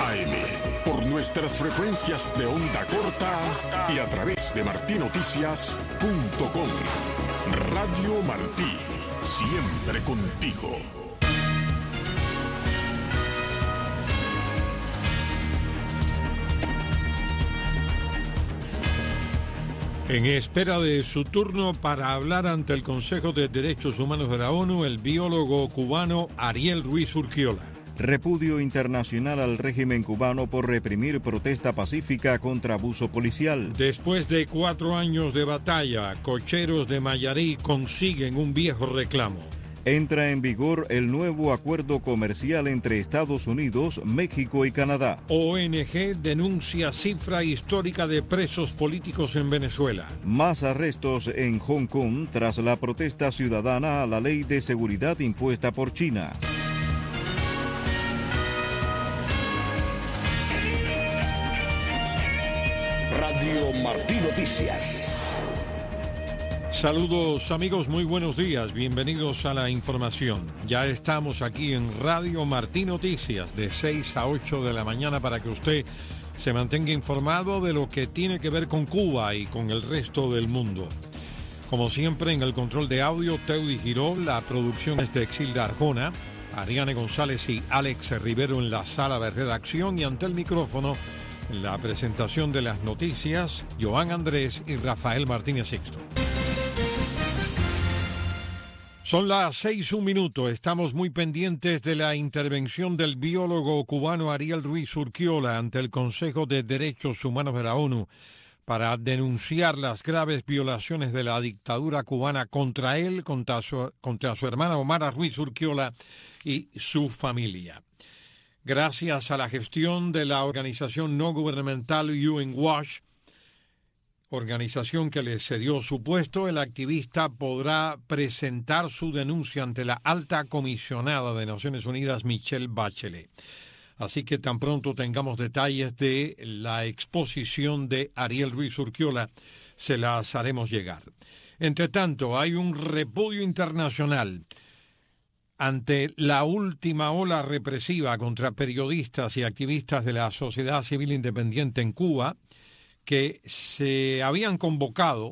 AM, por nuestras frecuencias de onda corta y a través de martinoticias.com. Radio Martí, siempre contigo. En espera de su turno para hablar ante el Consejo de Derechos Humanos de la ONU, el biólogo cubano Ariel Ruiz Urquiola. Repudio internacional al régimen cubano por reprimir protesta pacífica contra abuso policial. Después de 4 años de batalla, cocheros de Mayarí consiguen un viejo reclamo. Entra en vigor el nuevo acuerdo comercial entre Estados Unidos, México y Canadá. ONG denuncia cifra histórica de presos políticos en Venezuela. Más arrestos en Hong Kong tras la protesta ciudadana a la ley de seguridad impuesta por China. Radio Martí Noticias. Saludos amigos, muy buenos días, bienvenidos a la información. Ya estamos aquí en Radio Martí Noticias de 6 a 8 de la mañana para que usted se mantenga informado de lo que tiene que ver con Cuba y con el resto del mundo. Como siempre, en el control de audio, Teudi Giró, la producción es de Exilda Arjona, Ariane González y Alex Rivero en la sala de redacción, y ante el micrófono, en la presentación de las noticias, Joan Andrés y Rafael Martínez Sixto. Son las 6:01. Estamos muy pendientes de la intervención del biólogo cubano Ariel Ruiz Urquiola ante el Consejo de Derechos Humanos de la ONU para denunciar las graves violaciones de la dictadura cubana contra él, contra su hermana Omara Ruiz Urquiola y su familia. Gracias a la gestión de la organización no gubernamental UN Watch, organización que le cedió su puesto, el activista podrá presentar su denuncia ante la alta comisionada de Naciones Unidas, Michelle Bachelet. Así que tan pronto tengamos detalles de la exposición de Ariel Ruiz Urquiola, se las haremos llegar. Entre tanto, hay un repudio internacional ante la última ola represiva contra periodistas y activistas de la sociedad civil independiente en Cuba, que se habían convocaron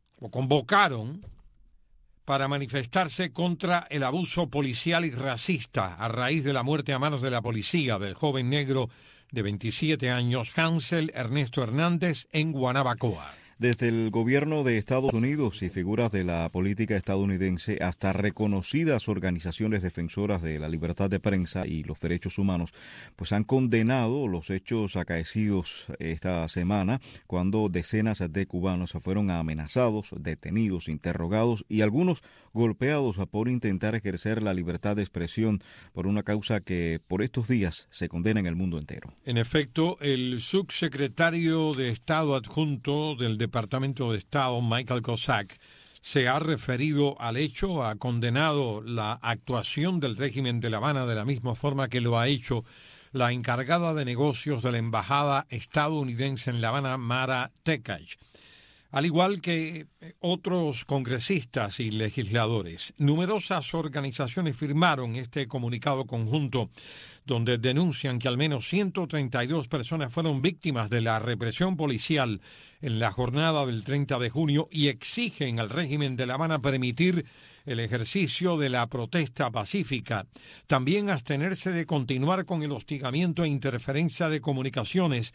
para manifestarse contra el abuso policial y racista a raíz de la muerte a manos de la policía del joven negro de 27 años, Hansel Ernesto Hernández, en Guanabacoa. Desde el gobierno de Estados Unidos y figuras de la política estadounidense hasta reconocidas organizaciones defensoras de la libertad de prensa y los derechos humanos, pues han condenado los hechos acaecidos esta semana cuando decenas de cubanos fueron amenazados, detenidos, interrogados y algunos golpeados por intentar ejercer la libertad de expresión por una causa que por estos días se condena en el mundo entero. En efecto, el subsecretario de Estado adjunto del Departamento de Estado, Michael Cossack, se ha referido al hecho, ha condenado la actuación del régimen de La Habana de la misma forma que lo ha hecho la encargada de negocios de la embajada estadounidense en La Habana, Mara Tekach, al igual que otros congresistas y legisladores. Numerosas organizaciones firmaron este comunicado conjunto donde denuncian que al menos 132 personas fueron víctimas de la represión policial en la jornada del 30 de junio y exigen al régimen de La Habana permitir el ejercicio de la protesta pacífica, también abstenerse de continuar con el hostigamiento e interferencia de comunicaciones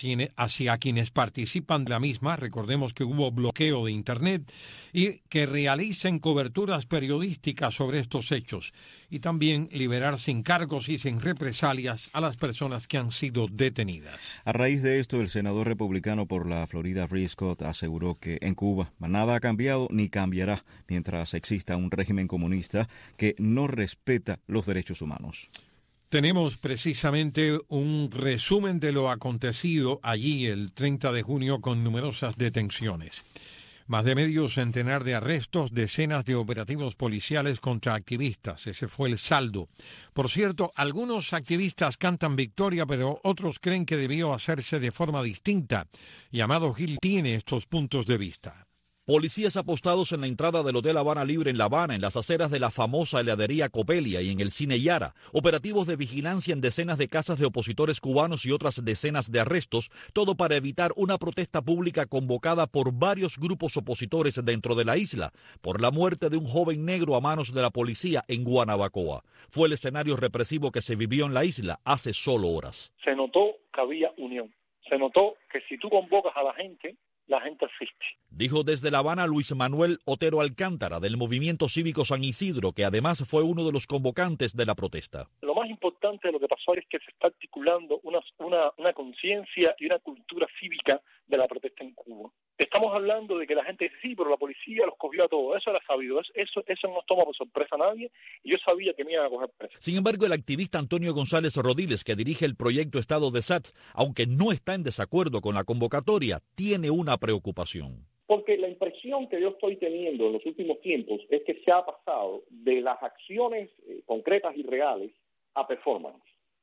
hacia quienes participan de la misma. Recordemos que hubo bloqueo de Internet, y que realicen coberturas periodísticas sobre estos hechos, y también liberar sin cargos y sin represalias a las personas que han sido detenidas. A raíz de esto, el senador republicano por la Florida, Rick Scott, aseguró que en Cuba nada ha cambiado ni cambiará mientras exista un régimen comunista que no respeta los derechos humanos. Tenemos precisamente un resumen de lo acontecido allí el 30 de junio con numerosas detenciones. Más de medio centenar de arrestos, decenas de operativos policiales contra activistas. Ese fue el saldo. Por cierto, algunos activistas cantan victoria, pero otros creen que debió hacerse de forma distinta. Y Amado Gil tiene estos puntos de vista. Policías apostados en la entrada del Hotel Habana Libre en La Habana, en las aceras de la famosa heladería Copelia y en el Cine Yara. Operativos de vigilancia en decenas de casas de opositores cubanos y otras decenas de arrestos, todo para evitar una protesta pública convocada por varios grupos opositores dentro de la isla, por la muerte de un joven negro a manos de la policía en Guanabacoa. Fue el escenario represivo que se vivió en la isla hace solo horas. Se notó que había unión. Se notó que si tú convocas a la gente asiste. Dijo desde La Habana Luis Manuel Otero Alcántara, del Movimiento Cívico San Isidro, que además fue uno de los convocantes de la protesta. Lo más importante de lo que pasó es que se está articulando una conciencia y una cultura cívica de la protesta en Cuba. Estamos hablando de que la gente dice, sí, pero la policía los cogió a todos. Eso era sabido, eso no toma por sorpresa a nadie, y yo sabía que me iban a coger preso. Sin embargo, el activista Antonio González Rodiles, que dirige el proyecto Estado de SATS, aunque no está en desacuerdo con la convocatoria, tiene una preocupación. Porque la impresión que yo estoy teniendo en los últimos tiempos es que se ha pasado de las acciones concretas y reales a performance.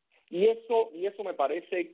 Y eso me parece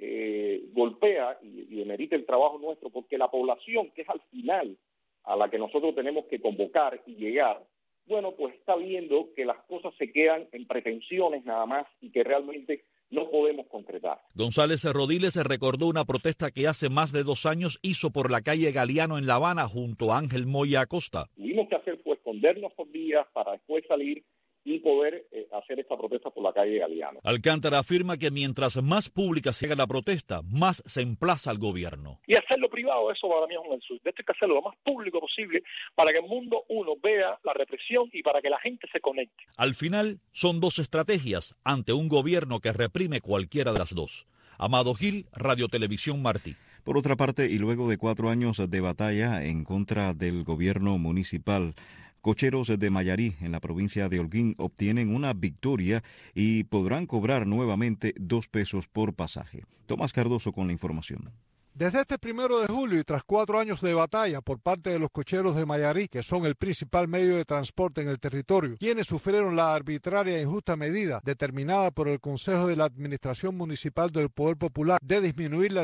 que golpea y demerita el trabajo nuestro, porque la población, que es al final a la que nosotros tenemos que convocar y llegar, bueno, pues está viendo que las cosas se quedan en pretensiones nada más y que realmente no podemos concretar. González Rodiles recordó una protesta que hace más de 2 años hizo por la calle Galeano en La Habana junto a Ángel Moya Acosta. Lo que tuvimos que hacer fue escondernos por días para después salir y poder hacer esta protesta por la calle Galeano. Alcántara afirma que mientras más pública se haga la protesta, más se emplaza al gobierno. Y hacerlo privado, eso para mí es un insulto. Esto hay que hacerlo lo más público posible para que el mundo, vea la represión y para que la gente se conecte. Al final, son 2 estrategias ante un gobierno que reprime cualquiera de las 2. Amado Gil, Radio Televisión Martí. Por otra parte, y luego de 4 años de batalla en contra del gobierno municipal, cocheros de Mayarí, en la provincia de Holguín, obtienen una victoria y podrán cobrar nuevamente 2 pesos por pasaje. Tomás Cardoso con la información. Desde este 1 de julio y tras 4 años de batalla por parte de los cocheros de Mayarí, que son el principal medio de transporte en el territorio, quienes sufrieron la arbitraria e injusta medida determinada por el Consejo de la Administración Municipal del Poder Popular de disminuirle al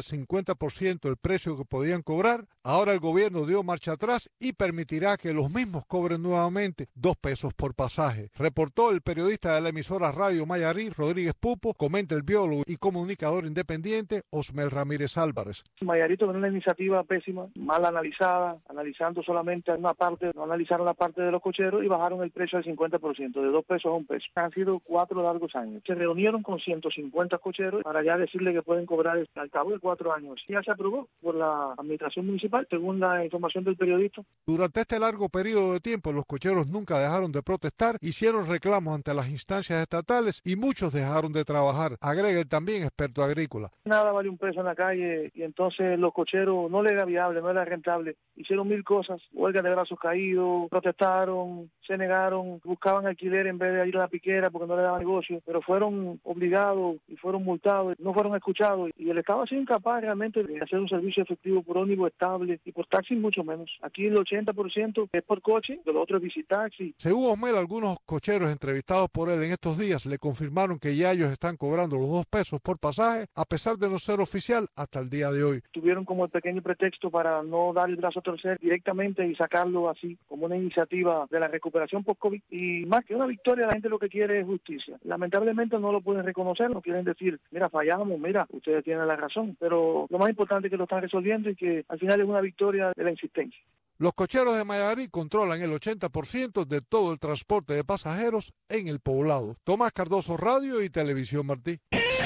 50% el precio que podían cobrar, ahora el gobierno dio marcha atrás y permitirá que los mismos cobren nuevamente 2 pesos por pasaje. Reportó el periodista de la emisora Radio Mayarí, Rodríguez Pupo, comenta el biólogo y comunicador independiente Osmel Ramírez Álvarez. Mayarito con una iniciativa pésima, mal analizada, analizando solamente una parte, no analizaron la parte de los cocheros y bajaron el precio al 50%, de 2 pesos a 1 peso. Han sido 4 largos años. Se reunieron con 150 cocheros para ya decirle que pueden cobrar al cabo de 4 años. Ya se aprobó por la administración municipal, según la información del periodista. Durante este largo periodo de tiempo, los cocheros nunca dejaron de protestar, hicieron reclamos ante las instancias estatales y muchos dejaron de trabajar, agrega el también experto agrícola. Nada vale 1 peso en la calle y entonces los cocheros no le era viable, no era rentable. Hicieron 1000 cosas, huelga de brazos caídos, protestaron, se negaron, buscaban alquiler en vez de ir a la piquera porque no le daban negocio, pero fueron obligados y fueron multados, no fueron escuchados y el Estado ha sido incapaz realmente de hacer un servicio efectivo por ómnibus estable y por taxi mucho menos. Aquí el 80% es por coche, lo otro es visitaxi. Según Osmel, algunos cocheros entrevistados por él en estos días le confirmaron que ya ellos están cobrando los 2 pesos por pasaje, a pesar de no ser oficial hasta el día de hoy. Tuvieron como el pequeño pretexto para no dar el brazo a torcer directamente y sacarlo así como una iniciativa de la recuperación post-COVID. Y más que una victoria, la gente lo que quiere es justicia. Lamentablemente no lo pueden reconocer, no quieren decir, mira, fallamos, mira, ustedes tienen la razón. Pero lo más importante es que lo están resolviendo y que al final es una victoria de la insistencia. Los cocheros de Mayarí controlan el 80% de todo el transporte de pasajeros en el poblado. Tomás Cardoso, Radio y Televisión Martí.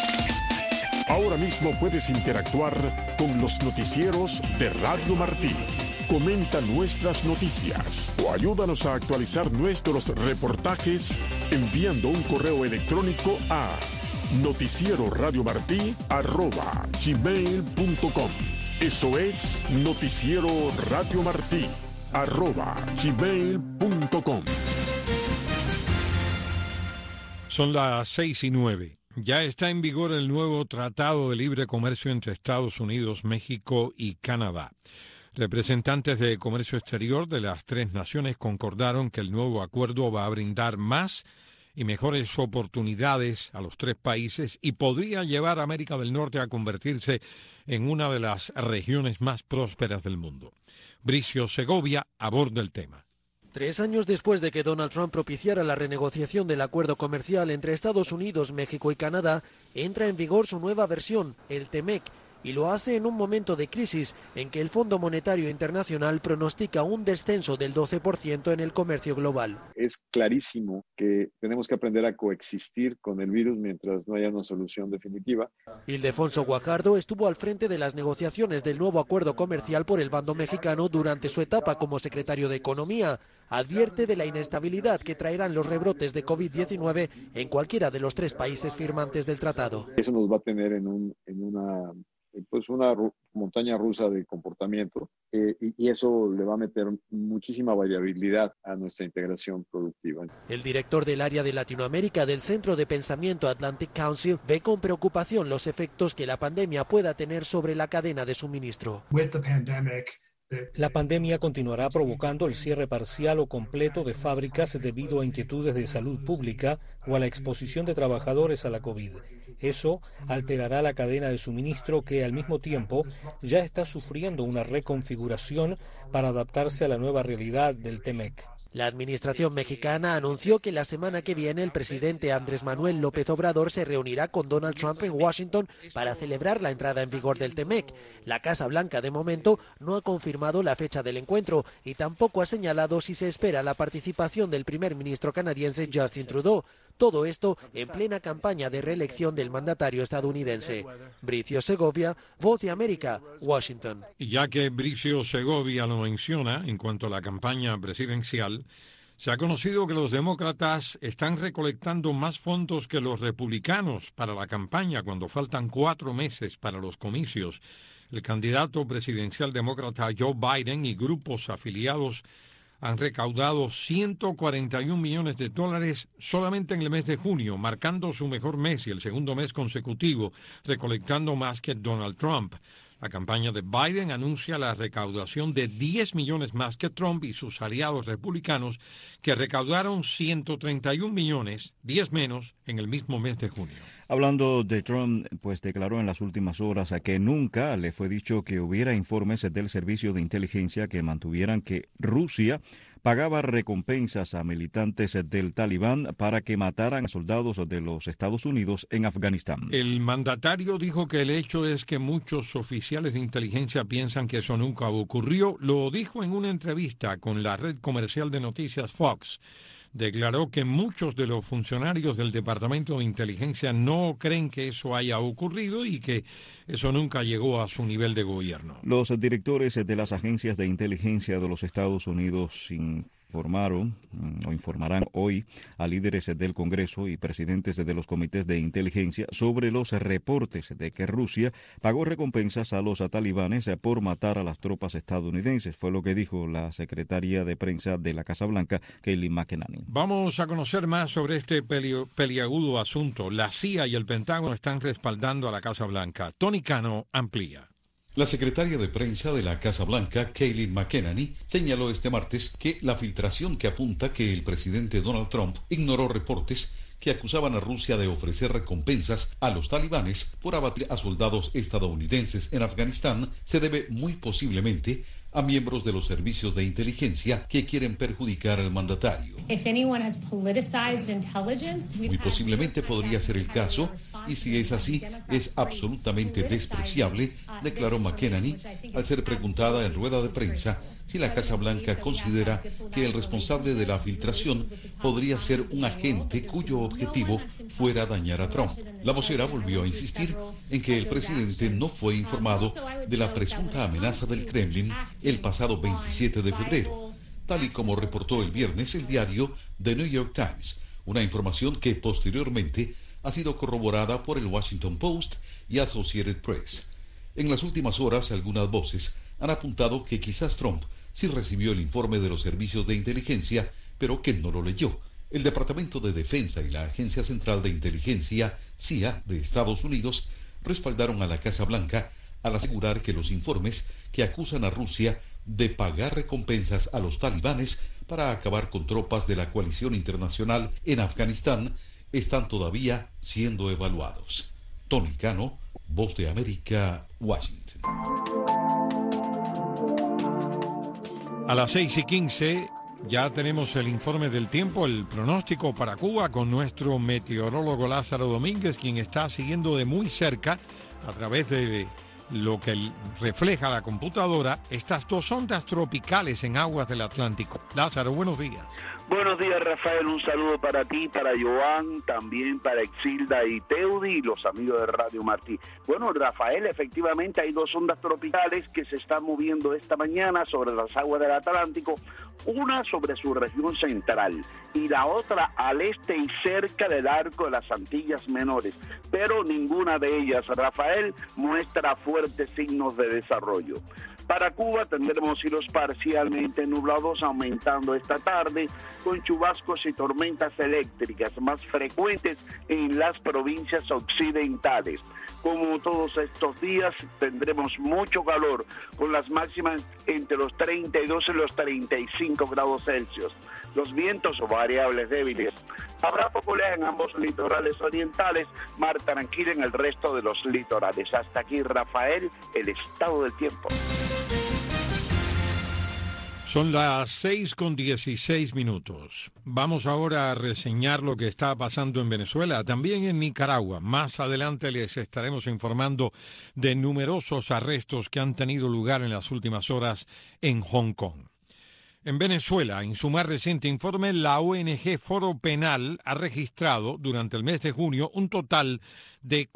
Ahora mismo puedes interactuar con los noticieros de Radio Martí. Comenta nuestras noticias o ayúdanos a actualizar nuestros reportajes enviando un correo electrónico a noticieroradiomartí@gmail.com. Eso es noticieroradiomartí@gmail.com. Son las 6:09. Ya está en vigor el nuevo Tratado de Libre Comercio entre Estados Unidos, México y Canadá. Representantes de comercio exterior de las 3 naciones concordaron que el nuevo acuerdo va a brindar más y mejores oportunidades a los tres países y podría llevar a América del Norte a convertirse en una de las regiones más prósperas del mundo. Bricio Segovia aborda el tema. 3 años después de que Donald Trump propiciara la renegociación del acuerdo comercial entre Estados Unidos, México y Canadá, entra en vigor su nueva versión, el TEMEC, y lo hace en un momento de crisis en que el Fondo Monetario Internacional pronostica un descenso del 12% en el comercio global. Es clarísimo que tenemos que aprender a coexistir con el virus mientras no haya una solución definitiva. Ildefonso Guajardo estuvo al frente de las negociaciones del nuevo acuerdo comercial por el bando mexicano durante su etapa como secretario de Economía. Advierte de la inestabilidad que traerán los rebrotes de COVID-19 en cualquiera de los 3 países firmantes del tratado. Eso nos va a tener en una montaña rusa de comportamiento y eso le va a meter muchísima variabilidad a nuestra integración productiva. El director del área de Latinoamérica del Centro de Pensamiento Atlantic Council ve con preocupación los efectos que la pandemia pueda tener sobre la cadena de suministro. La pandemia continuará provocando el cierre parcial o completo de fábricas debido a inquietudes de salud pública o a la exposición de trabajadores a la COVID. Eso alterará la cadena de suministro que al mismo tiempo ya está sufriendo una reconfiguración para adaptarse a la nueva realidad del TEMEC. La administración mexicana anunció que la semana que viene el presidente Andrés Manuel López Obrador se reunirá con Donald Trump en Washington para celebrar la entrada en vigor del TEMEC. La Casa Blanca, de momento, no ha confirmado la fecha del encuentro y tampoco ha señalado si se espera la participación del primer ministro canadiense Justin Trudeau. Todo esto en plena campaña de reelección del mandatario estadounidense. Bricio Segovia, Voz de América, Washington. Y ya que Bricio Segovia lo menciona en cuanto a la campaña presidencial, se ha conocido que los demócratas están recolectando más fondos que los republicanos para la campaña cuando faltan 4 meses para los comicios. El candidato presidencial demócrata Joe Biden y grupos afiliados han recaudado $141 millones solamente en el mes de junio, marcando su mejor mes y el segundo mes consecutivo, recolectando más que Donald Trump. La campaña de Biden anuncia la recaudación de 10 millones más que Trump y sus aliados republicanos, que recaudaron 131 millones, 10 menos, en el mismo mes de junio. Hablando de Trump, pues declaró en las últimas horas a que nunca le fue dicho que hubiera informes del servicio de inteligencia que mantuvieran que Rusia pagaba recompensas a militantes del Talibán para que mataran a soldados de los Estados Unidos en Afganistán. El mandatario dijo que el hecho es que muchos oficiales de inteligencia piensan que eso nunca ocurrió. Lo dijo en una entrevista con la red comercial de noticias Fox. Declaró que muchos de los funcionarios del Departamento de Inteligencia no creen que eso haya ocurrido y que eso nunca llegó a su nivel de gobierno. Los directores de las agencias de inteligencia de los Estados Unidos informarán hoy a líderes del Congreso y presidentes de los comités de inteligencia sobre los reportes de que Rusia pagó recompensas a los talibanes por matar a las tropas estadounidenses. Fue lo que dijo la secretaria de prensa de la Casa Blanca, Kayleigh McEnany. Vamos a conocer más sobre este peliagudo asunto. La CIA y el Pentágono están respaldando a la Casa Blanca. Tony Cano amplía. La secretaria de prensa de la Casa Blanca, Kayleigh McEnany, señaló este martes que la filtración que apunta que el presidente Donald Trump ignoró reportes que acusaban a Rusia de ofrecer recompensas a los talibanes por abatir a soldados estadounidenses en Afganistán se debe muy posiblemente a miembros de los servicios de inteligencia que quieren perjudicar al mandatario. Muy posiblemente podría ser el caso, y si es así, es absolutamente despreciable, declaró McEnany al ser preguntada en rueda de prensa si la Casa Blanca considera que el responsable de la filtración podría ser un agente cuyo objetivo fuera dañar a Trump. La vocera volvió a insistir en que el presidente no fue informado de la presunta amenaza del Kremlin el pasado 27 de febrero, tal y como reportó el viernes el diario The New York Times, una información que posteriormente ha sido corroborada por el Washington Post y Associated Press. En las últimas horas, algunas voces han apuntado que quizás Trump sí recibió el informe de los servicios de inteligencia, pero que no lo leyó. El Departamento de Defensa y la Agencia Central de Inteligencia, CIA, de Estados Unidos, respaldaron a la Casa Blanca al asegurar que los informes que acusan a Rusia de pagar recompensas a los talibanes para acabar con tropas de la coalición internacional en Afganistán están todavía siendo evaluados. Tony Cano, Voz de América, Washington. A las 6:15 ya tenemos el informe del tiempo, el pronóstico para Cuba con nuestro meteorólogo Lázaro Domínguez, quien está siguiendo de muy cerca a través de lo que refleja la computadora estas dos ondas tropicales en aguas del Atlántico. Lázaro, buenos días. Buenos días, Rafael, un saludo para ti, para Joan, también para Exilda y Teudi y los amigos de Radio Martí. Bueno, Rafael, efectivamente hay dos ondas tropicales que se están moviendo esta mañana sobre las aguas del Atlántico, una sobre su región central y la otra al este y cerca del arco de las Antillas Menores, pero ninguna de ellas, Rafael, muestra fuertes signos de desarrollo. Para Cuba tendremos cielos parcialmente nublados aumentando esta tarde con chubascos y tormentas eléctricas más frecuentes en las provincias occidentales. Como todos estos días tendremos mucho calor con las máximas entre los 32 y los 35 grados Celsius. Los vientos variables débiles. Habrá poco oleaje en ambos litorales orientales, mar tranquila en el resto de los litorales. Hasta aquí, Rafael, el estado del tiempo. Son las 6:16. Vamos ahora a reseñar lo que está pasando en Venezuela, también en Nicaragua. Más adelante les estaremos informando de numerosos arrestos que han tenido lugar en las últimas horas en Hong Kong. En Venezuela, en su más reciente informe, la ONG Foro Penal ha registrado durante el mes de junio un total de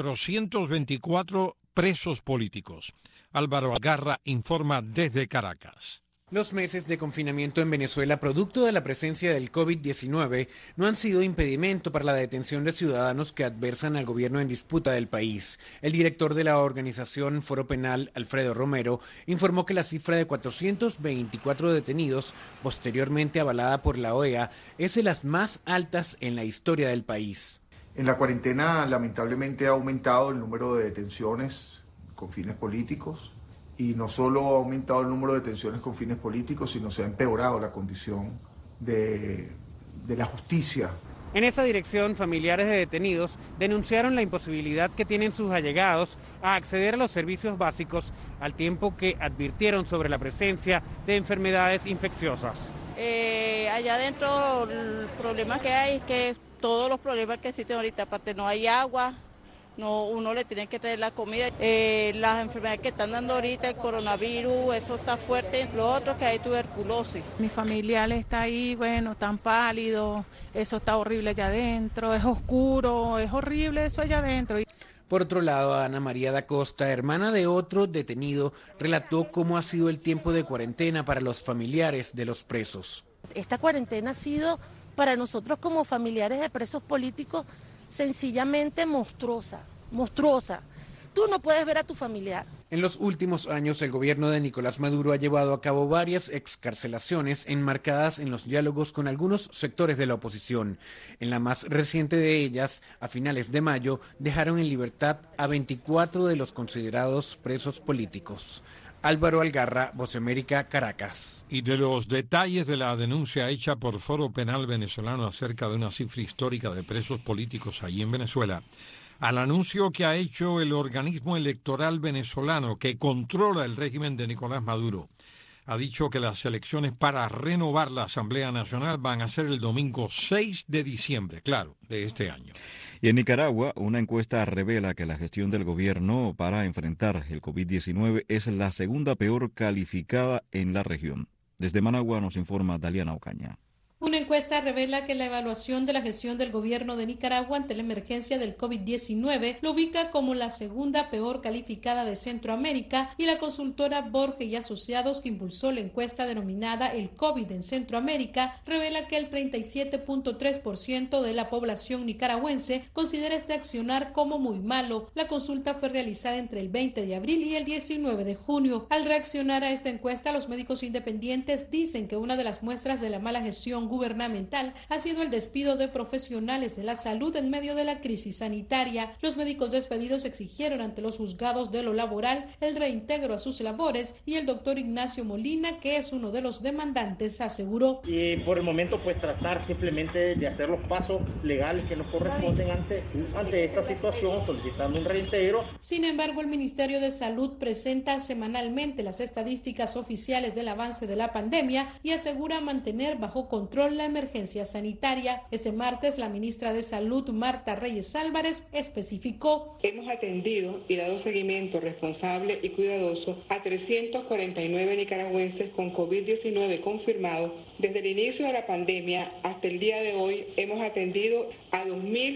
424 presos políticos. Álvaro Algarra informa desde Caracas. Los meses de confinamiento en Venezuela, producto de la presencia del COVID-19, no han sido impedimento para la detención de ciudadanos que adversan al gobierno en disputa del país. El director de la organización Foro Penal, Alfredo Romero, informó que la cifra de 424 detenidos, posteriormente avalada por la OEA, es de las más altas en la historia del país. En la cuarentena, lamentablemente, ha aumentado el número de detenciones con fines políticos. Y no solo ha aumentado el número de detenciones con fines políticos, sino se ha empeorado la condición de la justicia. En esa dirección, familiares de detenidos denunciaron la imposibilidad que tienen sus allegados a acceder a los servicios básicos, al tiempo que advirtieron sobre la presencia de enfermedades infecciosas. Allá adentro el problema que hay es que todos los problemas que existen ahorita, aparte no hay agua, no, uno le tiene que traer la comida. Las enfermedades que están dando ahorita, el coronavirus, eso está fuerte. Lo otro es que hay tuberculosis. Mi familiar está ahí, bueno, tan pálido, eso está horrible allá adentro, es oscuro, es horrible eso allá adentro. Por otro lado, Ana María da Costa, hermana de otro detenido, relató cómo ha sido el tiempo de cuarentena para los familiares de los presos. Esta cuarentena ha sido para nosotros como familiares de presos políticos sencillamente monstruosa. Tú no puedes ver a tu familiar. En los últimos años, el gobierno de Nicolás Maduro ha llevado a cabo varias excarcelaciones enmarcadas en los diálogos con algunos sectores de la oposición. En la más reciente de ellas, a finales de mayo, dejaron en libertad a 24 de los considerados presos políticos. Álvaro Algarra, Voz América, Caracas. Y de los detalles de la denuncia hecha por Foro Penal venezolano acerca de una cifra histórica de presos políticos allí en Venezuela, al anuncio que ha hecho el organismo electoral venezolano que controla el régimen de Nicolás Maduro, ha dicho que las elecciones para renovar la Asamblea Nacional van a ser el domingo 6 de diciembre, claro, de este año. Y en Nicaragua, una encuesta revela que la gestión del gobierno para enfrentar el COVID-19 es la segunda peor calificada en la región. Desde Managua nos informa Daliana Ocaña. Una encuesta revela que la evaluación de la gestión del gobierno de Nicaragua ante la emergencia del COVID-19 lo ubica como la segunda peor calificada de Centroamérica, y la consultora Borges y Asociados, que impulsó la encuesta denominada El COVID en Centroamérica, revela que el 37.3% de la población nicaragüense considera este accionar como muy malo. La consulta fue realizada entre el 20 de abril y el 19 de junio. Al reaccionar a esta encuesta, los médicos independientes dicen que una de las muestras de la mala gestión gubernamental ha sido el despido de profesionales de la salud en medio de la crisis sanitaria. Los médicos despedidos exigieron ante los juzgados de lo laboral el reintegro a sus labores y el doctor Ignacio Molina, que es uno de los demandantes, aseguró. Y por el momento pues tratar simplemente de hacer los pasos legales que nos corresponden ante esta situación, solicitando un reintegro. Sin embargo, el Ministerio de Salud presenta semanalmente las estadísticas oficiales del avance de la pandemia y asegura mantener bajo control la emergencia sanitaria. Este martes, la ministra de Salud, Marta Reyes Álvarez, especificó: hemos atendido y dado seguimiento responsable y cuidadoso a 349 nicaragüenses con COVID-19 confirmados. Desde el inicio de la pandemia hasta el día de hoy hemos atendido a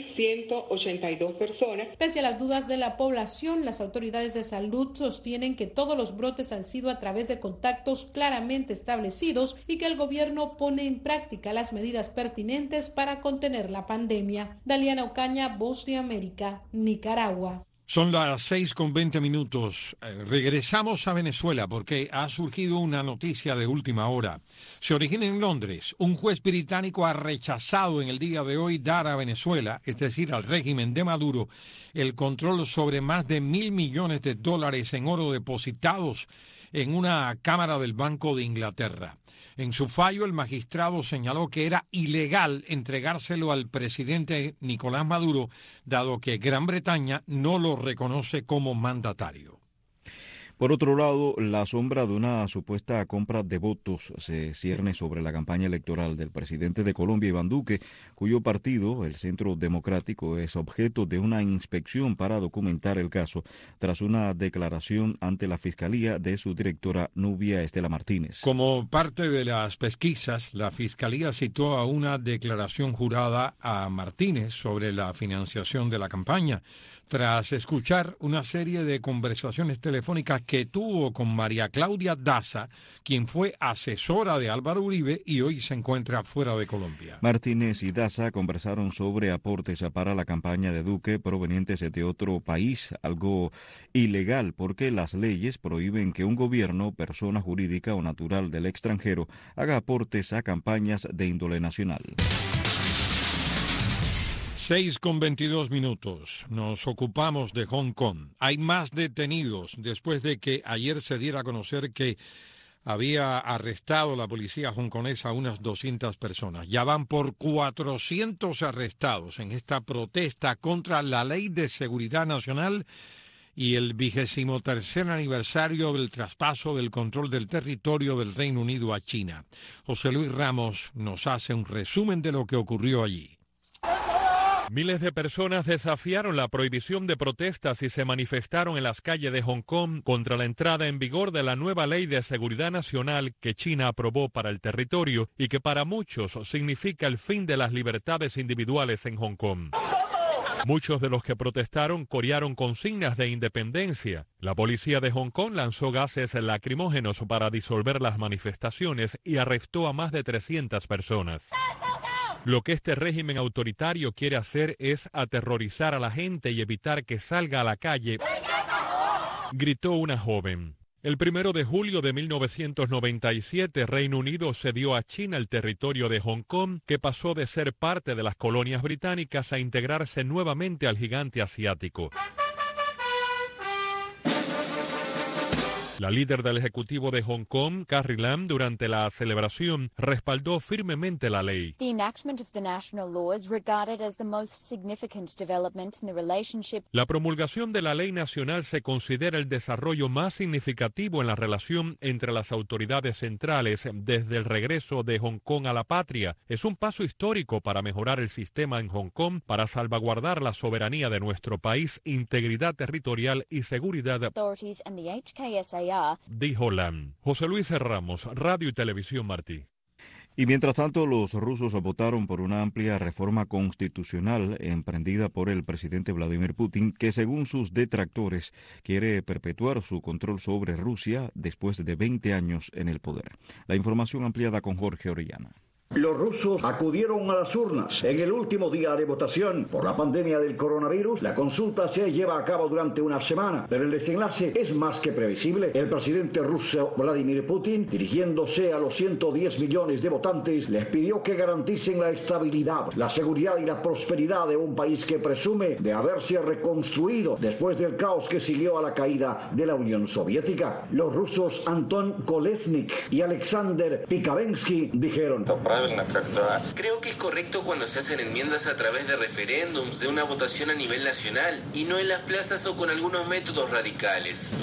2.182 personas. Pese a las dudas de la población, las autoridades de salud sostienen que todos los brotes han sido a través de contactos claramente establecidos y que el gobierno pone en práctica las medidas pertinentes para contener la pandemia. Daliana Ocaña, Voz de América, Nicaragua. Son las 6:20. Regresamos a Venezuela porque ha surgido una noticia de última hora. Se origina en Londres. Un juez británico ha rechazado en el día de hoy dar a Venezuela, es decir, al régimen de Maduro, el control sobre más de $1.000 millones en oro depositados en una cámara del Banco de Inglaterra. En su fallo, el magistrado señaló que era ilegal entregárselo al presidente Nicolás Maduro, dado que Gran Bretaña no lo reconoce como mandatario. Por otro lado, la sombra de una supuesta compra de votos se cierne sobre la campaña electoral del presidente de Colombia, Iván Duque, cuyo partido, el Centro Democrático, es objeto de una inspección para documentar el caso, tras una declaración ante la Fiscalía de su directora Nubia Estela Martínez. Como parte de las pesquisas, la Fiscalía citó a una declaración jurada a Martínez sobre la financiación de la campaña, tras escuchar una serie de conversaciones telefónicas que tuvo con María Claudia Daza, quien fue asesora de Álvaro Uribe y hoy se encuentra fuera de Colombia. Martínez y Daza conversaron sobre aportes para la campaña de Duque provenientes de otro país, algo ilegal porque las leyes prohíben que un gobierno, persona jurídica o natural del extranjero, haga aportes a campañas de índole nacional. 6:22. Nos ocupamos de Hong Kong. Hay más detenidos después de que ayer se diera a conocer que había arrestado la policía hongkonesa a unas 200 personas. Ya van por 400 arrestados en esta protesta contra la Ley de Seguridad Nacional y el 23º aniversario del traspaso del control del territorio del Reino Unido a China. José Luis Ramos nos hace un resumen de lo que ocurrió allí. Miles de personas desafiaron la prohibición de protestas y se manifestaron en las calles de Hong Kong contra la entrada en vigor de la nueva Ley de Seguridad Nacional que China aprobó para el territorio y que para muchos significa el fin de las libertades individuales en Hong Kong. Muchos de los que protestaron corearon consignas de independencia. La policía de Hong Kong lanzó gases lacrimógenos para disolver las manifestaciones y arrestó a más de 300 personas. Lo que este régimen autoritario quiere hacer es aterrorizar a la gente y evitar que salga a la calle, gritó una joven. El 1 de julio de 1997, Reino Unido cedió a China el territorio de Hong Kong, que pasó de ser parte de las colonias británicas a integrarse nuevamente al gigante asiático. La líder del Ejecutivo de Hong Kong, Carrie Lam, durante la celebración, respaldó firmemente la ley. La promulgación de la ley nacional se considera el desarrollo más significativo en la relación entre las autoridades centrales desde el regreso de Hong Kong a la patria. Es un paso histórico para mejorar el sistema en Hong Kong, para salvaguardar la soberanía de nuestro país, integridad territorial y seguridad, dijo Lam. José Luis Ramos, Radio y Televisión Martí. Y mientras tanto, los rusos votaron por una amplia reforma constitucional emprendida por el presidente Vladimir Putin, que según sus detractores quiere perpetuar su control sobre Rusia después de 20 años en el poder. La información ampliada con Jorge Orellana. Los rusos acudieron a las urnas en el último día de votación. Por la pandemia del coronavirus, la consulta se lleva a cabo durante una semana, pero el desenlace es más que previsible. El presidente ruso Vladimir Putin, dirigiéndose a los 110 millones de votantes, les pidió que garanticen la estabilidad, la seguridad y la prosperidad de un país que presume de haberse reconstruido después del caos que siguió a la caída de la Unión Soviética. Los rusos Anton Kolesnik y Alexander Pikavensky dijeron: creo que es correcto cuando se hacen enmiendas a través de referéndums, de una votación a nivel nacional y no en las plazas o con algunos métodos radicales.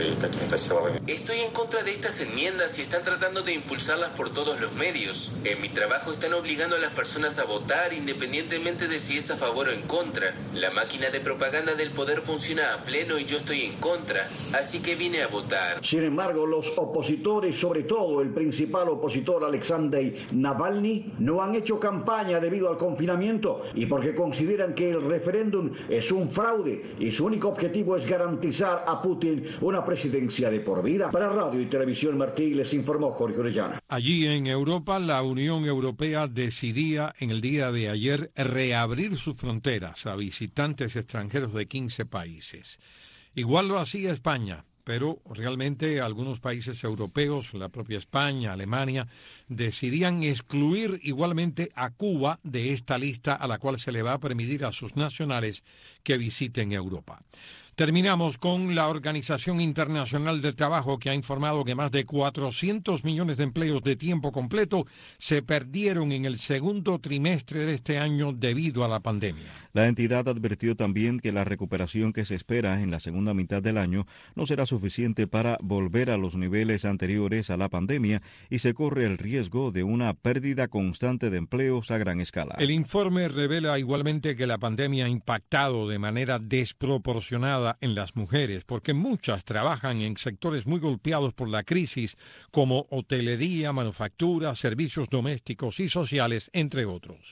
Estoy en contra de estas enmiendas y están tratando de impulsarlas por todos los medios. En mi trabajo están obligando a las personas a votar independientemente de si es a favor o en contra. La máquina de propaganda del poder funciona a pleno y yo estoy en contra, así que vine a votar. Sin embargo, los opositores, sobre todo el principal opositor Alexander Navalny, no han hecho campaña debido al confinamiento y porque consideran que el referéndum es un fraude y su único objetivo es garantizar a Putin una presidencia de por vida. Para Radio y Televisión Martí les informó Jorge Orellana. Allí en Europa, la Unión Europea decidía en el día de ayer reabrir sus fronteras a visitantes extranjeros de 15 países. Igual lo hacía España, pero realmente algunos países europeos, la propia España, Alemania, decidían excluir igualmente a Cuba de esta lista a la cual se le va a permitir a sus nacionales que visiten Europa. Terminamos con la Organización Internacional del Trabajo, que ha informado que más de 400 millones de empleos de tiempo completo se perdieron en el segundo trimestre de este año debido a la pandemia. La entidad advirtió también que la recuperación que se espera en la segunda mitad del año no será suficiente para volver a los niveles anteriores a la pandemia y se corre el riesgo de una pérdida constante de empleos a gran escala. El informe revela igualmente que la pandemia ha impactado de manera desproporcionada en las mujeres, porque muchas trabajan en sectores muy golpeados por la crisis, como hotelería, manufactura, servicios domésticos y sociales, entre otros.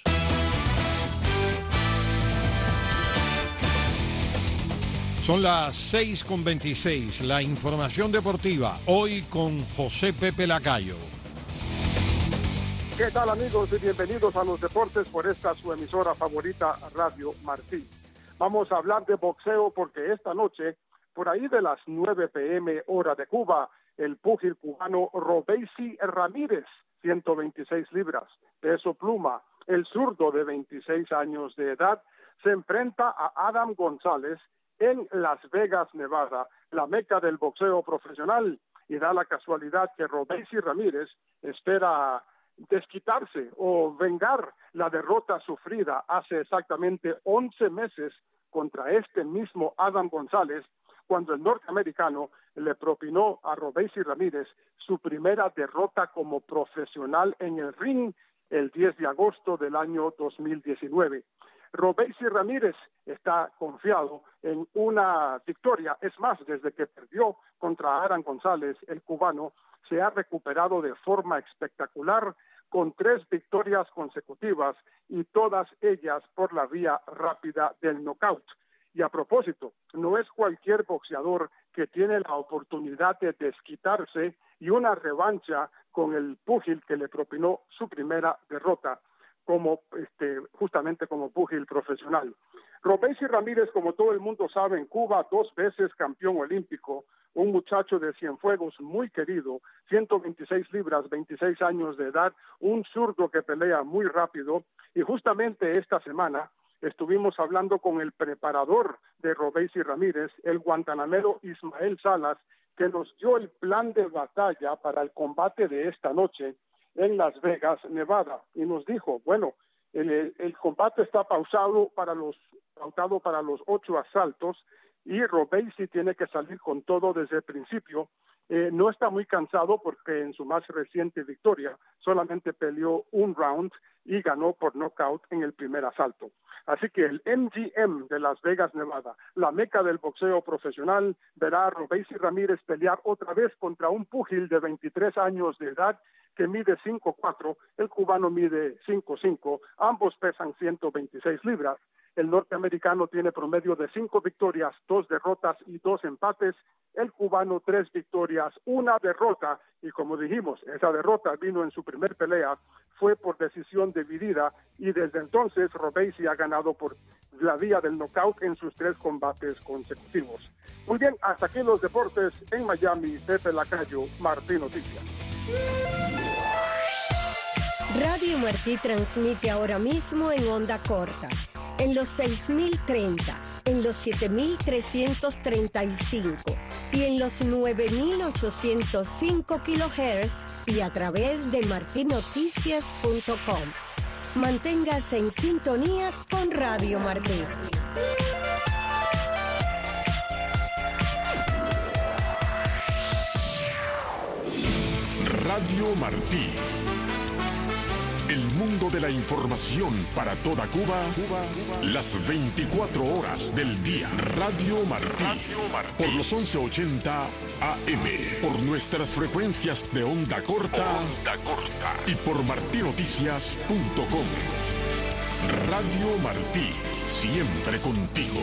Son las 6:26, la información deportiva, hoy con José Pepe Lacayo. ¿Qué tal, amigos? Y bienvenidos a los deportes por esta su emisora favorita, Radio Martí. Vamos a hablar de boxeo porque esta noche, por ahí de las 9 p.m. hora de Cuba, el púgil cubano Robeisy Ramírez, 126 libras, peso pluma, el zurdo de 26 años de edad, se enfrenta a Adam González en Las Vegas, Nevada, la meca del boxeo profesional, y da la casualidad que Robeisy Ramírez espera desquitarse o vengar la derrota sufrida hace exactamente 11 meses contra este mismo Adam González, cuando el norteamericano le propinó a Robeisy Ramírez su primera derrota como profesional en el ring el 10 de agosto del año 2019. Robeisy Ramírez está confiado en una victoria. Es más, desde que perdió contra Adam González, el cubano, se ha recuperado de forma espectacular con 3 victorias consecutivas y todas ellas por la vía rápida del knockout. Y a propósito, no es cualquier boxeador que tiene la oportunidad de desquitarse y una revancha con el púgil que le propinó su primera derrota justamente como púgil profesional. Robeisy Ramírez, como todo el mundo sabe, en Cuba 2 veces campeón olímpico, un muchacho de Cienfuegos muy querido, 126 libras, 26 años de edad, un zurdo que pelea muy rápido, y justamente esta semana estuvimos hablando con el preparador de Robeisy Ramírez, el guantanamero Ismael Salas, que nos dio el plan de batalla para el combate de esta noche en Las Vegas, Nevada, y nos dijo, bueno, el combate está pautado para los 8 asaltos, y Robeisy tiene que salir con todo desde el principio. No está muy cansado porque en su más reciente victoria solamente peleó un round y ganó por nocaut en el primer asalto. Así que el MGM de Las Vegas, Nevada, la meca del boxeo profesional, verá a Robeisy Ramírez pelear otra vez contra un púgil de 23 años de edad que mide 5'4", el cubano mide 5'5", ambos pesan 126 libras. El norteamericano tiene promedio de 5 victorias, 2 derrotas y 2 empates. El cubano 3 victorias, 1 derrota. Y como dijimos, esa derrota vino en su primer pelea, fue por decisión dividida. Y desde entonces Robeisy ha ganado por la vía del knockout en sus 3 combates consecutivos. Muy bien, hasta aquí los deportes. En Miami, Pepe Lacayo, Martín Noticias. Radio Martí transmite ahora mismo en onda corta, en los 6030, en los 7335 y en los 9805 kHz y a través de martinoticias.com. Manténgase en sintonía con Radio Martí. Radio Martí. El mundo de la información para toda Cuba, las 24 horas del día. Radio Martí, por los 1180 AM, por nuestras frecuencias de onda corta, y por martinoticias.com. Radio Martí, siempre contigo.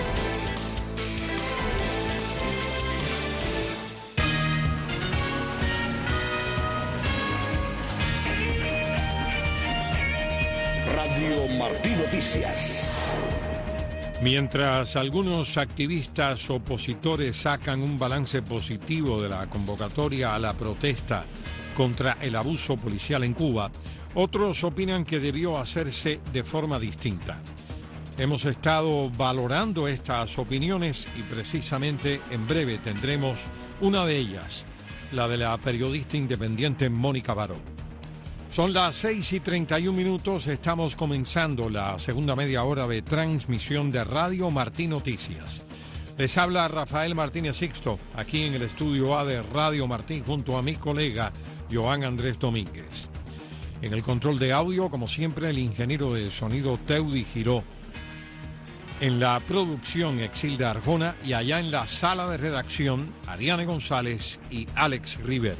Radio Martí Noticias. Mientras algunos activistas opositores sacan un balance positivo de la convocatoria a la protesta contra el abuso policial en Cuba, otros opinan que debió hacerse de forma distinta. Hemos estado valorando estas opiniones y precisamente en breve tendremos una de ellas, la de la periodista independiente Mónica Baró. Son las 6:31, estamos comenzando la segunda media hora de transmisión de Radio Martí Noticias. Les habla Rafael Martínez Sixto, aquí en el estudio A de Radio Martí, junto a mi colega Joan Andrés Domínguez. En el control de audio, como siempre, el ingeniero de sonido Teudy Giró. En la producción, Exilda Arjona, y allá en la sala de redacción, Ariane González y Alex Rivero.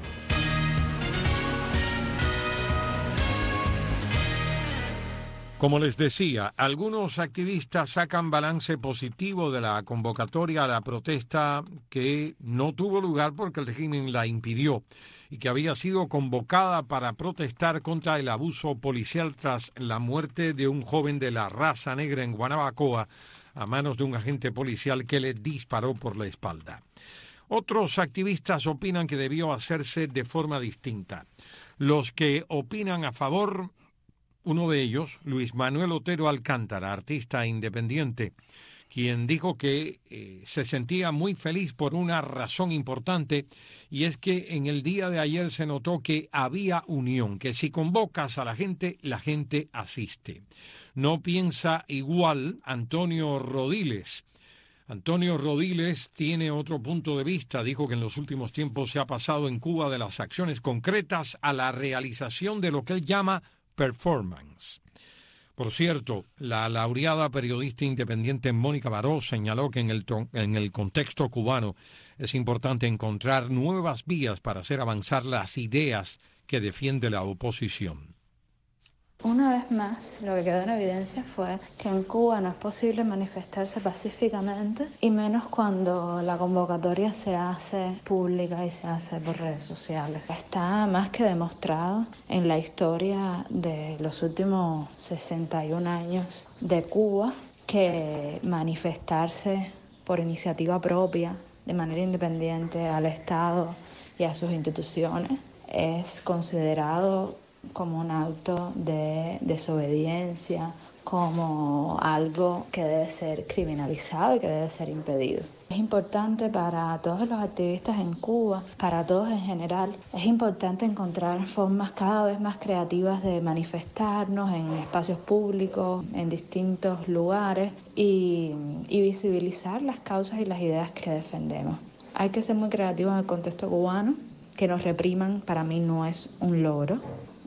Como les decía, algunos activistas sacan balance positivo de la convocatoria a la protesta que no tuvo lugar porque el régimen la impidió y que había sido convocada para protestar contra el abuso policial tras la muerte de un joven de la raza negra en Guanabacoa a manos de un agente policial que le disparó por la espalda. Otros activistas opinan que debió hacerse de forma distinta. Los que opinan a favor, uno de ellos, Luis Manuel Otero Alcántara, artista independiente, quien dijo que se sentía muy feliz por una razón importante, y es que en el día de ayer se notó que había unión, que si convocas a la gente asiste. No piensa igual Antonio Rodiles. Antonio Rodiles tiene otro punto de vista. Dijo que en los últimos tiempos se ha pasado en Cuba de las acciones concretas a la realización de lo que él llama performance. Por cierto, la laureada periodista independiente Mónica Baró señaló que en el contexto cubano es importante encontrar nuevas vías para hacer avanzar las ideas que defiende la oposición. Una vez más, lo que quedó en evidencia fue que en Cuba no es posible manifestarse pacíficamente, y menos cuando la convocatoria se hace pública y se hace por redes sociales. Está más que demostrado en la historia de los últimos 61 años de Cuba que manifestarse por iniciativa propia, de manera independiente al Estado y a sus instituciones, es considerado como un acto de desobediencia, como algo que debe ser criminalizado y que debe ser impedido. Es importante para todos los activistas en Cuba, para todos en general, es importante encontrar formas cada vez más creativas de manifestarnos en espacios públicos, en distintos lugares, y visibilizar las causas y las ideas que defendemos. Hay que ser muy creativos en el contexto cubano. Que nos repriman para mí no es un logro.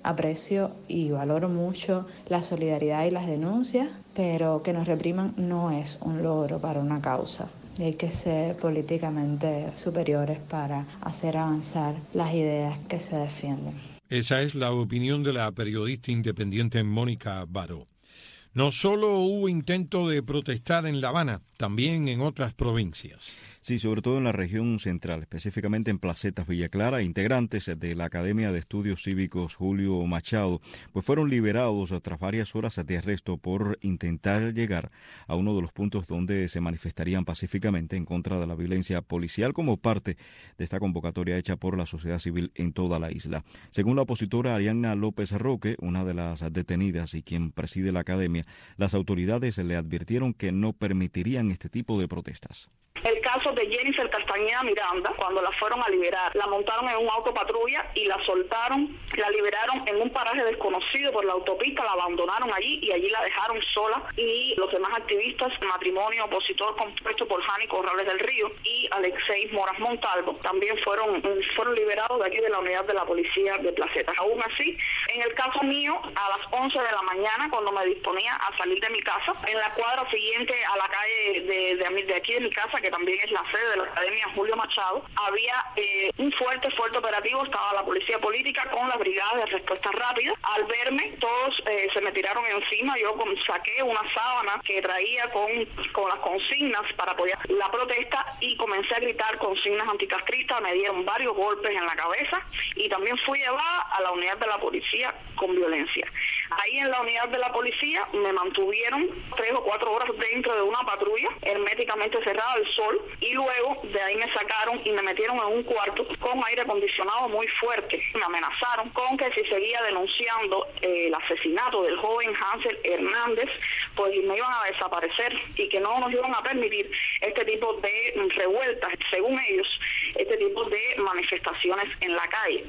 aprecio y valoro mucho la solidaridad y las denuncias, pero que nos repriman no es un logro para una causa. Y hay que ser políticamente superiores para hacer avanzar las ideas que se defienden. Esa es la opinión de la periodista independiente Mónica Baró. No solo hubo intento de protestar en La Habana, también en otras provincias. Sí, sobre todo en la región central, específicamente en Placetas, Villa Clara. Integrantes de la Academia de Estudios Cívicos Julio Machado pues fueron liberados tras varias horas de arresto por intentar llegar a uno de los puntos donde se manifestarían pacíficamente en contra de la violencia policial como parte de esta convocatoria hecha por la sociedad civil en toda la isla. Según la opositora Arianna López Roque, una de las detenidas y quien preside la academia, las autoridades le advirtieron que no permitirían este tipo de protestas. El caso de Jennifer Castañeda Miranda, cuando la fueron a liberar, la montaron en un auto patrulla y la soltaron, la liberaron en un paraje desconocido por la autopista, la abandonaron allí y allí la dejaron sola. Y los demás activistas, matrimonio opositor compuesto por Jani Corrales del Río y Alexei Moras Montalvo, también fueron liberados de aquí de la unidad de la policía de Placetas. Aún así, en el caso mío, a las 11 de la mañana, cuando me disponía a salir de mi casa, en la cuadra siguiente a la calle de aquí de mi casa, que también es la sede de la Academia Julio Machado, había un fuerte operativo. Estaba la policía política con la brigada de respuesta rápida. Al verme, todos se me tiraron encima. Yo saqué una sábana que traía con las consignas para apoyar la protesta y comencé a gritar consignas anticastristas. Me dieron varios golpes en la cabeza y también fui llevada a la unidad de la policía con violencia. Ahí en la unidad de la policía me mantuvieron 3 o 4 horas dentro de una patrulla herméticamente cerrada al sol y luego de ahí me sacaron y me metieron en un cuarto con aire acondicionado muy fuerte. Me amenazaron con que si seguía denunciando el asesinato del joven Hansel Hernández, pues me iban a desaparecer y que no nos iban a permitir este tipo de revueltas, según ellos, este tipo de manifestaciones en la calle.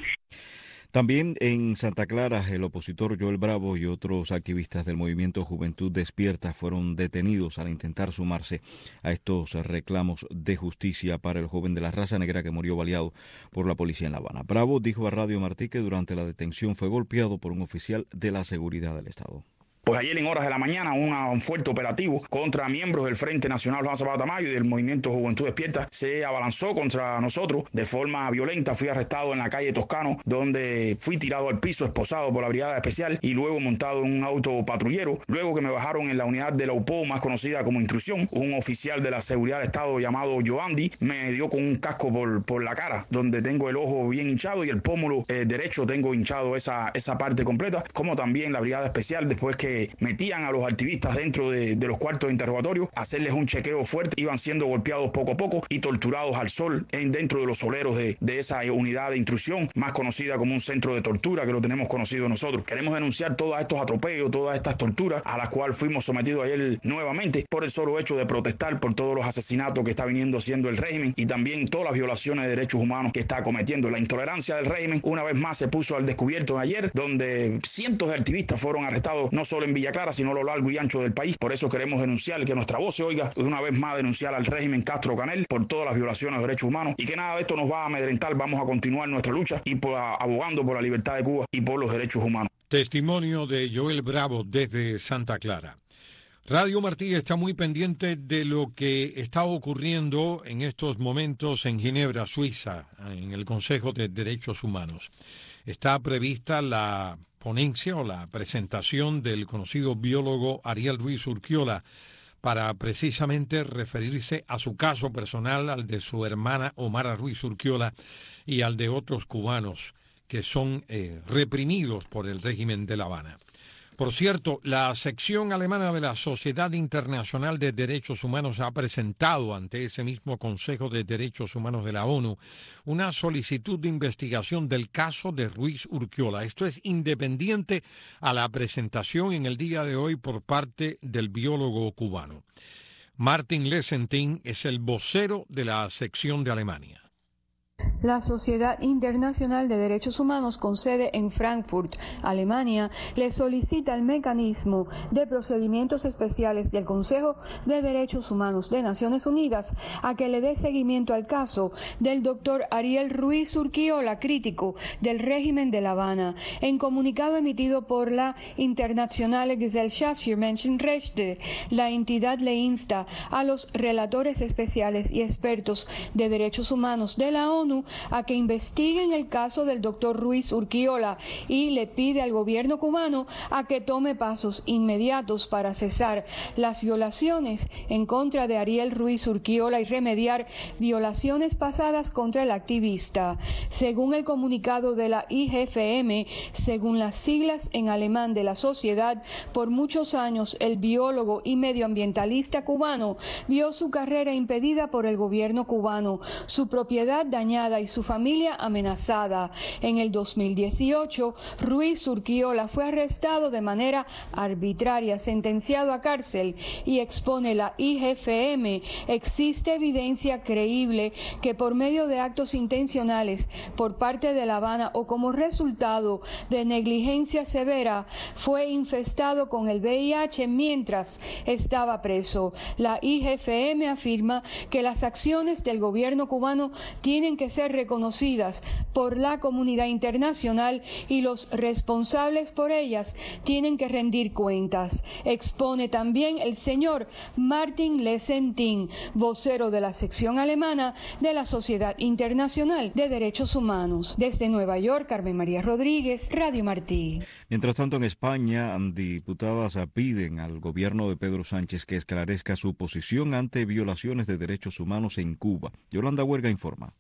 También en Santa Clara, el opositor Joel Bravo y otros activistas del movimiento Juventud Despierta fueron detenidos al intentar sumarse a estos reclamos de justicia para el joven de la raza negra que murió baleado por la policía en La Habana. Bravo dijo a Radio Martí que durante la detención fue golpeado por un oficial de la seguridad del Estado. Pues ayer en horas de la mañana un fuerte operativo contra miembros del Frente Nacional Juan Zapata Tamayo y del Movimiento Juventud Despierta se abalanzó contra nosotros de forma violenta. Fui arrestado en la calle Toscano, donde fui tirado al piso, esposado por la Brigada Especial y luego montado en un auto patrullero. Luego que me bajaron en la unidad de la UPO, más conocida como Intrusión, un oficial de la seguridad del Estado llamado Joandi me dio con un casco por la cara, donde tengo el ojo bien hinchado y el pómulo derecho tengo hinchado esa parte completa, como también la Brigada Especial, después que metían a los activistas dentro de los cuartos de interrogatorio, hacerles un chequeo fuerte, iban siendo golpeados poco a poco y torturados al sol dentro de los soleros de esa unidad de intrusión, más conocida como un centro de tortura, que lo tenemos conocido nosotros. Queremos denunciar todos estos atropellos, todas estas torturas a las cuales fuimos sometidos ayer nuevamente por el solo hecho de protestar por todos los asesinatos que está viniendo siendo el régimen y también todas las violaciones de derechos humanos que está cometiendo. La intolerancia del régimen una vez más se puso al descubierto ayer, donde cientos de activistas fueron arrestados no solo en Villa Clara, sino a lo largo y ancho del país. Por eso queremos denunciar, que nuestra voz se oiga, y una vez más denunciar al régimen Castro Canel por todas las violaciones de derechos humanos y que nada de esto nos va a amedrentar. Vamos a continuar nuestra lucha y abogando por la libertad de Cuba y por los derechos humanos. Testimonio de Joel Bravo desde Santa Clara. Radio Martí está muy pendiente de lo que está ocurriendo en estos momentos en Ginebra, Suiza, en el Consejo de Derechos Humanos. Está prevista la ponencia o la presentación del conocido biólogo Ariel Ruiz Urquiola para precisamente referirse a su caso personal, al de su hermana Omara Ruiz Urquiola y al de otros cubanos que son reprimidos por el régimen de La Habana. Por cierto, la sección alemana de la Sociedad Internacional de Derechos Humanos ha presentado ante ese mismo Consejo de Derechos Humanos de la ONU una solicitud de investigación del caso de Ruiz Urquiola. Esto es independiente a la presentación en el día de hoy por parte del biólogo cubano. Martin Lesentin es el vocero de la sección de Alemania. La Sociedad Internacional de Derechos Humanos con sede en Frankfurt, Alemania, le solicita el mecanismo de procedimientos especiales del Consejo de Derechos Humanos de Naciones Unidas a que le dé seguimiento al caso del doctor Ariel Ruiz Urquiola, crítico del régimen de La Habana. En comunicado emitido por la Internationale Gesellschaft für Menschenrechte, la entidad le insta a los relatores especiales y expertos de derechos humanos de la ONU a que investiguen el caso del doctor Ruiz Urquiola y le pide al gobierno cubano a que tome pasos inmediatos para cesar las violaciones en contra de Ariel Ruiz Urquiola y remediar violaciones pasadas contra el activista. Según el comunicado de la IGFM, según las siglas en alemán de la sociedad, por muchos años el biólogo y medioambientalista cubano vio su carrera impedida por el gobierno cubano, su propiedad dañada y su familia amenazada. En el 2018, Ruiz Urquiola fue arrestado de manera arbitraria, sentenciado a cárcel, y expone la IGFM. Existe evidencia creíble que por medio de actos intencionales por parte de La Habana o como resultado de negligencia severa, fue infestado con el VIH mientras estaba preso. La IGFM afirma que las acciones del gobierno cubano tienen que ser reconocidas por la comunidad internacional y los responsables por ellas tienen que rendir cuentas. Expone también el señor Martin Lesentin, vocero de la sección alemana de la Sociedad Internacional de Derechos Humanos. Desde Nueva York, Carmen María Rodríguez, Radio Martí. Mientras tanto, en España, diputadas piden al gobierno de Pedro Sánchez que esclarezca su posición ante violaciones de derechos humanos en Cuba. Yolanda Huerga informa.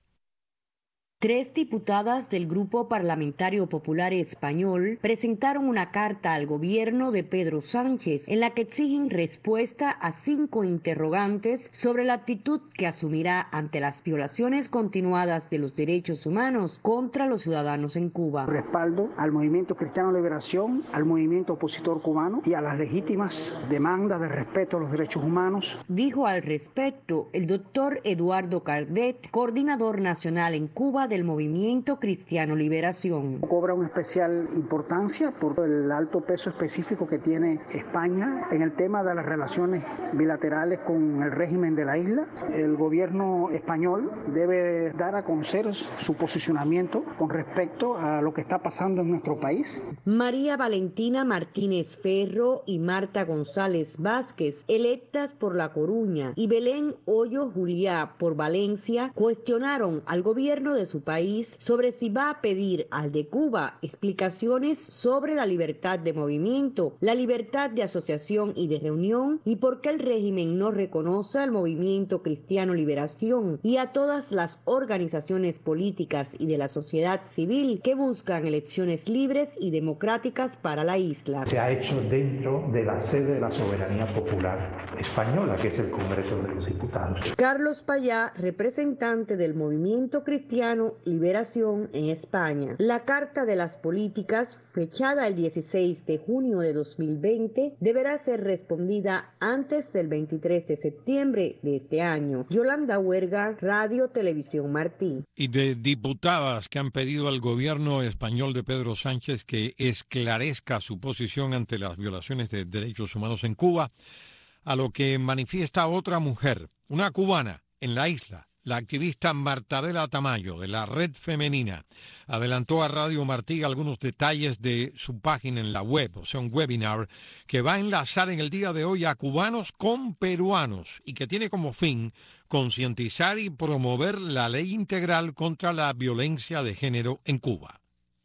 3 diputadas del Grupo Parlamentario Popular Español presentaron una carta al gobierno de Pedro Sánchez en la que exigen respuesta a 5 interrogantes sobre la actitud que asumirá ante las violaciones continuadas de los derechos humanos contra los ciudadanos en Cuba. Respaldo al Movimiento Cristiano Liberación, al movimiento opositor cubano y a las legítimas demandas de respeto a los derechos humanos. Dijo al respecto el doctor Eduardo Calvet, coordinador nacional en Cuba del Movimiento Cristiano Liberación. Cobra una especial importancia por el alto peso específico que tiene España en el tema de las relaciones bilaterales con el régimen de la isla. El gobierno español debe dar a conocer su posicionamiento con respecto a lo que está pasando en nuestro país. María Valentina Martínez Ferro y Marta González Vázquez, electas por La Coruña, y Belén Hoyo Juliá por Valencia, cuestionaron al gobierno de su país sobre si va a pedir al de Cuba explicaciones sobre la libertad de movimiento, la libertad de asociación y de reunión, y por qué el régimen no reconoce al Movimiento Cristiano Liberación y a todas las organizaciones políticas y de la sociedad civil que buscan elecciones libres y democráticas para la isla. Se ha hecho dentro de la sede de la soberanía popular española, que es el Congreso de los Diputados. Carlos Payá, representante del Movimiento Cristiano Liberación en España. La Carta de las Políticas, fechada el 16 de junio de 2020, deberá ser respondida antes del 23 de septiembre de este año. Yolanda Huerga, Radio Televisión Martí. Y de diputadas que han pedido al gobierno español de Pedro Sánchez que esclarezca su posición ante las violaciones de derechos humanos en Cuba, a lo que manifiesta otra mujer, una cubana, en la isla. La activista Martadela Tamayo, de la Red Femenina, adelantó a Radio Martí algunos detalles de su página en la web, o sea, un webinar que va a enlazar en el día de hoy a cubanos con peruanos y que tiene como fin concientizar y promover la ley integral contra la violencia de género en Cuba.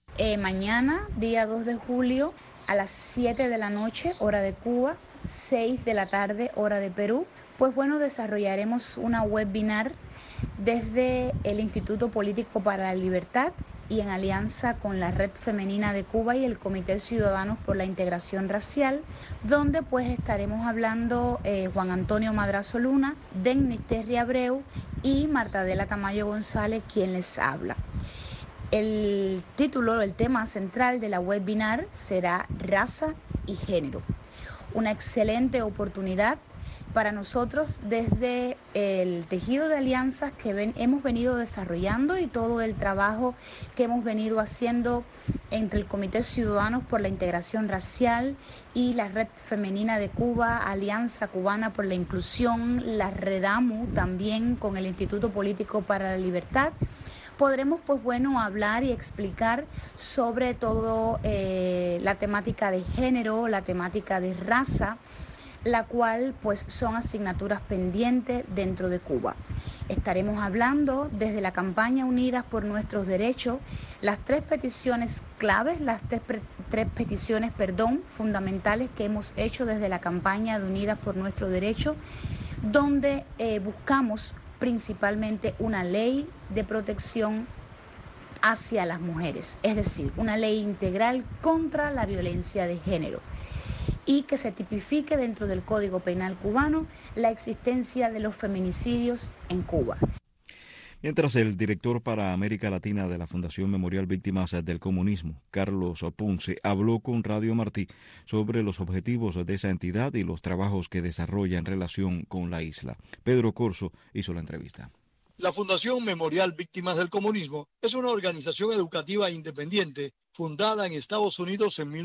Mañana, día 2 de julio, a las 7 de la noche, hora de Cuba, 6 de la tarde, hora de Perú, pues bueno, desarrollaremos una webinar desde el Instituto Político para la Libertad y en alianza con la Red Femenina de Cuba y el Comité Ciudadanos por la Integración Racial, donde pues estaremos hablando Juan Antonio Madrazo Luna, Dennis Terry Abreu y Martadela Tamayo González, quien les habla. El título, el tema central de la webinar será Raza y Género. Una excelente oportunidad para nosotros desde el tejido de alianzas que hemos venido desarrollando y todo el trabajo que hemos venido haciendo entre el Comité Ciudadanos por la Integración Racial y la Red Femenina de Cuba, Alianza Cubana por la Inclusión, la REDAMU también con el Instituto Político para la Libertad, podremos hablar y explicar sobre todo la temática de género, la temática de raza, la cual son asignaturas pendientes dentro de Cuba. Estaremos hablando desde la campaña Unidas por Nuestros Derechos, las tres peticiones claves, tres peticiones fundamentales que hemos hecho desde la campaña de Unidas por Nuestros Derechos, donde buscamos principalmente una ley de protección hacia las mujeres, es decir, una ley integral contra la violencia de género, y que se tipifique dentro del Código Penal cubano la existencia de los feminicidios en Cuba. Mientras el director para América Latina de la Fundación Memorial Víctimas del Comunismo, Carlos Ponce, habló con Radio Martí sobre los objetivos de esa entidad y los trabajos que desarrolla en relación con la isla. Pedro Corso hizo la entrevista. La Fundación Memorial Víctimas del Comunismo es una organización educativa independiente fundada en Estados Unidos en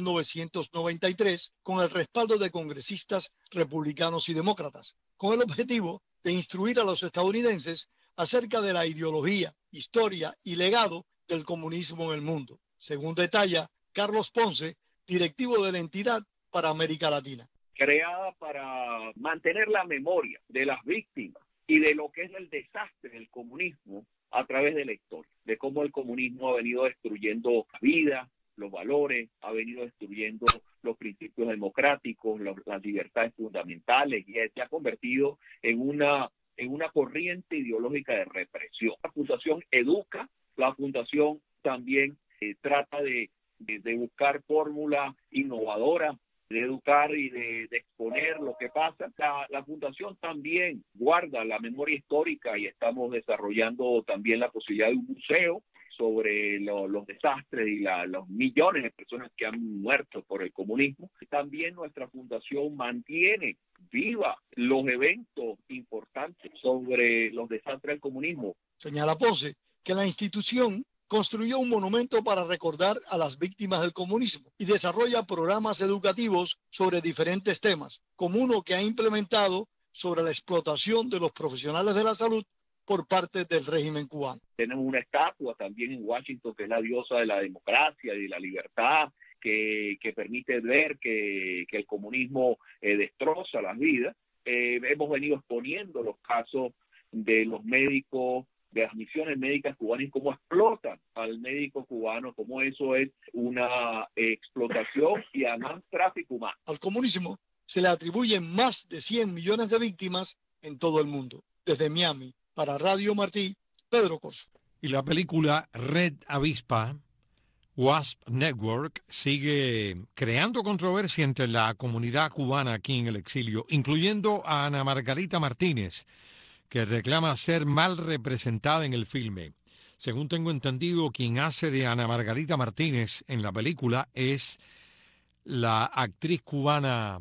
1993 con el respaldo de congresistas republicanos y demócratas, con el objetivo de instruir a los estadounidenses acerca de la ideología, historia y legado del comunismo en el mundo, según detalla Carlos Ponce, directivo de la entidad para América Latina. Creada para mantener la memoria de las víctimas y de lo que es el desastre del comunismo a través de la historia, de cómo el comunismo ha venido destruyendo la vida, los valores, ha venido destruyendo los principios democráticos, las libertades fundamentales, y se ha convertido en una corriente ideológica de represión. La Fundación educa, la Fundación también trata de buscar fórmulas innovadoras, de educar y de exponer lo que pasa. La Fundación también guarda la memoria histórica y estamos desarrollando también la posibilidad de un museo sobre los desastres y los millones de personas que han muerto por el comunismo. También nuestra fundación mantiene viva los eventos importantes sobre los desastres del comunismo. Señala Ponce que la institución construyó un monumento para recordar a las víctimas del comunismo y desarrolla programas educativos sobre diferentes temas, como uno que ha implementado sobre la explotación de los profesionales de la salud por parte del régimen cubano. Tenemos una estatua también en Washington que es la diosa de la democracia y de la libertad, que permite ver que el comunismo destroza las vidas. Hemos venido exponiendo los casos de los médicos, de las misiones médicas cubanas y cómo explotan al médico cubano, cómo eso es una explotación y además tráfico humano. Al comunismo se le atribuyen más de 100 millones de víctimas en todo el mundo. Desde Miami, para Radio Martí, Pedro Corso. Y la película Red Avispa, WASP Network, sigue creando controversia entre la comunidad cubana aquí en el exilio, incluyendo a Ana Margarita Martínez, que reclama ser mal representada en el filme. Según tengo entendido, quien hace de Ana Margarita Martínez en la película es la actriz cubana,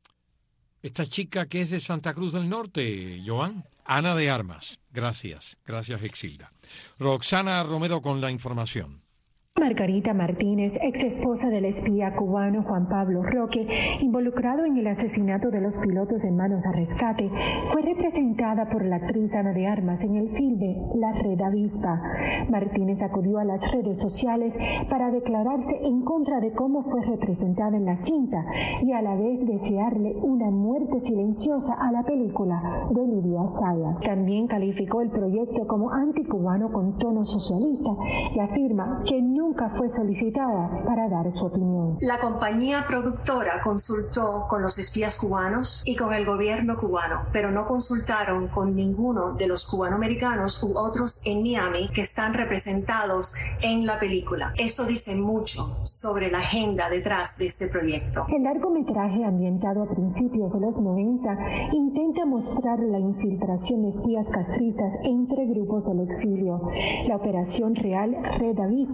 esta chica que es de Santa Cruz del Norte, Joan, Ana de Armas. Gracias, Exilda. Roxana Romero con la información. Margarita Martínez, ex esposa del espía cubano Juan Pablo Roque, involucrado en el asesinato de los pilotos de Manos a Rescate, fue representada por la actriz Ana de Armas en el filme La Red Avispa. Martínez acudió a las redes sociales para declararse en contra de cómo fue representada en la cinta y a la vez desearle una muerte silenciosa a la película de Lidia Sayas. También calificó el proyecto como anticubano con tono socialista y afirma que nunca fue solicitada para dar su opinión. La compañía productora consultó con los espías cubanos y con el gobierno cubano, pero no consultaron con ninguno de los cubanoamericanos u otros en Miami que están representados en la película. Eso dice mucho sobre la agenda detrás de este proyecto. El largometraje, ambientado a principios de los 90, intenta mostrar la infiltración de espías castristas entre grupos del exilio. La operación real Red Avispa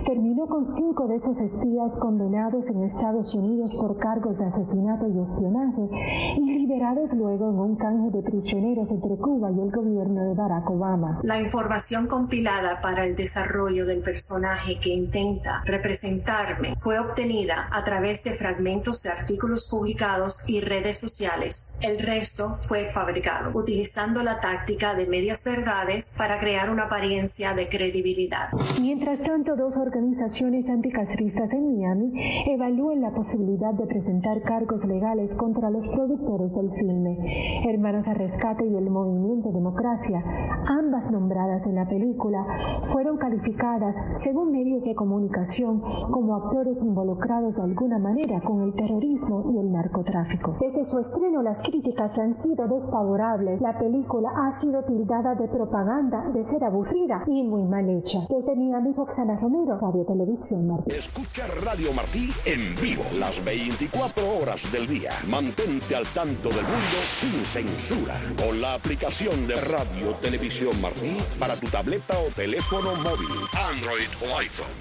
terminó con 5 de esos espías condenados en Estados Unidos por cargos de asesinato y espionaje y liberados luego en un canje de prisioneros entre Cuba y el gobierno de Barack Obama. La información compilada para el desarrollo del personaje que intenta representarme fue obtenida a través de fragmentos de artículos publicados y redes sociales. El resto fue fabricado, utilizando la táctica de medias verdades para crear una apariencia de credibilidad. Mientras tanto, 2 organizaciones anticastristas en Miami evalúan la posibilidad de presentar cargos legales contra los productores del filme. Hermanos a Rescate y el Movimiento Democracia, ambas nombradas en la película, fueron calificadas, según medios de comunicación, como actores involucrados de alguna manera con el terrorismo y el narcotráfico. Desde su estreno, las críticas han sido desfavorables. La película ha sido tildada de propaganda, de ser aburrida y muy mal hecha. Desde Miami, Roxana Romero, Radio Televisión Martí. Escucha Radio Martí en vivo las 24 horas del día. Mantente al tanto del mundo sin censura con la aplicación de Radio Televisión Martí para tu tableta o teléfono móvil, Android o iPhone.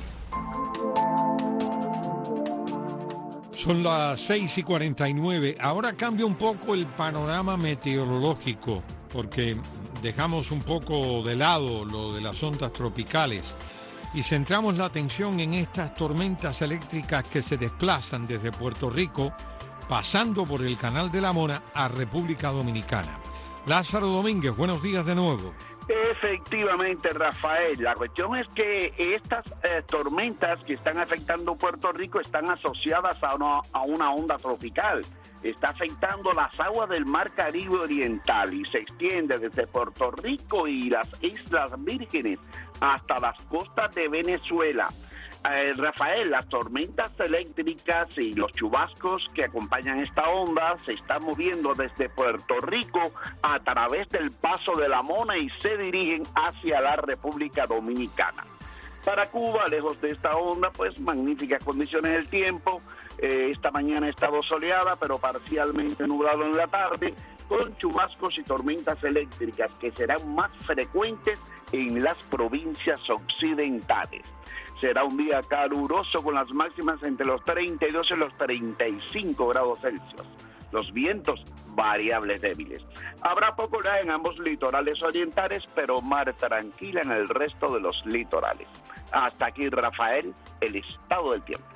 Son las 6:49. Ahora cambia un poco el panorama meteorológico porque dejamos un poco de lado lo de las ondas tropicales y centramos la atención en estas tormentas eléctricas que se desplazan desde Puerto Rico, pasando por el Canal de la Mona a República Dominicana. Lázaro Domínguez, buenos días de nuevo. Efectivamente, Rafael, la cuestión es que estas tormentas que están afectando Puerto Rico están asociadas a una onda tropical. Está afectando las aguas del Mar Caribe Oriental y se extiende desde Puerto Rico y las Islas Vírgenes hasta las costas de Venezuela. Rafael, las tormentas eléctricas y los chubascos que acompañan esta onda se están moviendo desde Puerto Rico a través del Paso de la Mona y se dirigen hacia la República Dominicana. Para Cuba, lejos de esta onda, pues magníficas condiciones del tiempo. Esta mañana ha estado soleada, pero parcialmente nublado en la tarde, con chubascos y tormentas eléctricas que serán más frecuentes en las provincias occidentales. Será un día caluroso con las máximas entre los 32 y los 35 grados Celsius. Los vientos variables débiles. Habrá poco oleaje en ambos litorales orientales, pero mar tranquila en el resto de los litorales. Hasta aquí, Rafael, el estado del tiempo.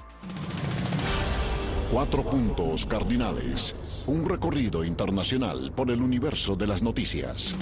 4 puntos cardinales. Un recorrido internacional por el universo de las noticias.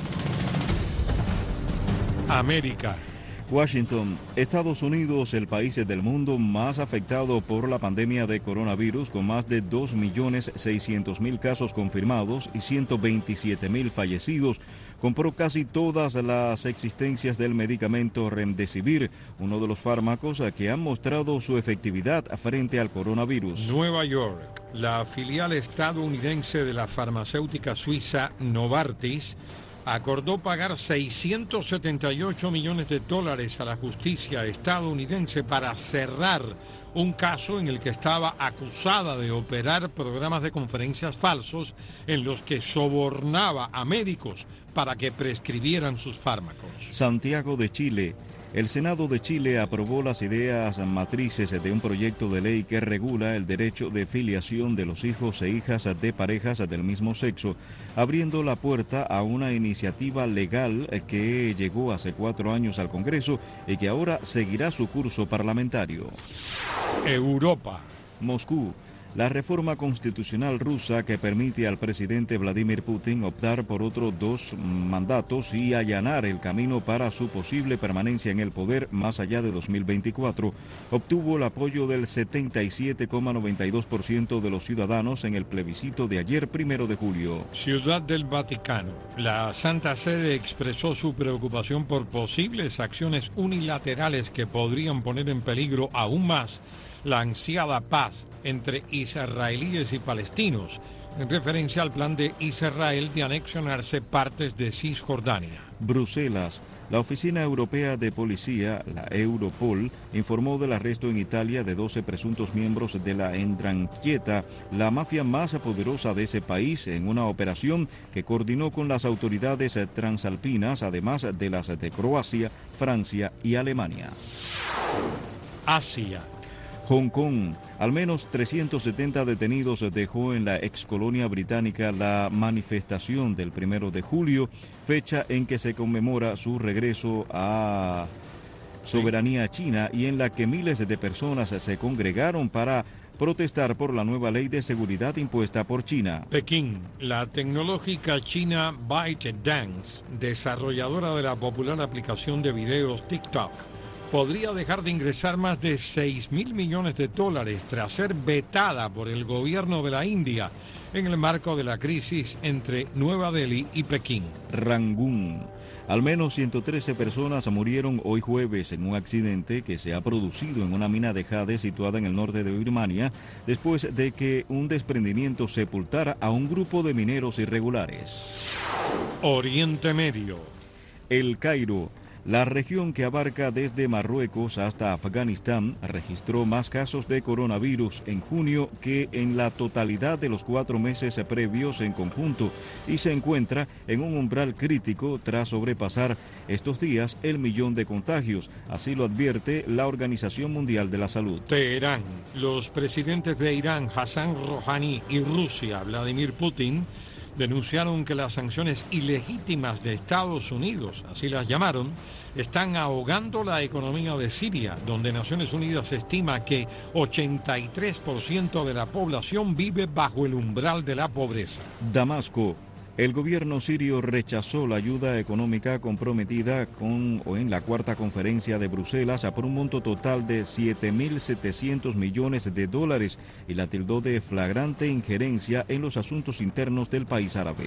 América. Washington, Estados Unidos, el país del mundo más afectado por la pandemia de coronavirus, con más de 2.600.000 casos confirmados y 127.000 fallecidos, compró casi todas las existencias del medicamento Remdesivir, uno de los fármacos que han mostrado su efectividad frente al coronavirus. Nueva York, la filial estadounidense de la farmacéutica suiza Novartis acordó pagar $678 millones a la justicia estadounidense para cerrar un caso en el que estaba acusada de operar programas de conferencias falsos en los que sobornaba a médicos para que prescribieran sus fármacos. Santiago de Chile. El Senado de Chile aprobó las ideas matrices de un proyecto de ley que regula el derecho de filiación de los hijos e hijas de parejas del mismo sexo, abriendo la puerta a una iniciativa legal que llegó hace 4 años al Congreso y que ahora seguirá su curso parlamentario. Europa. Moscú. La reforma constitucional rusa que permite al presidente Vladimir Putin optar por otros 2 mandatos y allanar el camino para su posible permanencia en el poder más allá de 2024, obtuvo el apoyo del 77,92% de los ciudadanos en el plebiscito de ayer, 1 de julio. Ciudad del Vaticano. La Santa Sede expresó su preocupación por posibles acciones unilaterales que podrían poner en peligro aún más la ansiada paz entre israelíes y palestinos, en referencia al plan de Israel de anexionarse partes de Cisjordania. Bruselas. La Oficina Europea de Policía, la Europol, informó del arresto en Italia de 12 presuntos miembros de la 'Ndrangheta, la mafia más poderosa de ese país, en una operación que coordinó con las autoridades transalpinas, además de las de Croacia, Francia y Alemania. Asia. Hong Kong, al menos 370 detenidos dejó en la excolonia británica la manifestación del 1 de julio, fecha en que se conmemora su regreso a soberanía china y en la que miles de personas se congregaron para protestar por la nueva ley de seguridad impuesta por China. Pekín, la tecnológica china ByteDance, desarrolladora de la popular aplicación de videos TikTok, podría dejar de ingresar más de $6.000 millones tras ser vetada por el gobierno de la India en el marco de la crisis entre Nueva Delhi y Pekín. Rangún. Al menos 113 personas murieron hoy jueves en un accidente que se ha producido en una mina de jade situada en el norte de Birmania, después de que un desprendimiento sepultara a un grupo de mineros irregulares. Oriente Medio. El Cairo. La región que abarca desde Marruecos hasta Afganistán registró más casos de coronavirus en junio que en la totalidad de los 4 meses previos en conjunto y se encuentra en un umbral crítico tras sobrepasar estos días el 1.000.000 de contagios, así lo advierte la Organización Mundial de la Salud. Teherán. Los presidentes de Irán, Hassan Rouhani, y Rusia, Vladimir Putin, denunciaron que las sanciones ilegítimas de Estados Unidos, así las llamaron, están ahogando la economía de Siria, donde Naciones Unidas estima que 83% de la población vive bajo el umbral de la pobreza. Damasco. El gobierno sirio rechazó la ayuda económica comprometida en la cuarta conferencia de Bruselas por un monto total de $7.700 millones y la tildó de flagrante injerencia en los asuntos internos del país árabe.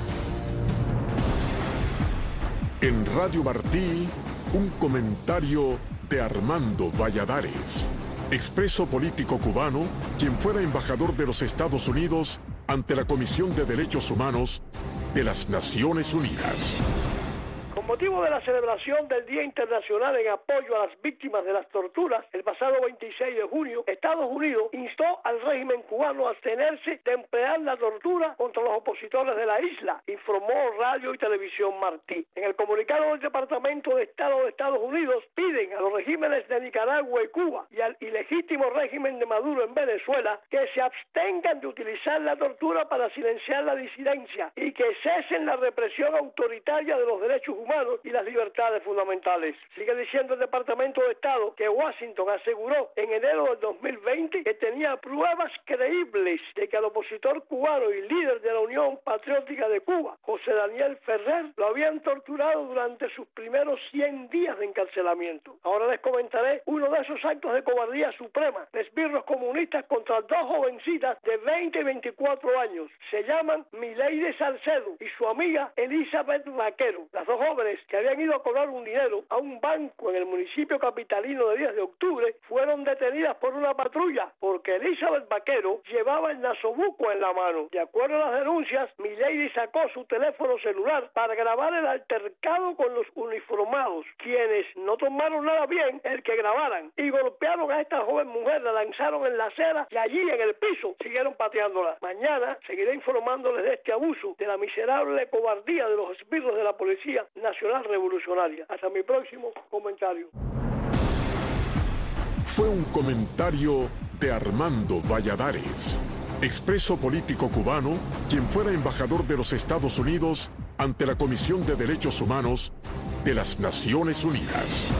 En Radio Martí, un comentario de Armando Valladares, expreso político cubano, quien fuera embajador de los Estados Unidos ante la Comisión de Derechos Humanos de las Naciones Unidas. Con motivo de la celebración del Día Internacional en apoyo a las víctimas de las torturas, el pasado 26 de junio, Estados Unidos instó al régimen cubano a abstenerse de emplear la tortura contra los opositores de la isla, informó Radio y Televisión Martí. En el comunicado del Departamento de Estado de Estados Unidos, piden a los regímenes de Nicaragua y Cuba y al ilegítimo régimen de Maduro en Venezuela que se abstengan de utilizar la tortura para silenciar la disidencia y que cesen la represión autoritaria de los derechos humanos y las libertades fundamentales. Sigue diciendo el Departamento de Estado que Washington aseguró en enero del 2020 que tenía pruebas creíbles de que al opositor cubano y líder de la Unión Patriótica de Cuba, José Daniel Ferrer, lo habían torturado durante sus primeros 100 días de encarcelamiento. Ahora les comentaré uno de esos actos de cobardía suprema de esbirros comunistas contra dos jovencitas de 20 y 24 años. Se llaman Mileide Salcedo y su amiga Elizabeth Vaquero. Las dos jóvenes que habían ido a cobrar un dinero a un banco en el municipio capitalino de 10 de octubre fueron detenidas por una patrulla porque Elizabeth Vaquero llevaba el nasobuco en la mano. De acuerdo a las denuncias, Milady sacó su teléfono celular para grabar el altercado con los uniformados, quienes no tomaron nada bien el que grabaran y golpearon a esta joven mujer, la lanzaron en la acera y allí en el piso siguieron pateándola. Mañana seguiré informándoles de este abuso, de la miserable cobardía de los esbirros de la Policía Nacional Revolucionaria. Hasta mi próximo comentario. Fue un comentario de Armando Valladares, expreso político cubano, quien fuera embajador de los Estados Unidos ante la Comisión de Derechos Humanos de las Naciones Unidas.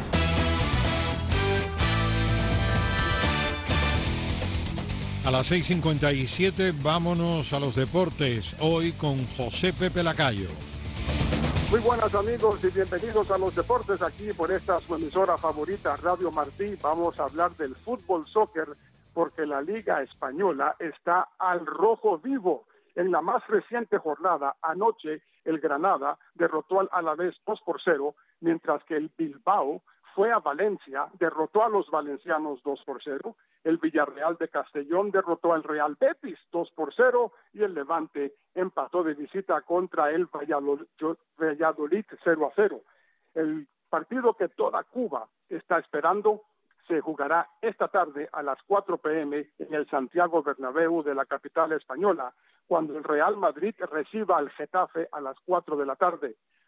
A las 6:57 vámonos a los deportes, hoy con José Pepe Lacayo. Muy buenas amigos y bienvenidos a los deportes aquí por esta su emisora favorita Radio Martí. Vamos a hablar del fútbol soccer porque la Liga Española está al rojo vivo. En la más reciente jornada, anoche, el Granada derrotó al Alavés 2-0, mientras que el Bilbao fue a Valencia, derrotó a los valencianos 2-0, el Villarreal de Castellón derrotó al Real Betis 2-0 y el Levante empató de visita contra el Valladolid 0-0. El partido que toda Cuba está esperando se jugará esta tarde a las 4 p.m. en el Santiago Bernabéu de la capital española, cuando el Real Madrid reciba al Getafe a las 4 de la tarde.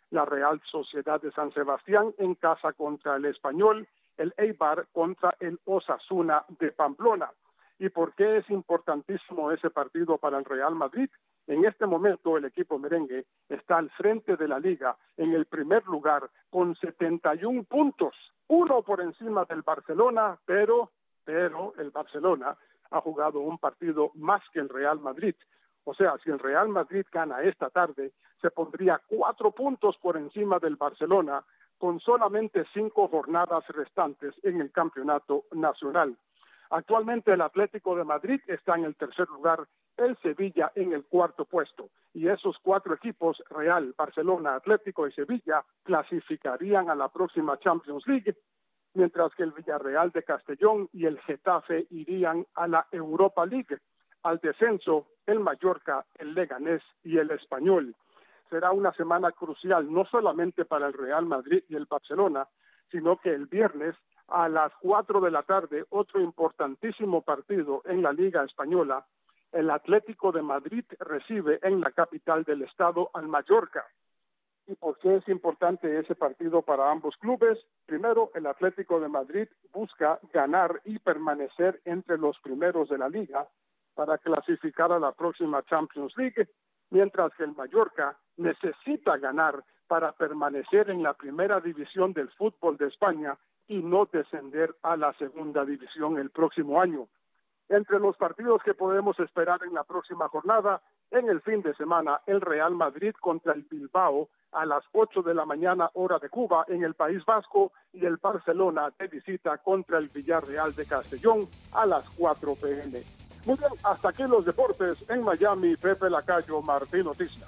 la Real Sociedad de San Sebastián en casa contra el Español, el Eibar contra el Osasuna de Pamplona. ¿Y por qué es importantísimo ese partido para el Real Madrid? En este momento el equipo merengue está al frente de la liga en el primer lugar con 71 puntos, uno por encima del Barcelona, pero el Barcelona ha jugado un partido más que el Real Madrid. O sea, si el Real Madrid gana esta tarde, se pondría 4 puntos por encima del Barcelona con solamente 5 jornadas restantes en el campeonato nacional. Actualmente el Atlético de Madrid está en el tercer lugar, el Sevilla en el cuarto puesto. Y esos 4 equipos, Real, Barcelona, Atlético y Sevilla, clasificarían a la próxima Champions League, mientras que el Villarreal de Castellón y el Getafe irían a la Europa League. Al descenso, el Mallorca, el Leganés y el Español. Será una semana crucial no solamente para el Real Madrid y el Barcelona, sino que el viernes a las 4 de la tarde, otro importantísimo partido en la Liga Española, el Atlético de Madrid recibe en la capital del estado al Mallorca. ¿Y por qué es importante ese partido para ambos clubes? Primero, el Atlético de Madrid busca ganar y permanecer entre los primeros de la liga para clasificar a la próxima Champions League, mientras que el Mallorca necesita ganar para permanecer en la primera división del fútbol de España y no descender a la segunda división el próximo año. Entre los partidos que podemos esperar en la próxima jornada, en el fin de semana, el Real Madrid contra el Bilbao a las 8 de la mañana hora de Cuba en el País Vasco y el Barcelona de visita contra el Villarreal de Castellón a las 4 p.m. Muy bien, hasta aquí los deportes en Miami. Pepe Lacayo, Martí Noticias.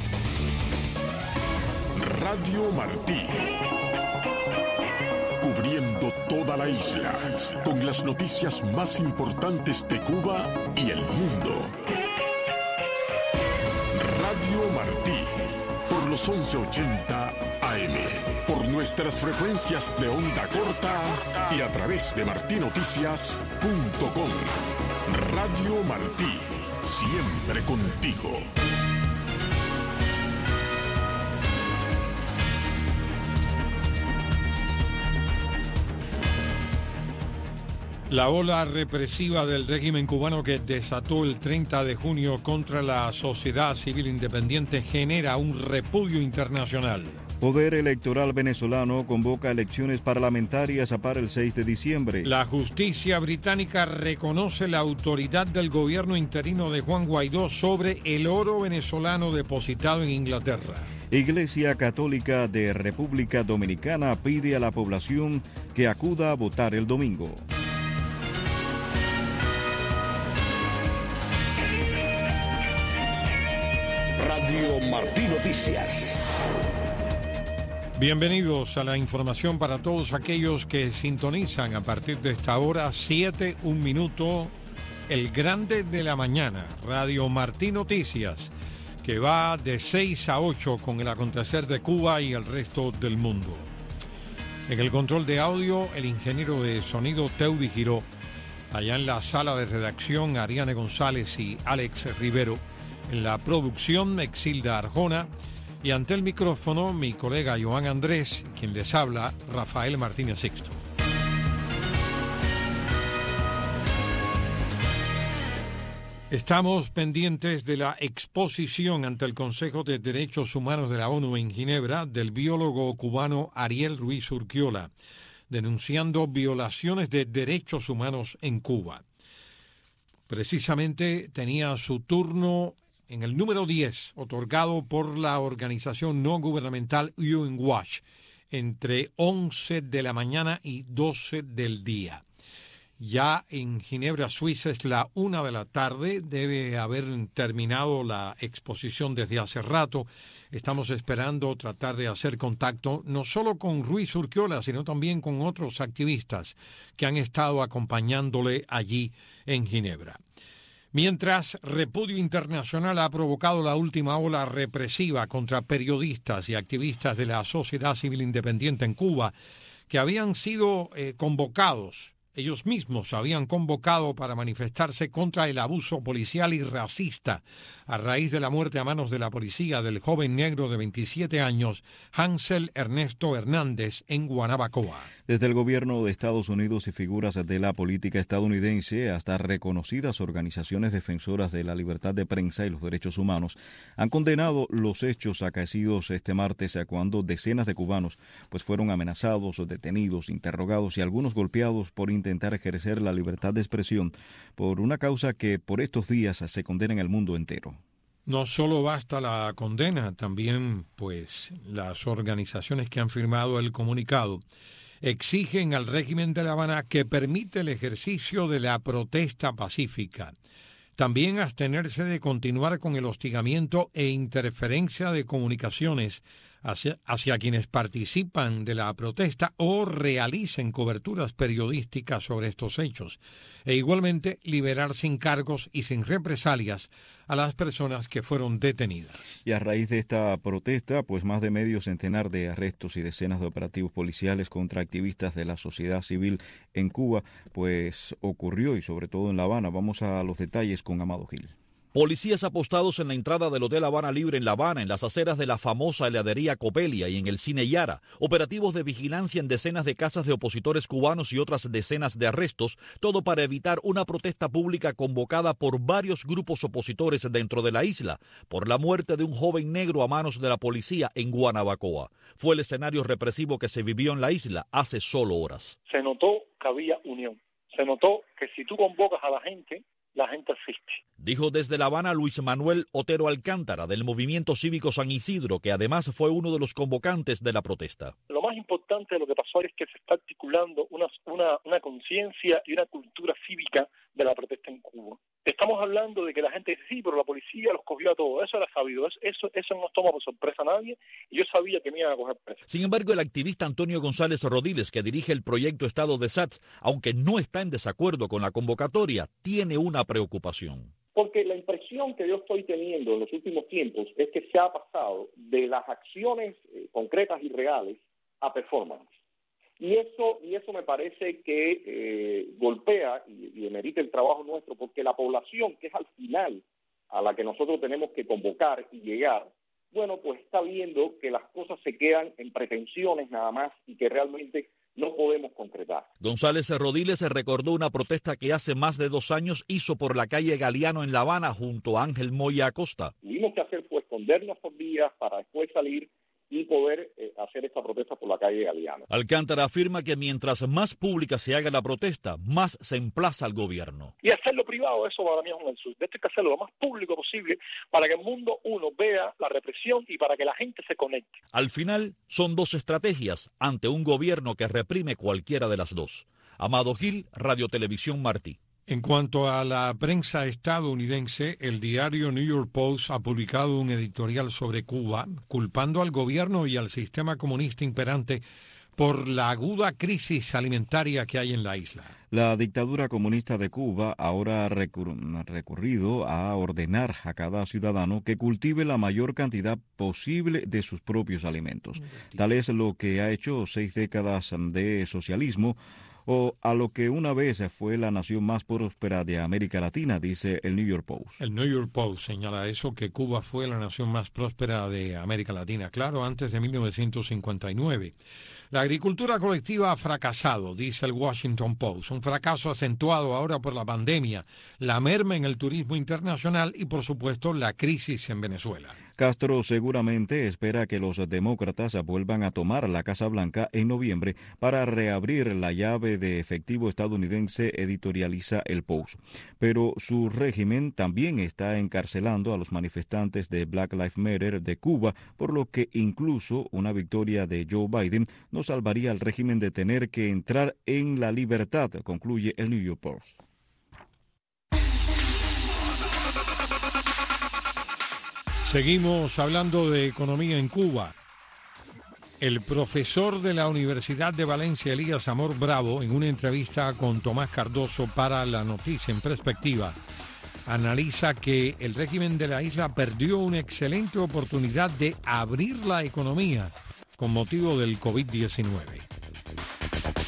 Radio Martí. Cubriendo toda la isla con las noticias más importantes de Cuba y el mundo. Radio Martí, por los 1180 AM, por nuestras frecuencias de onda corta y a través de martinoticias.com. Radio Martí, siempre contigo. La ola represiva del régimen cubano que desató el 30 de junio contra la sociedad civil independiente genera un repudio internacional. Poder Electoral venezolano convoca elecciones parlamentarias para el 6 de diciembre. La justicia británica reconoce la autoridad del gobierno interino de Juan Guaidó sobre el oro venezolano depositado en Inglaterra. Iglesia Católica de República Dominicana pide a la población que acuda a votar el domingo. Radio Martí Noticias. Bienvenidos a la información para todos aquellos que sintonizan a partir de esta hora, 7, 1 minuto, el grande de la mañana, Radio Martí Noticias, que va de 6 a 8 con el acontecer de Cuba y el resto del mundo. En el control de audio, el ingeniero de sonido Teudi Giró, allá en la sala de redacción, Ariane González y Alex Rivero, en la producción, Exilda Arjona, y ante el micrófono, mi colega Joan Andrés, quien les habla, Rafael Martínez Sixto. Estamos pendientes de la exposición ante el Consejo de Derechos Humanos de la ONU en Ginebra del biólogo cubano Ariel Ruiz Urquiola, denunciando violaciones de derechos humanos en Cuba. Precisamente tenía su turno en el número 10, otorgado por la organización no gubernamental UN Watch, entre 11 de la mañana y 12 del día. Ya en Ginebra, Suiza, es la 1 de la tarde, debe haber terminado la exposición desde hace rato. Estamos esperando tratar de hacer contacto no solo con Ruiz Urquiola, sino también con otros activistas que han estado acompañándole allí en Ginebra. Mientras, repudio internacional ha provocado la última ola represiva contra periodistas y activistas de la sociedad civil independiente en Cuba, que habían sido convocados Ellos mismos habían convocado para manifestarse contra el abuso policial y racista a raíz de la muerte a manos de la policía del joven negro de 27 años, Hansel Ernesto Hernández, en Guanabacoa. Desde el gobierno de Estados Unidos y figuras de la política estadounidense hasta reconocidas organizaciones defensoras de la libertad de prensa y los derechos humanos han condenado los hechos acaecidos este martes cuando decenas de cubanos fueron amenazados, detenidos, interrogados y algunos golpeados por intentar ejercer la libertad de expresión por una causa que por estos días se condena en el mundo entero. No solo basta la condena, también las organizaciones que han firmado el comunicado exigen al régimen de La Habana que permite el ejercicio de la protesta pacífica. También abstenerse de continuar con el hostigamiento e interferencia de comunicaciones hacia quienes participan de la protesta o realicen coberturas periodísticas sobre estos hechos, e igualmente liberar sin cargos y sin represalias a las personas que fueron detenidas. Y a raíz de esta protesta, más de medio centenar de arrestos y decenas de operativos policiales contra activistas de la sociedad civil en Cuba, ocurrió, y sobre todo en La Habana. Vamos a los detalles con Amado Gil. Policías apostados en la entrada del Hotel Habana Libre en La Habana, en las aceras de la famosa heladería Copelia y en el Cine Yara, operativos de vigilancia en decenas de casas de opositores cubanos y otras decenas de arrestos, todo para evitar una protesta pública convocada por varios grupos opositores dentro de la isla, por la muerte de un joven negro a manos de la policía en Guanabacoa. Fue el escenario represivo que se vivió en la isla hace solo horas. Se notó que había unión, se notó que si tú convocas a la gente asiste. Dijo desde La Habana Luis Manuel Otero Alcántara, del Movimiento Cívico San Isidro, que además fue uno de los convocantes de la protesta. Lo más importante de lo que pasó es que se está articulando una conciencia y una cultura cívica de la protesta en Cuba. Estamos hablando de que la gente dice, sí, pero la policía los cogió a todos. Eso era sabido, eso no toma por sorpresa a nadie, y yo sabía que me iban a coger preso. Sin embargo, el activista Antonio González Rodiles, que dirige el proyecto Estado de SATS, aunque no está en desacuerdo con la convocatoria, tiene una preocupación. Porque la impresión que yo estoy teniendo en los últimos tiempos es que se ha pasado de las acciones concretas y reales a performance. Y eso me parece que golpea y demerita el trabajo nuestro, porque la población, que es al final a la que nosotros tenemos que convocar y llegar, está viendo que las cosas se quedan en pretensiones nada más y que realmente no podemos concretar. González Rodiles recordó una protesta que hace más de 2 años hizo por la calle Galeano en La Habana junto a Ángel Moya Acosta. Tuvimos que hacer escondernos por días para después salir y poder hacer esta protesta por la calle Galeano. Alcántara afirma que mientras más pública se haga la protesta, más se emplaza al gobierno. Y hacerlo privado, eso para mí es un insulto. Esto hay que hacerlo lo más público posible para que el mundo vea la represión y para que la gente se conecte. Al final, son 2 estrategias ante un gobierno que reprime cualquiera de las 2. Amado Gil, Radio Televisión Martí. En cuanto a la prensa estadounidense, el diario New York Post ha publicado un editorial sobre Cuba, culpando al gobierno y al sistema comunista imperante por la aguda crisis alimentaria que hay en la isla. La dictadura comunista de Cuba ahora ha recurrido a ordenar a cada ciudadano que cultive la mayor cantidad posible de sus propios alimentos. Tal es lo que ha hecho 6 décadas de socialismo, o a lo que una vez fue la nación más próspera de América Latina, dice el New York Post. El New York Post señala eso, que Cuba fue la nación más próspera de América Latina, claro, antes de 1959. La agricultura colectiva ha fracasado, dice el Washington Post, un fracaso acentuado ahora por la pandemia, la merma en el turismo internacional y, por supuesto, la crisis en Venezuela. Castro seguramente espera que los demócratas vuelvan a tomar la Casa Blanca en noviembre para reabrir la llave de efectivo estadounidense, editorializa el Post. Pero su régimen también está encarcelando a los manifestantes de Black Lives Matter de Cuba, por lo que incluso una victoria de Joe Biden no salvaría al régimen de tener que entrar en la libertad, concluye el New York Post. Seguimos hablando de economía en Cuba. El profesor de la Universidad de Valencia, Elías Amor Bravo, en una entrevista con Tomás Cardoso para La Noticia en Perspectiva, analiza que el régimen de la isla perdió una excelente oportunidad de abrir la economía con motivo del COVID-19.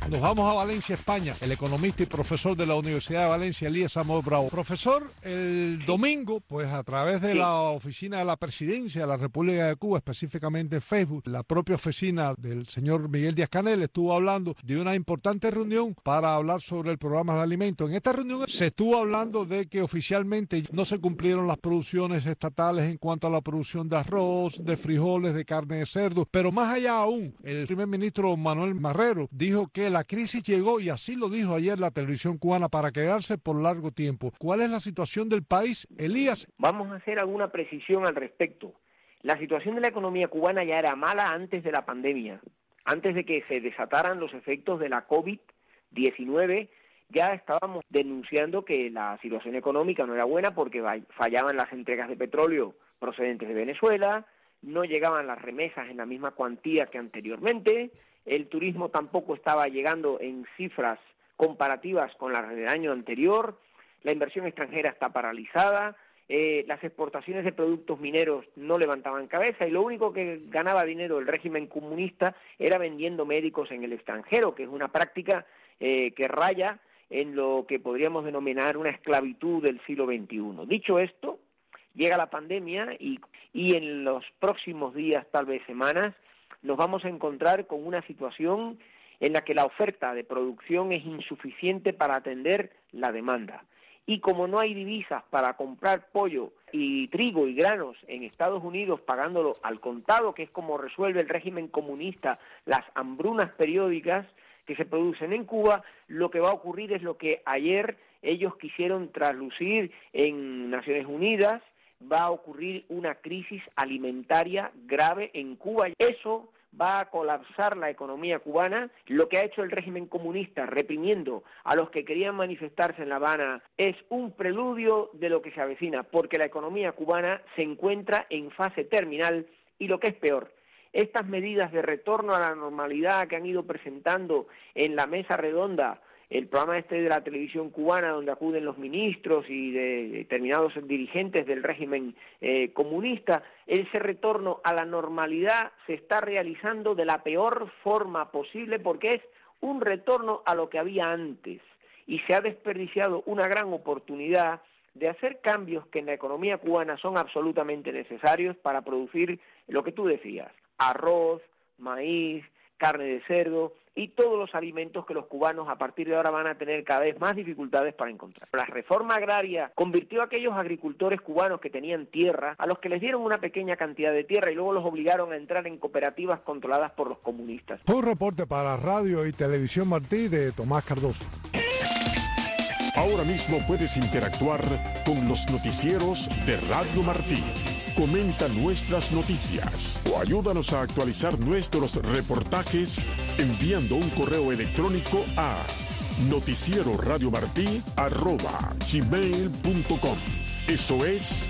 Nos vamos a Valencia, España. El economista y profesor de la Universidad de Valencia, Elías Amor Bravo. Profesor, el domingo, pues a través de la oficina de la Presidencia de la República de Cuba, específicamente Facebook, la propia oficina del señor Miguel Díaz-Canel estuvo hablando de una importante reunión para hablar sobre el programa de alimentos. En esta reunión se estuvo hablando de que oficialmente no se cumplieron las producciones estatales en cuanto a la producción de arroz, de frijoles, de carne de cerdo, pero más allá aún, el primer ministro Manuel Marrero dijo que la crisis llegó, y así lo dijo ayer la televisión cubana, para quedarse por largo tiempo. ¿Cuál es la situación del país, Elías? Vamos a hacer alguna precisión al respecto. La situación de la economía cubana ya era mala antes de la pandemia. Antes de que se desataran los efectos de la COVID-19, ya estábamos denunciando que la situación económica no era buena porque fallaban las entregas de petróleo procedentes de Venezuela, no llegaban las remesas en la misma cuantía que anteriormente, el turismo tampoco estaba llegando en cifras comparativas con las del año anterior, la inversión extranjera está paralizada, las exportaciones de productos mineros no levantaban cabeza y lo único que ganaba dinero el régimen comunista era vendiendo médicos en el extranjero, que es una práctica que raya en lo que podríamos denominar una esclavitud del siglo XXI. Dicho esto, llega la pandemia y en los próximos días, tal vez semanas, nos vamos a encontrar con una situación en la que la oferta de producción es insuficiente para atender la demanda. Y como no hay divisas para comprar pollo y trigo y granos en Estados Unidos pagándolo al contado, que es como resuelve el régimen comunista las hambrunas periódicas que se producen en Cuba, lo que va a ocurrir es lo que ayer ellos quisieron traslucir en Naciones Unidas. Va a ocurrir una crisis alimentaria grave en Cuba. Eso va a colapsar la economía cubana. Lo que ha hecho el régimen comunista reprimiendo a los que querían manifestarse en La Habana es un preludio de lo que se avecina, porque la economía cubana se encuentra en fase terminal y lo que es peor, estas medidas de retorno a la normalidad que han ido presentando en la mesa redonda, el programa de la televisión cubana donde acuden los ministros y de determinados dirigentes del régimen comunista, ese retorno a la normalidad se está realizando de la peor forma posible porque es un retorno a lo que había antes y se ha desperdiciado una gran oportunidad de hacer cambios que en la economía cubana son absolutamente necesarios para producir lo que tú decías, arroz, maíz, carne de cerdo y todos los alimentos que los cubanos a partir de ahora van a tener cada vez más dificultades para encontrar. La reforma agraria convirtió a aquellos agricultores cubanos que tenían tierra, a los que les dieron una pequeña cantidad de tierra y luego los obligaron a entrar en cooperativas controladas por los comunistas. Fue un reporte para Radio y Televisión Martí de Tomás Cardoso. Ahora mismo puedes interactuar con los noticieros de Radio Martí. Comenta nuestras noticias o ayúdanos a actualizar nuestros reportajes enviando un correo electrónico a noticieroradiomartí@gmail.com. Eso es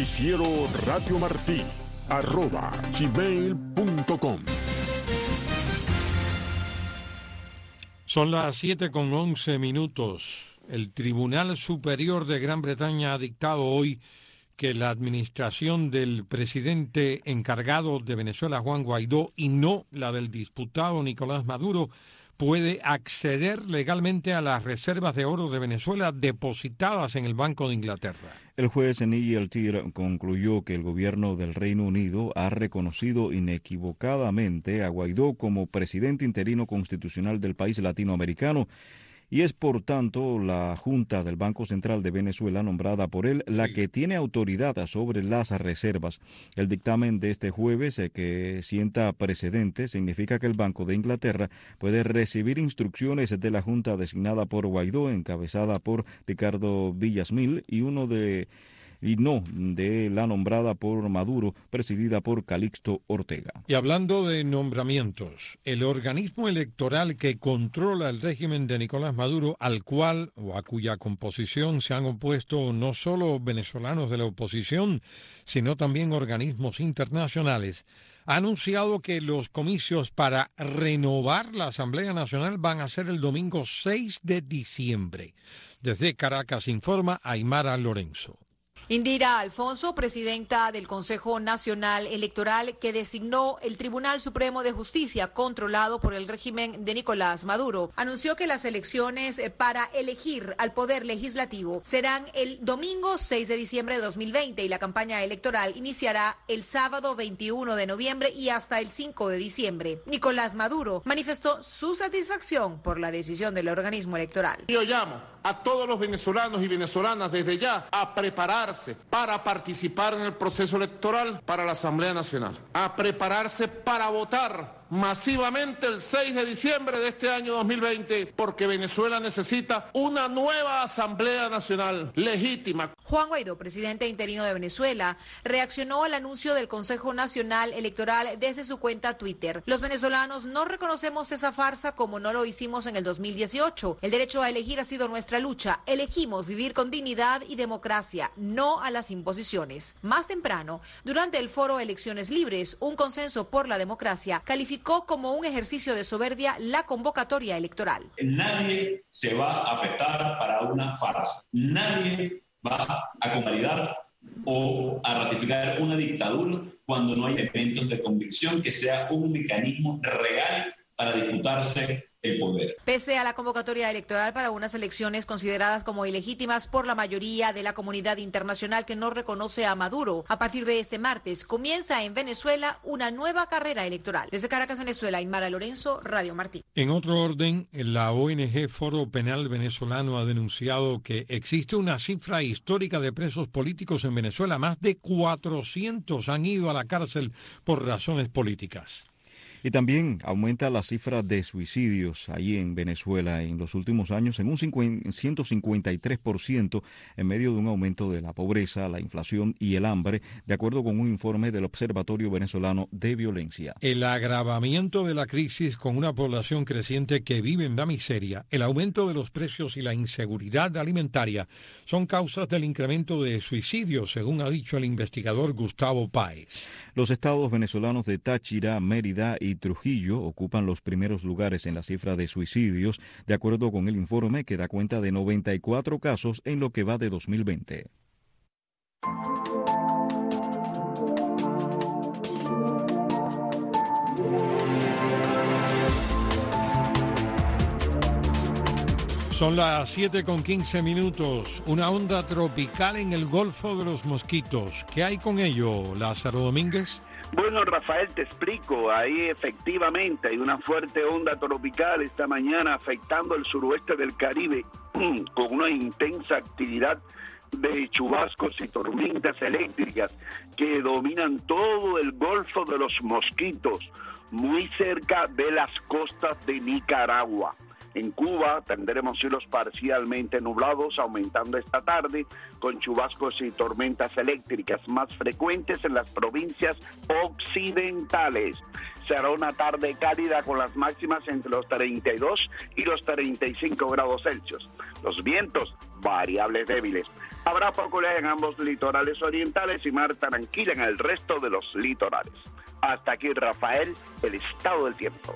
noticieroradiomartí@gmail.com. Son las 7:11. El Tribunal Superior de Gran Bretaña ha dictado hoy que la administración del presidente encargado de Venezuela, Juan Guaidó, y no la del diputado Nicolás Maduro, puede acceder legalmente a las reservas de oro de Venezuela depositadas en el Banco de Inglaterra. El juez Nigel Tier concluyó que el gobierno del Reino Unido ha reconocido inequivocadamente a Guaidó como presidente interino constitucional del país latinoamericano y es por tanto la Junta del Banco Central de Venezuela, nombrada por él, la que tiene autoridad sobre las reservas. El dictamen de este jueves, que sienta precedente, significa que el Banco de Inglaterra puede recibir instrucciones de la Junta designada por Guaidó, encabezada por Ricardo Villasmil, y no de la nombrada por Maduro, presidida por Calixto Ortega. Y hablando de nombramientos, el organismo electoral que controla el régimen de Nicolás Maduro, al cual o a cuya composición se han opuesto no solo venezolanos de la oposición, sino también organismos internacionales, ha anunciado que los comicios para renovar la Asamblea Nacional van a ser el domingo 6 de diciembre. Desde Caracas informa Aymara Lorenzo. Indira Alfonso, presidenta del Consejo Nacional Electoral, que designó el Tribunal Supremo de Justicia, controlado por el régimen de Nicolás Maduro, anunció que las elecciones para elegir al Poder Legislativo serán el domingo 6 de diciembre de 2020 y la campaña electoral iniciará el sábado 21 de noviembre y hasta el 5 de diciembre. Nicolás Maduro manifestó su satisfacción por la decisión del organismo electoral. Yo llamo a todos los venezolanos y venezolanas desde ya a prepararse para participar en el proceso electoral para la Asamblea Nacional, a prepararse para votar masivamente el 6 de diciembre de este año 2020, porque Venezuela necesita una nueva Asamblea Nacional legítima. Juan Guaidó, presidente interino de Venezuela, reaccionó al anuncio del Consejo Nacional Electoral desde su cuenta Twitter. Los venezolanos no reconocemos esa farsa como no lo hicimos en el 2018. El derecho a elegir ha sido nuestra lucha. Elegimos vivir con dignidad y democracia, no a las imposiciones. Más temprano, durante el foro Elecciones Libres, un consenso por la democracia calificó como un ejercicio de soberbia la convocatoria electoral. Nadie se va a prestar para una farsa. Nadie va a convalidar o a ratificar una dictadura cuando no hay elementos de convicción que sea un mecanismo real para disputarse el poder. Pese a la convocatoria electoral para unas elecciones consideradas como ilegítimas por la mayoría de la comunidad internacional que no reconoce a Maduro, a partir de este martes comienza en Venezuela una nueva carrera electoral. Desde Caracas, Venezuela, Aymara Lorenzo, Radio Martí. En otro orden, la ONG Foro Penal Venezolano ha denunciado que existe una cifra histórica de presos políticos en Venezuela. Más de 400 han ido a la cárcel por razones políticas. Y también aumenta la cifra de suicidios allí en Venezuela en los últimos años en un 153% en medio de un aumento de la pobreza, la inflación y el hambre, de acuerdo con un informe del Observatorio Venezolano de Violencia. El agravamiento de la crisis con una población creciente que vive en la miseria, el aumento de los precios y la inseguridad alimentaria son causas del incremento de suicidios, según ha dicho el investigador Gustavo Páez. Los estados venezolanos de Táchira, Mérida y Trujillo ocupan los primeros lugares en la cifra de suicidios, de acuerdo con el informe que da cuenta de 94 casos en lo que va de 2020. Son las 7:15. Una onda tropical en el Golfo de los Mosquitos. ¿Qué hay con ello, Lázaro Domínguez? Bueno, Rafael, te explico. Ahí efectivamente hay una fuerte onda tropical esta mañana afectando el suroeste del Caribe con una intensa actividad de chubascos y tormentas eléctricas que dominan todo el Golfo de los Mosquitos, muy cerca de las costas de Nicaragua. En Cuba tendremos cielos parcialmente nublados, aumentando esta tarde, con chubascos y tormentas eléctricas más frecuentes en las provincias occidentales. Será una tarde cálida con las máximas entre los 32 y los 35 grados Celsius. Los vientos, variables débiles. Habrá poco oleaje en ambos litorales orientales y mar tranquila en el resto de los litorales. Hasta aquí, Rafael, el estado del tiempo.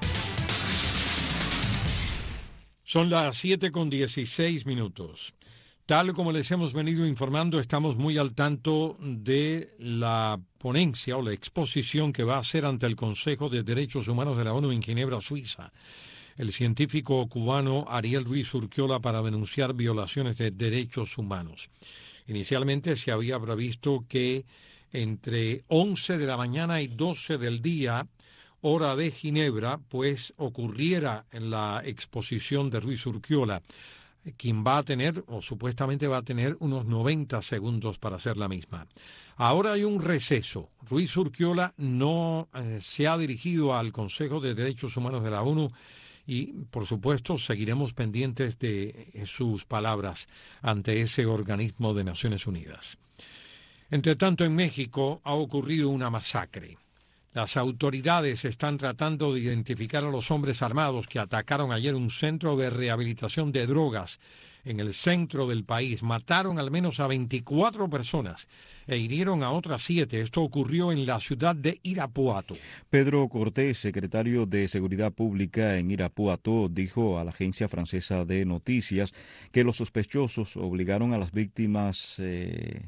Son las 7:16. Tal como les hemos venido informando, estamos muy al tanto de la ponencia o la exposición que va a hacer ante el Consejo de Derechos Humanos de la ONU en Ginebra, Suiza. El científico cubano Ariel Ruiz Urquiola para denunciar violaciones de derechos humanos. Inicialmente se había previsto que entre 11 de la mañana y 12 del día, hora de Ginebra, pues ocurriera en la exposición de Ruiz Urquiola, quien va a tener, o supuestamente va a tener, unos 90 segundos para hacer la misma. Ahora hay un receso. Ruiz Urquiola no se ha dirigido al Consejo de Derechos Humanos de la ONU y, por supuesto, seguiremos pendientes de sus palabras ante ese organismo de Naciones Unidas. Entre tanto, en México ha ocurrido una masacre. Las autoridades están tratando de identificar a los hombres armados que atacaron ayer un centro de rehabilitación de drogas en el centro del país. Mataron al menos a 24 personas e hirieron a otras 7. Esto ocurrió en la ciudad de Irapuato. Pedro Cortés, secretario de Seguridad Pública en Irapuato, dijo a la agencia francesa de noticias que los sospechosos obligaron a las víctimas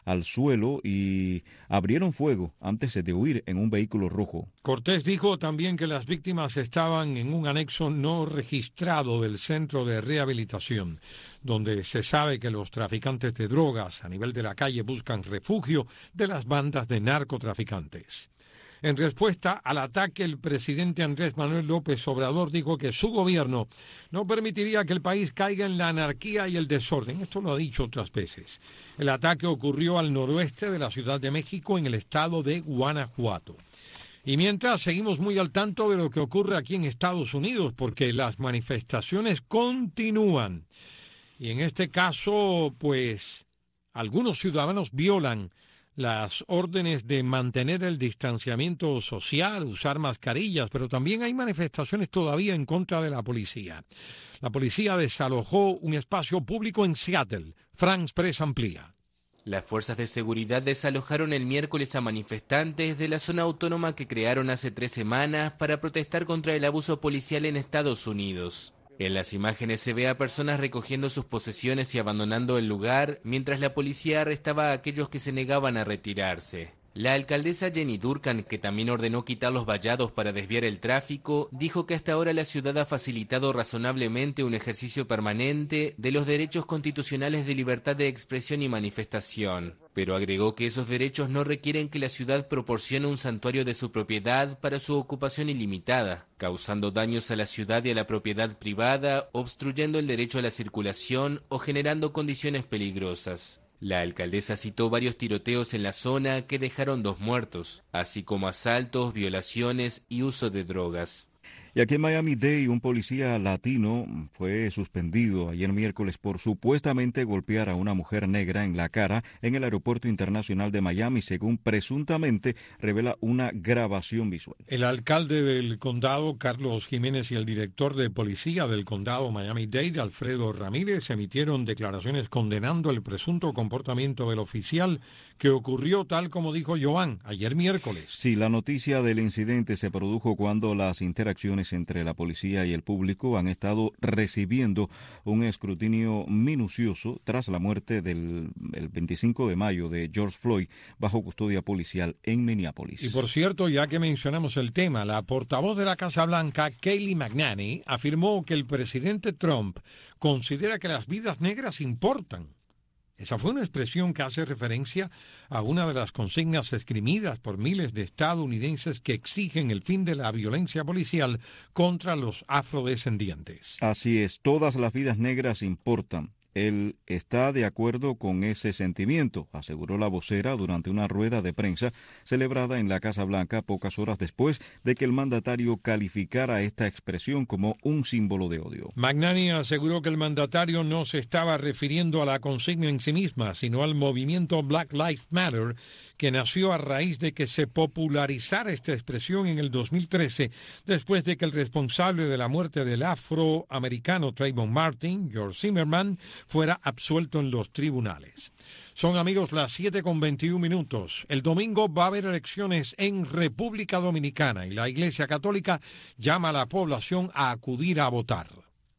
al suelo y abrieron fuego antes de huir en un vehículo rojo. Cortés dijo también que las víctimas estaban en un anexo no registrado del centro de rehabilitación, donde se sabe que los traficantes de drogas a nivel de la calle buscan refugio de las bandas de narcotraficantes. En respuesta al ataque, el presidente Andrés Manuel López Obrador dijo que su gobierno no permitiría que el país caiga en la anarquía y el desorden. Esto lo ha dicho otras veces. El ataque ocurrió al noroeste de la Ciudad de México, en el estado de Guanajuato. Y mientras, seguimos muy al tanto de lo que ocurre aquí en Estados Unidos, porque las manifestaciones continúan. Y en este caso, pues, algunos ciudadanos violan las órdenes de mantener el distanciamiento social, usar mascarillas, pero también hay manifestaciones todavía en contra de la policía. La policía desalojó un espacio público en Seattle. France Press amplía. Las fuerzas de seguridad desalojaron el miércoles a manifestantes de la zona autónoma que crearon hace 3 semanas para protestar contra el abuso policial en Estados Unidos. En las imágenes se ve a personas recogiendo sus posesiones y abandonando el lugar, mientras la policía arrestaba a aquellos que se negaban a retirarse. La alcaldesa Jenny Durkan, que también ordenó quitar los vallados para desviar el tráfico, dijo que hasta ahora la ciudad ha facilitado razonablemente un ejercicio permanente de los derechos constitucionales de libertad de expresión y manifestación, pero agregó que esos derechos no requieren que la ciudad proporcione un santuario de su propiedad para su ocupación ilimitada, causando daños a la ciudad y a la propiedad privada, obstruyendo el derecho a la circulación o generando condiciones peligrosas. La alcaldesa citó varios tiroteos en la zona que dejaron 2 muertos, así como asaltos, violaciones y uso de drogas. Y aquí en Miami-Dade, un policía latino fue suspendido ayer miércoles por supuestamente golpear a una mujer negra en la cara en el aeropuerto internacional de Miami, según presuntamente revela una grabación visual. El alcalde del condado, Carlos Jiménez, y el director de policía del condado Miami-Dade, Alfredo Ramírez, emitieron declaraciones condenando el presunto comportamiento del oficial que ocurrió, tal como dijo Joan, ayer miércoles. Sí, la noticia del incidente se produjo cuando las interacciones entre la policía y el público han estado recibiendo un escrutinio minucioso tras la muerte el 25 de mayo de George Floyd bajo custodia policial en Minneapolis. Y por cierto, ya que mencionamos el tema, la portavoz de la Casa Blanca, Kayleigh McEnany, afirmó que el presidente Trump considera que las vidas negras importan. Esa fue una expresión que hace referencia a una de las consignas esgrimidas por miles de estadounidenses que exigen el fin de la violencia policial contra los afrodescendientes. Así es, todas las vidas negras importan. Él está de acuerdo con ese sentimiento, aseguró la vocera durante una rueda de prensa celebrada en la Casa Blanca pocas horas después de que el mandatario calificara esta expresión como un símbolo de odio. McEnany aseguró que el mandatario no se estaba refiriendo a la consigna en sí misma, sino al movimiento Black Lives Matter, que nació a raíz de que se popularizara esta expresión en el 2013, después de que el responsable de la muerte del afroamericano Trayvon Martin, George Zimmerman, fuera absuelto en los tribunales. Son, amigos, las 7:21. El domingo va a haber elecciones en República Dominicana y la Iglesia Católica llama a la población a acudir a votar.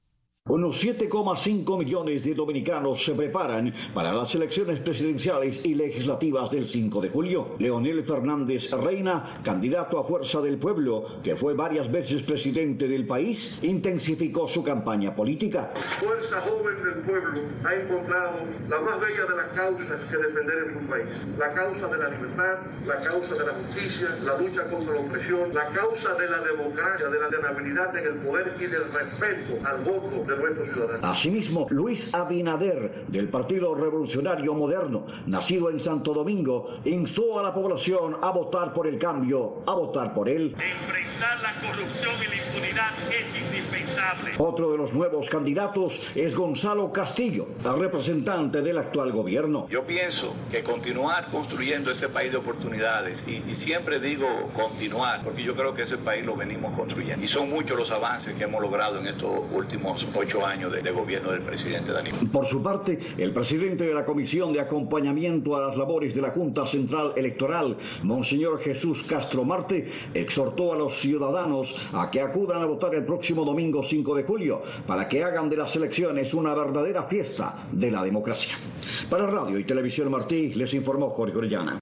Unos 7,5 millones de dominicanos se preparan para las elecciones presidenciales y legislativas del 5 de julio. Leonel Fernández Reina, candidato a Fuerza del Pueblo, que fue varias veces presidente del país, intensificó su campaña política. Fuerza Joven del Pueblo ha encontrado la más bella de las causas que defender en su país. La causa de la libertad, la causa de la justicia, la lucha contra la opresión, la causa de la democracia, de la tenabilidad en el poder y del respeto al voto de nuestros ciudadanos. Asimismo, Luis Abinader, del Partido Revolucionario Moderno, nacido en Santo Domingo, instó a la población a votar por el cambio, a votar por él. Enfrentar la corrupción y la impunidad es indispensable. Otro de los nuevos candidatos es Gonzalo Castillo, el representante del actual gobierno. Yo pienso que continuar construyendo ese país de oportunidades, y siempre digo continuar, porque yo creo que ese país lo venimos construyendo. Y son muchos los avances que hemos logrado en estos últimos 8 8 años de gobierno del presidente Danilo. Por su parte, el presidente de la Comisión de Acompañamiento a las Labores de la Junta Central Electoral, Monseñor Jesús Castro Marte, exhortó a los ciudadanos a que acudan a votar el próximo domingo 5 de julio para que hagan de las elecciones una verdadera fiesta de la democracia. Para Radio y Televisión Martí, les informó Jorge Orellana.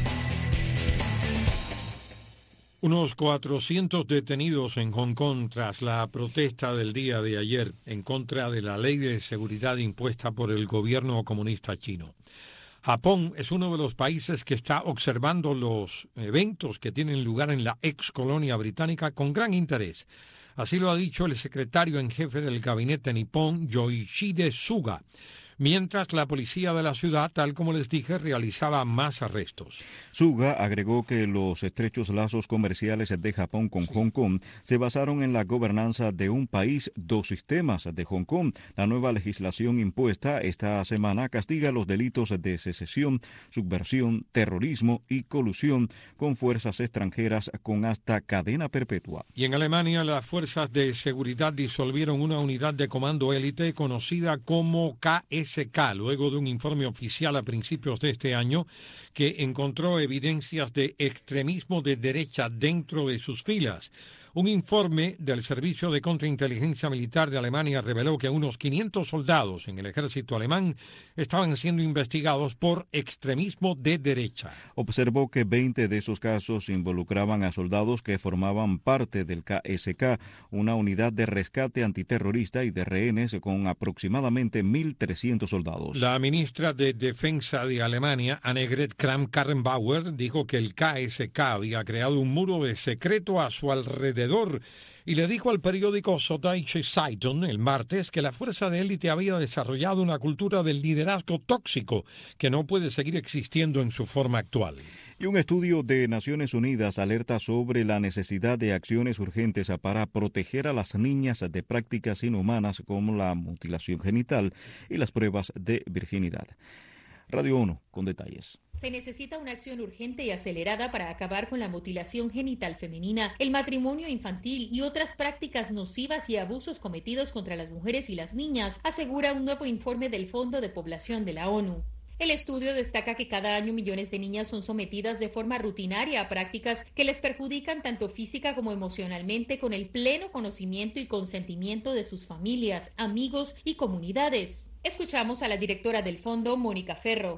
Unos 400 detenidos en Hong Kong tras la protesta del día de ayer en contra de la ley de seguridad impuesta por el gobierno comunista chino. Japón es uno de los países que está observando los eventos que tienen lugar en la ex colonia británica con gran interés. Así lo ha dicho el secretario en jefe del gabinete nipón, Yoshihide Suga, mientras la policía de la ciudad, tal como les dije, realizaba más arrestos. Suga agregó que los estrechos lazos comerciales de Japón con Hong Kong se basaron en la gobernanza de un país, dos sistemas de Hong Kong. La nueva legislación impuesta esta semana castiga los delitos de secesión, subversión, terrorismo y colusión con fuerzas extranjeras con hasta cadena perpetua. Y en Alemania, las fuerzas de seguridad disolvieron una unidad de comando élite conocida como KSK, luego de un informe oficial a principios de este año que encontró evidencias de extremismo de derecha dentro de sus filas. Un informe del Servicio de Contrainteligencia Militar de Alemania reveló que unos 500 soldados en el ejército alemán estaban siendo investigados por extremismo de derecha. Observó que 20 de esos casos involucraban a soldados que formaban parte del KSK, una unidad de rescate antiterrorista y de rehenes con aproximadamente 1.300 soldados. La ministra de Defensa de Alemania, Annegret Kramp-Karrenbauer, dijo que el KSK había creado un muro de secreto a su alrededor y le dijo al periódico Süddeutsche Zeitung el martes que la fuerza de élite había desarrollado una cultura del liderazgo tóxico que no puede seguir existiendo en su forma actual. Y un estudio de Naciones Unidas alerta sobre la necesidad de acciones urgentes para proteger a las niñas de prácticas inhumanas como la mutilación genital y las pruebas de virginidad. Radio 1 con detalles. Se necesita una acción urgente y acelerada para acabar con la mutilación genital femenina, el matrimonio infantil y otras prácticas nocivas y abusos cometidos contra las mujeres y las niñas, asegura un nuevo informe del Fondo de Población de la ONU. El estudio destaca que cada año millones de niñas son sometidas de forma rutinaria a prácticas que les perjudican tanto física como emocionalmente con el pleno conocimiento y consentimiento de sus familias, amigos y comunidades. Escuchamos a la directora del fondo, Mónica Ferro.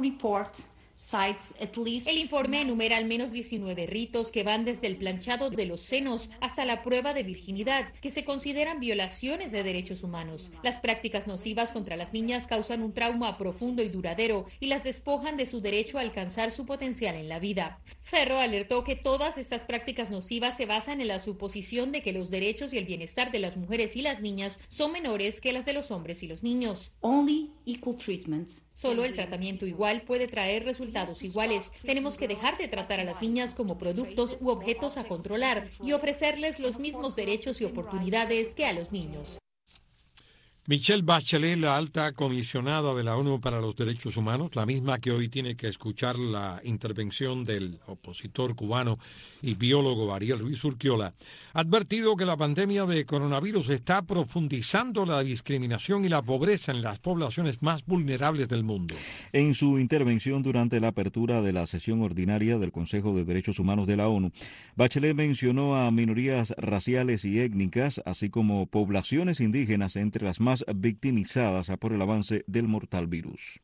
El informe enumera al menos 19 ritos que van desde el planchado de los senos hasta la prueba de virginidad, que se consideran violaciones de derechos humanos. Las prácticas nocivas contra las niñas causan un trauma profundo y duradero y las despojan de su derecho a alcanzar su potencial en la vida. Ferro alertó que todas estas prácticas nocivas se basan en la suposición de que los derechos y el bienestar de las mujeres y las niñas son menores que las de los hombres y los niños. Solo el tratamiento igual puede traer resultados iguales. Tenemos que dejar de tratar a las niñas como productos u objetos a controlar y ofrecerles los mismos derechos y oportunidades que a los niños. Michelle Bachelet, la alta comisionada de la ONU para los Derechos Humanos, la misma que hoy tiene que escuchar la intervención del opositor cubano y biólogo Ariel Ruiz Urquiola, ha advertido que la pandemia de coronavirus está profundizando la discriminación y la pobreza en las poblaciones más vulnerables del mundo. En su intervención durante la apertura de la sesión ordinaria del Consejo de Derechos Humanos de la ONU, Bachelet mencionó a minorías raciales y étnicas, así como poblaciones indígenas entre las más victimizadas por el avance del mortal virus.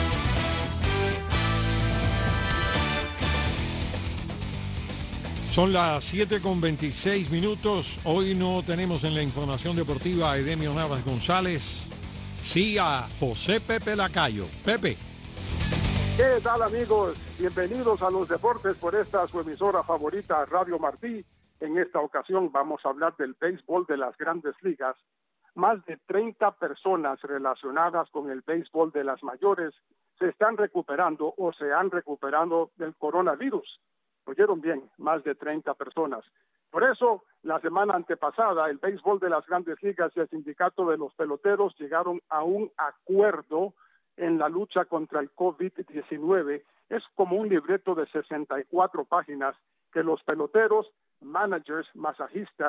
Son las 7:26. Hoy no tenemos en la información deportiva a Edemio Navas González, sí a José Pepe Lacayo. Pepe. ¿Qué tal, amigos? Bienvenidos a los deportes por esta su emisora favorita, Radio Martí. En esta ocasión vamos a hablar del béisbol de las Grandes Ligas. Más de 30 personas relacionadas con el béisbol de las mayores se están recuperando o se han recuperado del coronavirus. Oyeron bien, más de 30 personas. Por eso, la semana antepasada, el béisbol de las Grandes Ligas y el sindicato de los peloteros llegaron a un acuerdo en la lucha contra el COVID-19. Es como un libreto de 64 páginas que los peloteros, managers, masajistas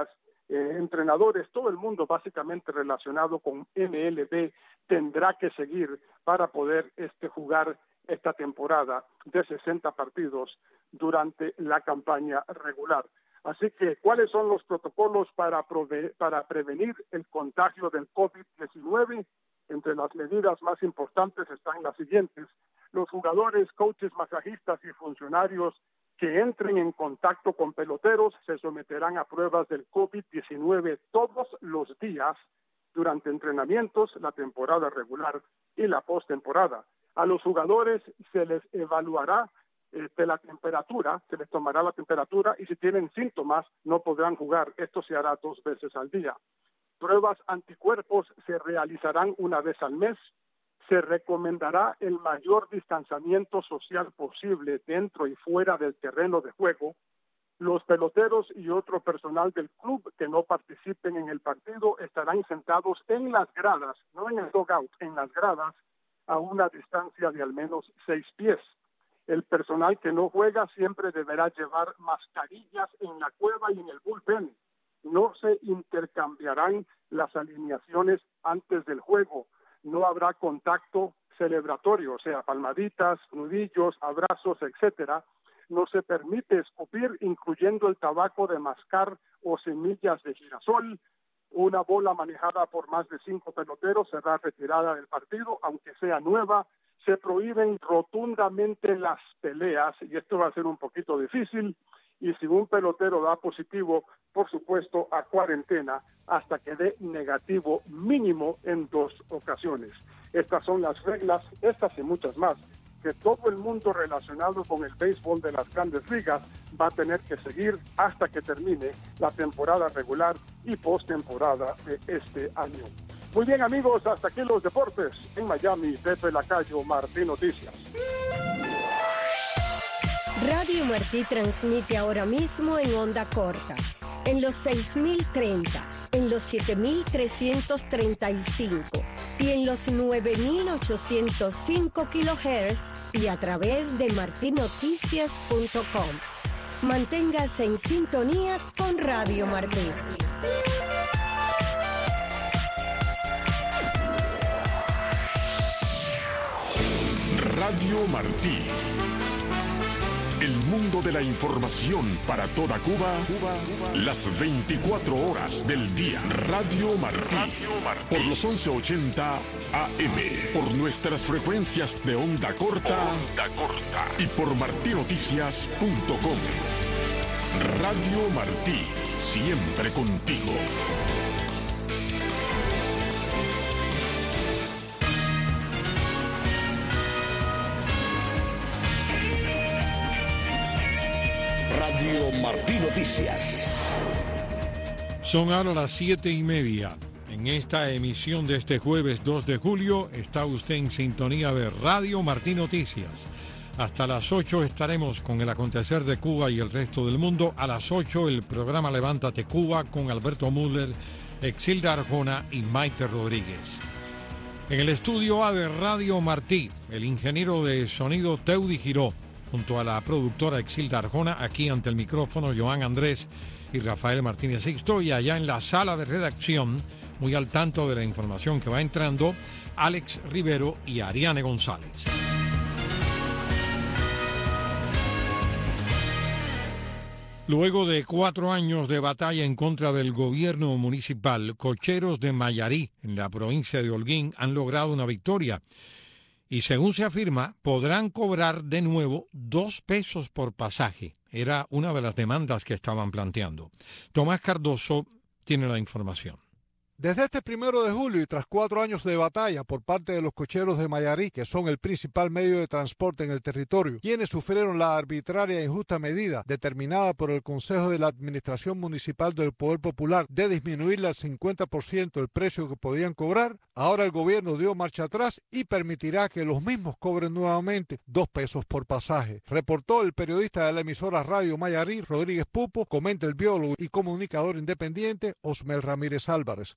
entrenadores, todo el mundo básicamente relacionado con MLB tendrá que seguir para poder jugar esta temporada de 60 partidos durante la campaña regular. Así que, ¿cuáles son los protocolos para prevenir el contagio del COVID-19? Entre las medidas más importantes están las siguientes. Los jugadores, coaches, masajistas y funcionarios que entren en contacto con peloteros se someterán a pruebas del COVID-19 todos los días durante entrenamientos, la temporada regular y la postemporada. A los jugadores se les evaluará de la temperatura, se les tomará la temperatura y si tienen síntomas no podrán jugar. Esto se hará 2 veces al día. Pruebas anticuerpos se realizarán 1 vez al mes. Se recomendará el mayor distanciamiento social posible dentro y fuera del terreno de juego. Los peloteros y otro personal del club que no participen en el partido estarán sentados en las gradas, no en el dugout, en las gradas, a una distancia de al menos 6 pies. El personal que no juega siempre deberá llevar mascarillas en la cueva y en el bullpen. No se intercambiarán las alineaciones antes del juego. No habrá contacto celebratorio, o sea, palmaditas, nudillos, abrazos, etcétera. No se permite escupir, incluyendo el tabaco de mascar o semillas de girasol. Una bola manejada por más de 5 peloteros será retirada del partido, aunque sea nueva. Se prohíben rotundamente las peleas, y esto va a ser un poquito difícil. Y si un pelotero da positivo, por supuesto, a cuarentena hasta que dé negativo mínimo en 2 ocasiones. Estas son las reglas, estas y muchas más, que todo el mundo relacionado con el béisbol de las Grandes Ligas va a tener que seguir hasta que termine la temporada regular y postemporada de este año. Muy bien, amigos, hasta aquí los deportes. En Miami, Pepe Lacayo, Martín Noticias. Radio Martí transmite ahora mismo en onda corta, en los 6030, en los 7335 y en los 9805 kHz y a través de martinoticias.com. Manténgase en sintonía con Radio Martí. Radio Martí. El mundo de la información para toda Cuba, las 24 horas del día. Radio Martí, por los 1180 AM, por nuestras frecuencias de onda corta y por martinoticias.com. Radio Martí, siempre contigo. Radio Martí Noticias. Son ahora las 7:30. En esta emisión de este jueves 2 de julio está usted en sintonía de Radio Martí Noticias. Hasta las 8 estaremos con el acontecer de Cuba y el resto del mundo. A las 8 el programa Levántate Cuba con Alberto Müller, Exilda Arjona y Maite Rodríguez. En el estudio A de Radio Martí, el ingeniero de sonido Teudi Giró, junto a la productora Exilda Arjona, aquí ante el micrófono Joan Andrés y Rafael Martínez Sixto, y allá en la sala de redacción, muy al tanto de la información que va entrando, Alex Rivero y Ariane González. Luego de 4 años de batalla en contra del gobierno municipal, cocheros de Mayarí, en la provincia de Holguín, han logrado una victoria. Y según se afirma, podrán cobrar de nuevo 2 pesos por pasaje. Era una de las demandas que estaban planteando. Tomás Cardoso tiene la información. Desde este 1 de julio y tras 4 años de batalla por parte de los cocheros de Mayarí, que son el principal medio de transporte en el territorio, quienes sufrieron la arbitraria e injusta medida determinada por el Consejo de la Administración Municipal del Poder Popular de disminuirle al 50% el precio que podían cobrar, ahora el gobierno dio marcha atrás y permitirá que los mismos cobren nuevamente 2 pesos por pasaje. Reportó el periodista de la emisora Radio Mayarí, Rodríguez Pupo, comenta el biólogo y comunicador independiente Osmel Ramírez Álvarez.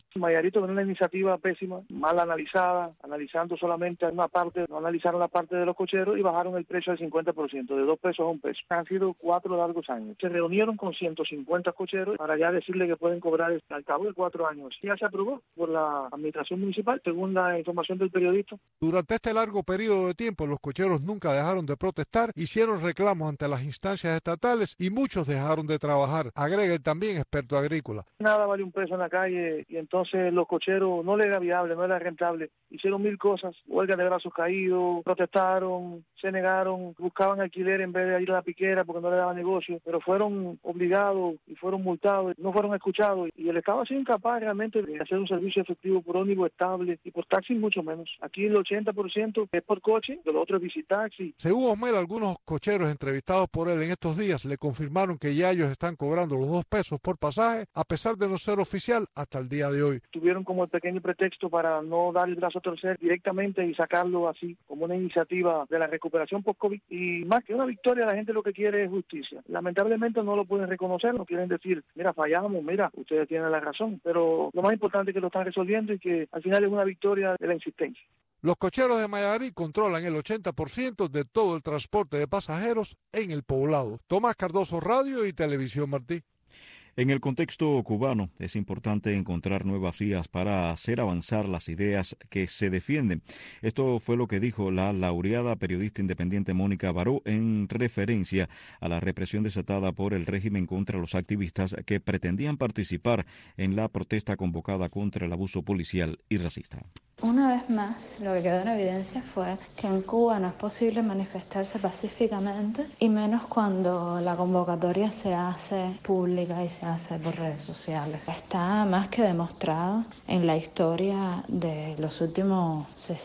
Mayarito con una iniciativa pésima, mal analizada, analizando solamente una parte, no analizaron la parte de los cocheros y bajaron el precio al 50%, de 2 pesos a 1 peso. Han sido 4 largos años. Se reunieron con 150 cocheros para ya decirle que pueden cobrar al cabo de 4 años. Ya se aprobó por la administración municipal, según la información del periodista. Durante este largo periodo de tiempo, los cocheros nunca dejaron de protestar, hicieron reclamos ante las instancias estatales y muchos dejaron de trabajar, agrega el también experto agrícola. Nada vale 1 peso en la calle y entonces los cocheros no le era viable, no era rentable. Hicieron 1000 cosas, huelga de brazos caídos, protestaron, se negaron, buscaban alquiler en vez de ir a la piquera porque no le daba negocio, pero fueron obligados y fueron multados, no fueron escuchados y el Estado ha sido incapaz realmente de hacer un servicio efectivo por ómnibus estable y por taxi mucho menos. Aquí el 80% es por coche, lo otro es visitaxi. Según Osmel, algunos cocheros entrevistados por él en estos días le confirmaron que ya ellos están cobrando los 2 pesos por pasaje, a pesar de no ser oficial hasta el día de hoy. Tuvieron como el pequeño pretexto para no dar el brazo a torcer directamente y sacarlo así como una iniciativa de la recuperación post-COVID y más que una victoria la gente lo que quiere es justicia. Lamentablemente no lo pueden reconocer, no quieren decir, mira, fallamos, mira, ustedes tienen la razón, pero lo más importante es que lo están resolviendo y que al final es una victoria de la insistencia. Los cocheros de Mayarí controlan el 80% de todo el transporte de pasajeros en el poblado. Tomás Cardoso, Radio y Televisión Martí. En el contexto cubano es importante encontrar nuevas vías para hacer avanzar las ideas que se defienden. Esto fue lo que dijo la laureada periodista independiente Mónica Baró en referencia a la represión desatada por el régimen contra los activistas que pretendían participar en la protesta convocada contra el abuso policial y racista. Una vez más, lo que quedó en evidencia fue que en Cuba no es posible manifestarse pacíficamente y menos cuando la convocatoria se hace pública y se hace por redes sociales. Está más que demostrado en la historia de los últimos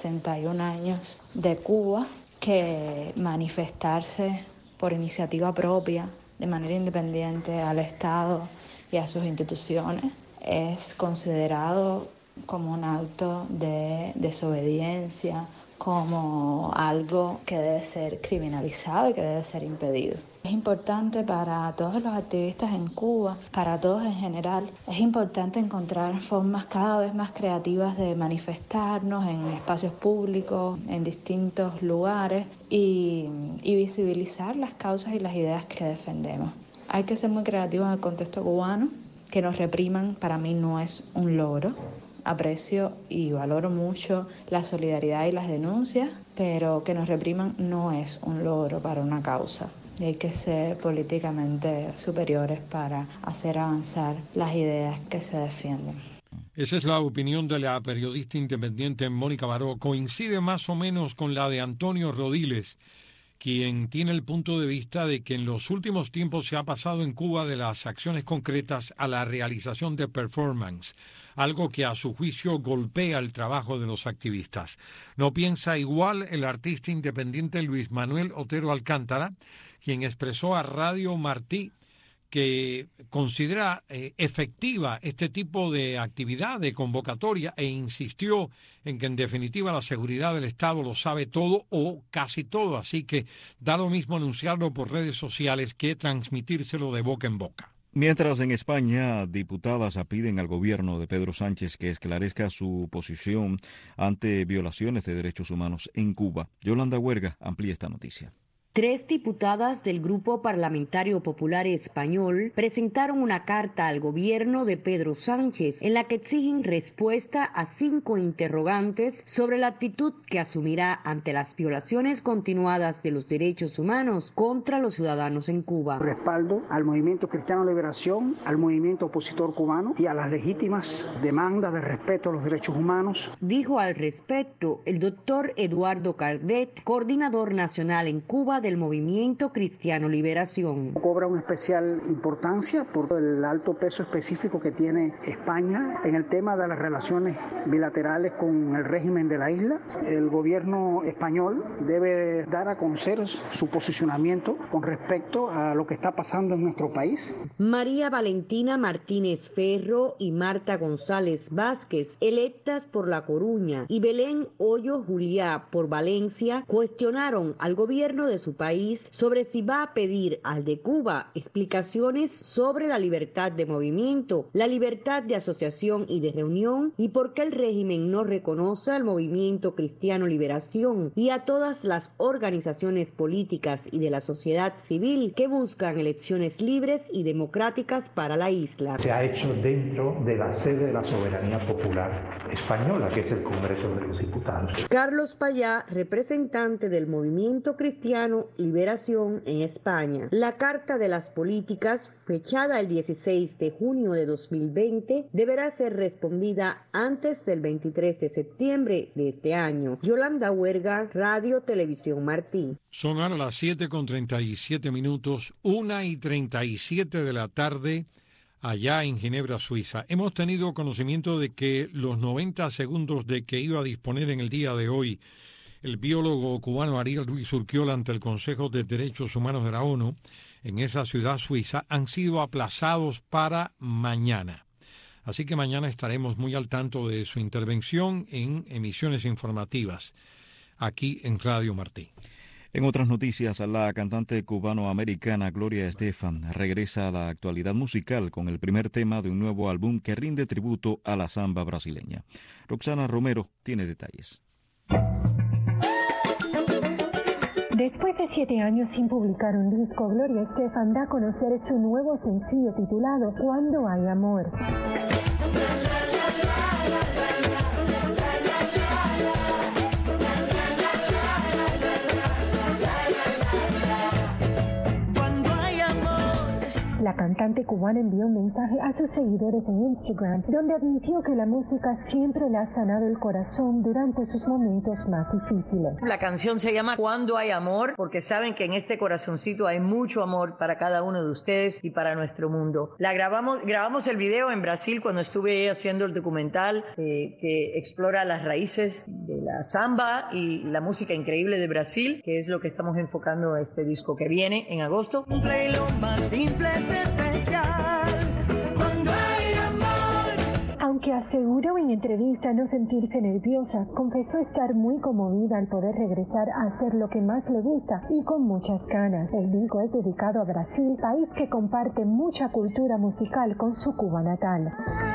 61 años de Cuba que manifestarse por iniciativa propia, de manera independiente al Estado y a sus instituciones, es considerado como un acto de desobediencia, como algo que debe ser criminalizado y que debe ser impedido. Es importante para todos los activistas en Cuba, para todos en general, es importante encontrar formas cada vez más creativas de manifestarnos en espacios públicos, en distintos lugares y visibilizar las causas y las ideas que defendemos. Hay que ser muy creativos en el contexto cubano. Que nos repriman para mí no es un logro. Aprecio y valoro mucho la solidaridad y las denuncias, pero que nos repriman no es un logro para una causa. Y hay que ser políticamente superiores para hacer avanzar las ideas que se defienden. Esa es la opinión de la periodista independiente Mónica Baró. Coincide más o menos con la de Antonio Rodiles, quien tiene el punto de vista de que en los últimos tiempos se ha pasado en Cuba de las acciones concretas a la realización de performance, algo que a su juicio golpea el trabajo de los activistas. No piensa igual el artista independiente Luis Manuel Otero Alcántara, quien expresó a Radio Martí que considera efectiva este tipo de actividad, de convocatoria, e insistió en que en definitiva la seguridad del Estado lo sabe todo o casi todo, así que da lo mismo anunciarlo por redes sociales que transmitírselo de boca en boca. Mientras en España, diputadas piden al gobierno de Pedro Sánchez que esclarezca su posición ante violaciones de derechos humanos en Cuba. Yolanda Huerga amplía esta noticia. 3 diputadas del Grupo Parlamentario Popular Español presentaron una carta al gobierno de Pedro Sánchez en la que exigen respuesta a 5 interrogantes sobre la actitud que asumirá ante las violaciones continuadas de los derechos humanos contra los ciudadanos en Cuba. Respaldo al Movimiento Cristiano de Liberación, al movimiento opositor cubano y a las legítimas demandas de respeto a los derechos humanos. Dijo al respecto el doctor Eduardo Cardet, coordinador nacional en Cuba del Movimiento Cristiano Liberación. Cobra una especial importancia por el alto peso específico que tiene España en el tema de las relaciones bilaterales con el régimen de la isla. El gobierno español debe dar a conocer su posicionamiento con respecto a lo que está pasando en nuestro país. María Valentina Martínez Ferro y Marta González Vázquez, electas por La Coruña, y Belén Hoyo Juliá por Valencia, cuestionaron al gobierno de su su país sobre si va a pedir al de Cuba explicaciones sobre la libertad de movimiento, la libertad de asociación y de reunión y por qué el régimen no reconoce al Movimiento Cristiano Liberación y a todas las organizaciones políticas y de la sociedad civil que buscan elecciones libres y democráticas para la isla. Se ha hecho dentro de la sede de la soberanía popular española, que es el Congreso de los Diputados. Carlos Payá, representante del Movimiento Cristiano Liberación en España. La Carta de las Políticas, fechada el 16 de junio de 2020, deberá ser respondida antes del 23 de septiembre de este año. Yolanda Huerga, Radio Televisión Martí. Son ahora las 7:37 minutos, 1:37 de la tarde, allá en Ginebra, Suiza. Hemos tenido conocimiento de que los 90 segundos de que iba a disponer en el día de hoy el biólogo cubano Ariel Ruiz Urquiola ante el Consejo de Derechos Humanos de la ONU en esa ciudad suiza han sido aplazados para mañana. Así que mañana estaremos muy al tanto de su intervención en emisiones informativas aquí en Radio Martí. En otras noticias, la cantante cubano-americana Gloria Estefan regresa a la actualidad musical con el primer tema de un nuevo álbum que rinde tributo a la samba brasileña. Roxana Romero tiene detalles. Después de 7 años sin publicar un disco, Gloria Estefan da a conocer su nuevo sencillo titulado Cuando hay amor. La cantante cubana envió un mensaje a sus seguidores en Instagram, donde admitió que la música siempre le ha sanado el corazón durante sus momentos más difíciles. La canción se llama Cuando hay amor, porque saben que en este corazoncito hay mucho amor para cada uno de ustedes y para nuestro mundo. Grabamos el video en Brasil cuando estuve haciendo el documental que explora las raíces de la samba y la música increíble de Brasil, que es lo que estamos enfocando a este disco que viene en agosto. Lo más simple es especial cuando hay amor. Aunque aseguró en entrevista no sentirse nerviosa, confesó estar muy conmovida al poder regresar a hacer lo que más le gusta y con muchas ganas. El disco es dedicado a Brasil, país que comparte mucha cultura musical con su Cuba natal.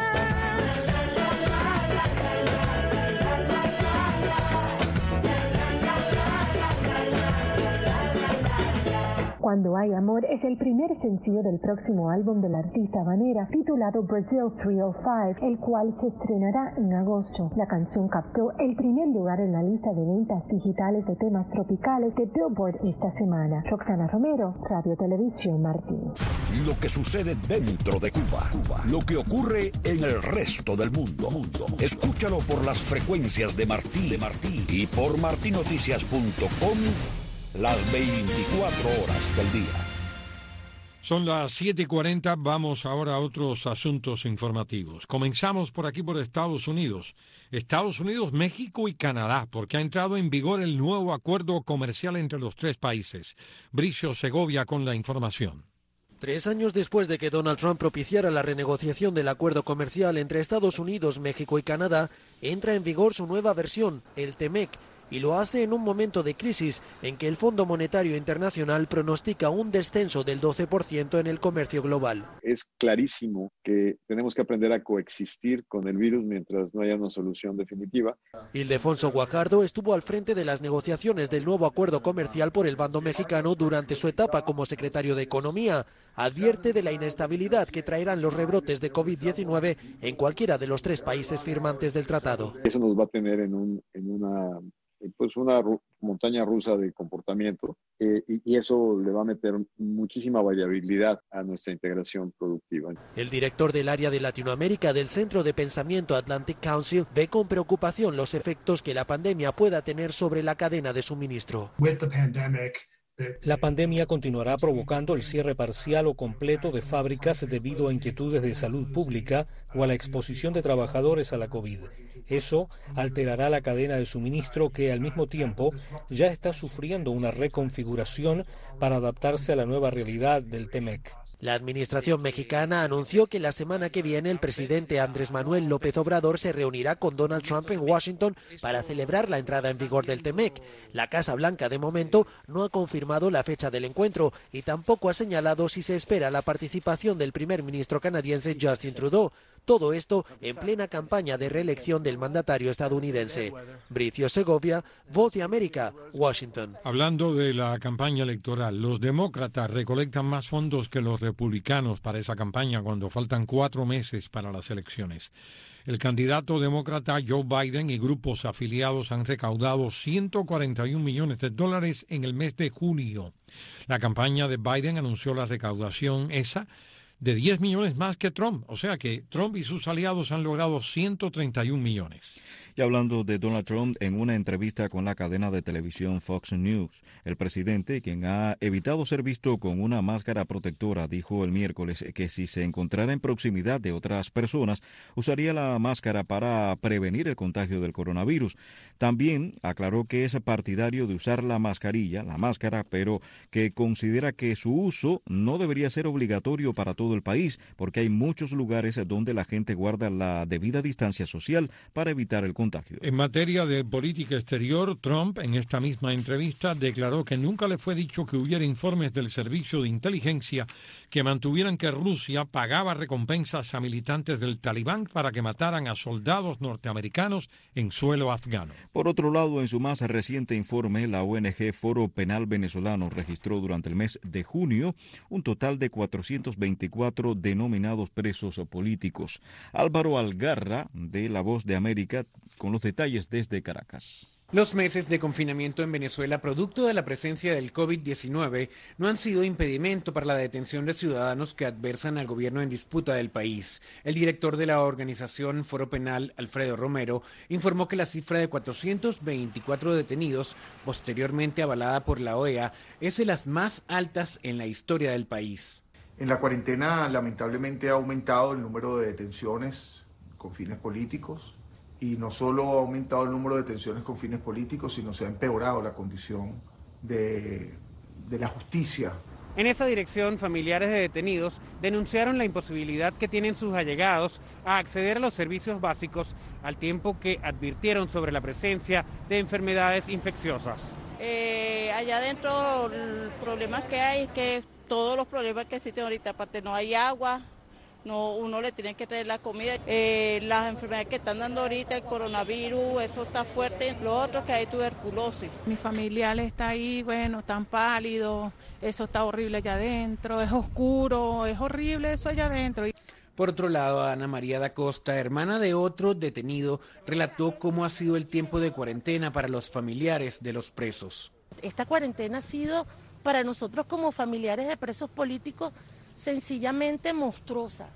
Cuando hay amor es el primer sencillo del próximo álbum de la artista habanera titulado Brazil 305, el cual se estrenará en agosto. La canción captó el primer lugar en la lista de ventas digitales de temas tropicales de Billboard esta semana. Roxana Romero, Radio Televisión Martí. Lo que sucede dentro de Cuba, lo que ocurre en el resto del mundo. Escúchalo por las frecuencias de Martí y por martinoticias.com las 24 horas del día. Son las 7:40, vamos ahora a otros asuntos informativos. Comenzamos por aquí por Estados Unidos. Estados Unidos, México y Canadá, porque ha entrado en vigor el nuevo acuerdo comercial entre los tres países. Bricio Segovia con la información. 3 años después de que Donald Trump propiciara la renegociación del acuerdo comercial entre Estados Unidos, México y Canadá, entra en vigor su nueva versión, el TEMEC, y lo hace en un momento de crisis en que el Fondo Monetario Internacional pronostica un descenso del 12% en el comercio global. Es clarísimo que tenemos que aprender a coexistir con el virus mientras no haya una solución definitiva. Ildefonso Guajardo estuvo al frente de las negociaciones del nuevo acuerdo comercial por el bando mexicano durante su etapa como secretario de Economía. Advierte de la inestabilidad que traerán los rebrotes de COVID-19 en cualquiera de los tres países firmantes del tratado. Eso nos va a tener en una montaña rusa de comportamiento y eso le va a meter muchísima variabilidad a nuestra integración productiva. El director del área de Latinoamérica del Centro de Pensamiento Atlantic Council ve con preocupación los efectos que la pandemia pueda tener sobre la cadena de suministro. La pandemia continuará provocando el cierre parcial o completo de fábricas debido a inquietudes de salud pública o a la exposición de trabajadores a la COVID. Eso alterará la cadena de suministro que al mismo tiempo ya está sufriendo una reconfiguración para adaptarse a la nueva realidad del TEMEC. La administración mexicana anunció que la semana que viene el presidente Andrés Manuel López Obrador se reunirá con Donald Trump en Washington para celebrar la entrada en vigor del TEMEC. La Casa Blanca de momento no ha confirmado la fecha del encuentro y tampoco ha señalado si se espera la participación del primer ministro canadiense Justin Trudeau. Todo esto en plena campaña de reelección del mandatario estadounidense. Bricio Segovia, Voz de América, Washington. Hablando de la campaña electoral, los demócratas recolectan más fondos que los republicanos para esa campaña cuando faltan 4 meses para las elecciones. El candidato demócrata Joe Biden y grupos afiliados han recaudado $141 millones en el mes de junio. La campaña de Biden anunció la recaudación de 10 millones más que Trump, o sea que Trump y sus aliados han logrado 131 millones. Y hablando de Donald Trump, en una entrevista con la cadena de televisión Fox News, el presidente, quien ha evitado ser visto con una máscara protectora, dijo el miércoles que si se encontrara en proximidad de otras personas, usaría la máscara para prevenir el contagio del coronavirus. También aclaró que es partidario de usar la máscara, pero que considera que su uso no debería ser obligatorio para todo el país, porque hay muchos lugares donde la gente guarda la debida distancia social para evitar el contagio. En materia de política exterior, Trump, en esta misma entrevista, declaró que nunca le fue dicho que hubiera informes del servicio de inteligencia que mantuvieran que Rusia pagaba recompensas a militantes del Talibán para que mataran a soldados norteamericanos en suelo afgano. Por otro lado, en su más reciente informe, la ONG Foro Penal Venezolano registró durante el mes de junio un total de 424 denominados presos políticos. Álvaro Algarra, de La Voz de América, con los detalles desde Caracas. Los meses de confinamiento en Venezuela, producto de la presencia del COVID-19, no han sido impedimento para la detención de ciudadanos que adversan al gobierno en disputa del país. El director de la organización Foro Penal, Alfredo Romero, informó que la cifra de 424 detenidos, posteriormente avalada por la OEA, es de las más altas en la historia del país. En la cuarentena, lamentablemente, ha aumentado el número de detenciones con fines políticos. Y no solo ha aumentado el número de detenciones con fines políticos, sino se ha empeorado la condición de la justicia. En esa dirección, familiares de detenidos denunciaron la imposibilidad que tienen sus allegados a acceder a los servicios básicos, al tiempo que advirtieron sobre la presencia de enfermedades infecciosas. Allá adentro, el problema que hay es que todos los problemas que existen ahorita, aparte no hay agua. No, uno le tiene que traer la comida. Las enfermedades que están dando ahorita, el coronavirus, eso está fuerte. Lo otro que hay tuberculosis. Mi familiar está ahí, bueno, tan pálido, eso está horrible allá adentro, es oscuro, es horrible eso allá adentro. Por otro lado, Ana María da Costa, hermana de otro detenido, relató cómo ha sido el tiempo de cuarentena para los familiares de los presos. Esta cuarentena ha sido para nosotros como familiares de presos políticos sencillamente monstruosa.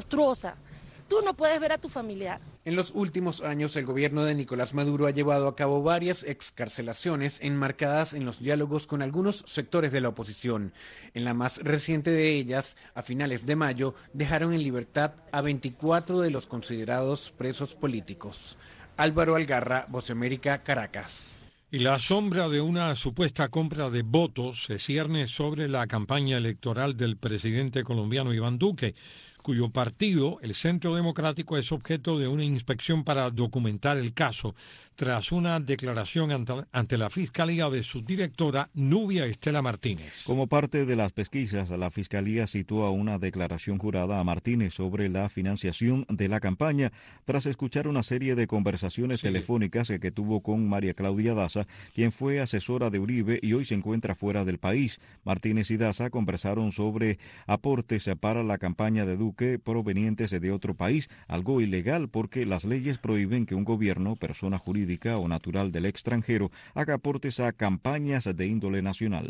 Tú no puedes ver a tu familiar. En los últimos años, el gobierno de Nicolás Maduro ha llevado a cabo varias excarcelaciones enmarcadas en los diálogos con algunos sectores de la oposición. En la más reciente de ellas, a finales de mayo, dejaron en libertad a 24 de los considerados presos políticos. Álvaro Algarra, Voz de América, Caracas. Y la sombra de una supuesta compra de votos se cierne sobre la campaña electoral del presidente colombiano Iván Duque, cuyo partido, el Centro Democrático, es objeto de una inspección para documentar el caso, tras una declaración ante la Fiscalía de su directora, Nubia Estela Martínez. Como parte de las pesquisas, la Fiscalía citó a una declaración jurada a Martínez sobre la financiación de la campaña, tras escuchar una serie de conversaciones telefónicas que tuvo con María Claudia Daza, quien fue asesora de Uribe y hoy se encuentra fuera del país. Martínez y Daza conversaron sobre aportes para la campaña de Duque provenientes de otro país, algo ilegal porque las leyes prohíben que un gobierno, persona jurídica o natural del extranjero, haga aportes a campañas de índole nacional.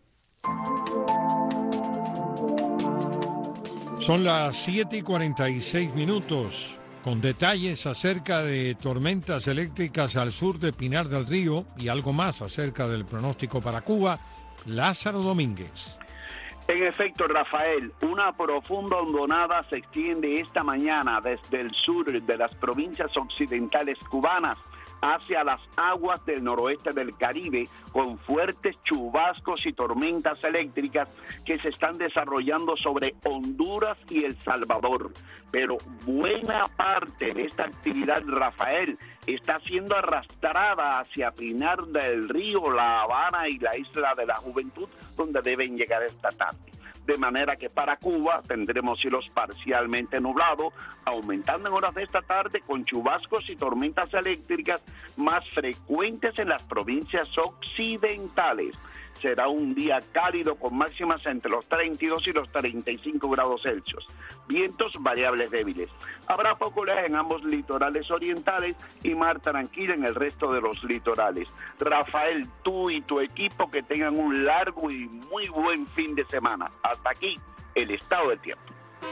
Son las 7:46, con detalles acerca de tormentas eléctricas al sur de Pinar del Río y algo más acerca del pronóstico para Cuba, Lázaro Domínguez. En efecto, Rafael, una profunda hondonada se extiende esta mañana desde el sur de las provincias occidentales cubanas hacia las aguas del noroeste del Caribe, con fuertes chubascos y tormentas eléctricas que se están desarrollando sobre Honduras y El Salvador. Pero buena parte de esta actividad, Rafael, está siendo arrastrada hacia Pinar del Río, La Habana y la Isla de la Juventud, donde deben llegar esta tarde. De manera que para Cuba tendremos cielos parcialmente nublados, aumentando en horas de esta tarde con chubascos y tormentas eléctricas más frecuentes en las provincias occidentales. Será un día cálido con máximas entre los 32 y los 35 grados Celsius. Vientos variables débiles. Habrá poco oleaje en ambos litorales orientales y mar tranquila en el resto de los litorales. Rafael, tú y tu equipo que tengan un largo y muy buen fin de semana. Hasta aquí, el estado del tiempo.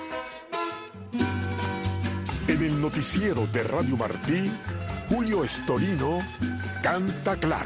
En el noticiero de Radio Martí, Julio Estorino canta claro.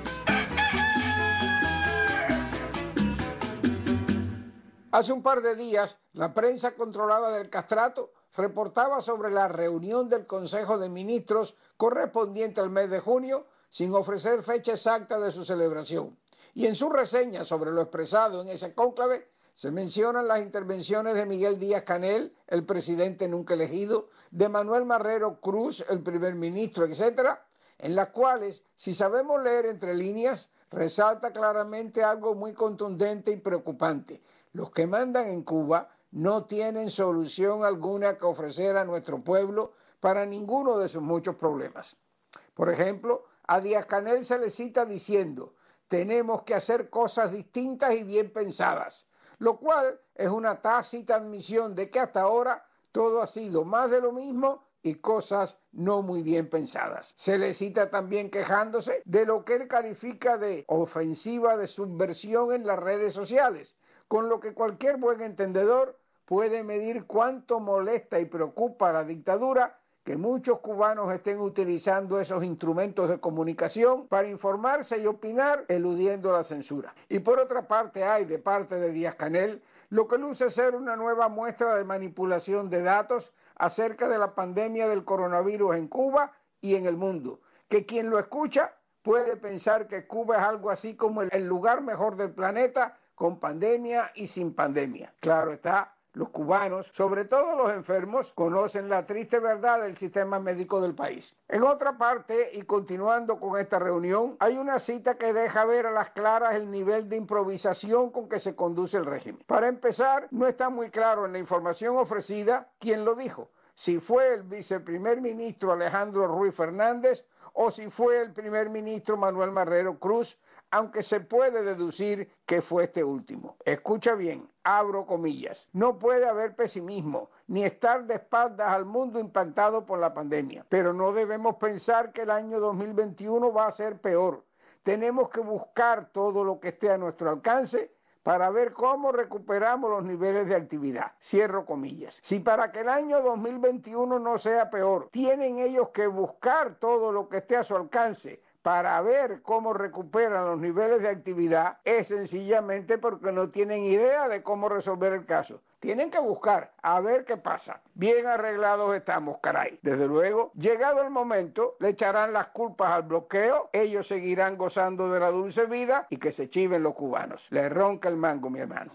Hace un par de días, la prensa controlada del castrato reportaba sobre la reunión del Consejo de Ministros correspondiente al mes de junio, sin ofrecer fecha exacta de su celebración. Y en su reseña sobre lo expresado en ese cónclave, se mencionan las intervenciones de Miguel Díaz-Canel, el presidente nunca elegido, de Manuel Marrero Cruz, el primer ministro, etcétera, en las cuales, si sabemos leer entre líneas, resalta claramente algo muy contundente y preocupante. Los que mandan en Cuba no tienen solución alguna que ofrecer a nuestro pueblo para ninguno de sus muchos problemas. Por ejemplo, a Díaz-Canel se le cita diciendo: tenemos que hacer cosas distintas y bien pensadas, lo cual es una tácita admisión de que hasta ahora todo ha sido más de lo mismo y cosas no muy bien pensadas. Se le cita también quejándose de lo que él califica de ofensiva de subversión en las redes sociales, con lo que cualquier buen entendedor puede medir cuánto molesta y preocupa a la dictadura que muchos cubanos estén utilizando esos instrumentos de comunicación para informarse y opinar, eludiendo la censura. Y por otra parte hay de parte de Díaz-Canel lo que luce ser una nueva muestra de manipulación de datos acerca de la pandemia del coronavirus en Cuba y en el mundo, que quien lo escucha puede pensar que Cuba es algo así como el lugar mejor del planeta, con pandemia y sin pandemia. Claro está, los cubanos, sobre todo los enfermos, conocen la triste verdad del sistema médico del país. En otra parte, y continuando con esta reunión, hay una cita que deja ver a las claras el nivel de improvisación con que se conduce el régimen. Para empezar, no está muy claro en la información ofrecida quién lo dijo, si fue el viceprimer ministro Alejandro Ruiz Fernández o si fue el primer ministro Manuel Marrero Cruz, aunque se puede deducir que fue este último. Escucha bien, abro comillas, no puede haber pesimismo ni estar de espaldas al mundo impactado por la pandemia, pero no debemos pensar que el año 2021 va a ser peor. Tenemos que buscar todo lo que esté a nuestro alcance para ver cómo recuperamos los niveles de actividad. Cierro comillas. Si para que el año 2021 no sea peor, tienen ellos que buscar todo lo que esté a su alcance para ver cómo recuperan los niveles de actividad, es sencillamente porque no tienen idea de cómo resolver el caso. Tienen que buscar a ver qué pasa. Bien arreglados estamos, caray. Desde luego, llegado el momento, le echarán las culpas al bloqueo, ellos seguirán gozando de la dulce vida y que se chiven los cubanos. Les ronca el mango, mi hermano.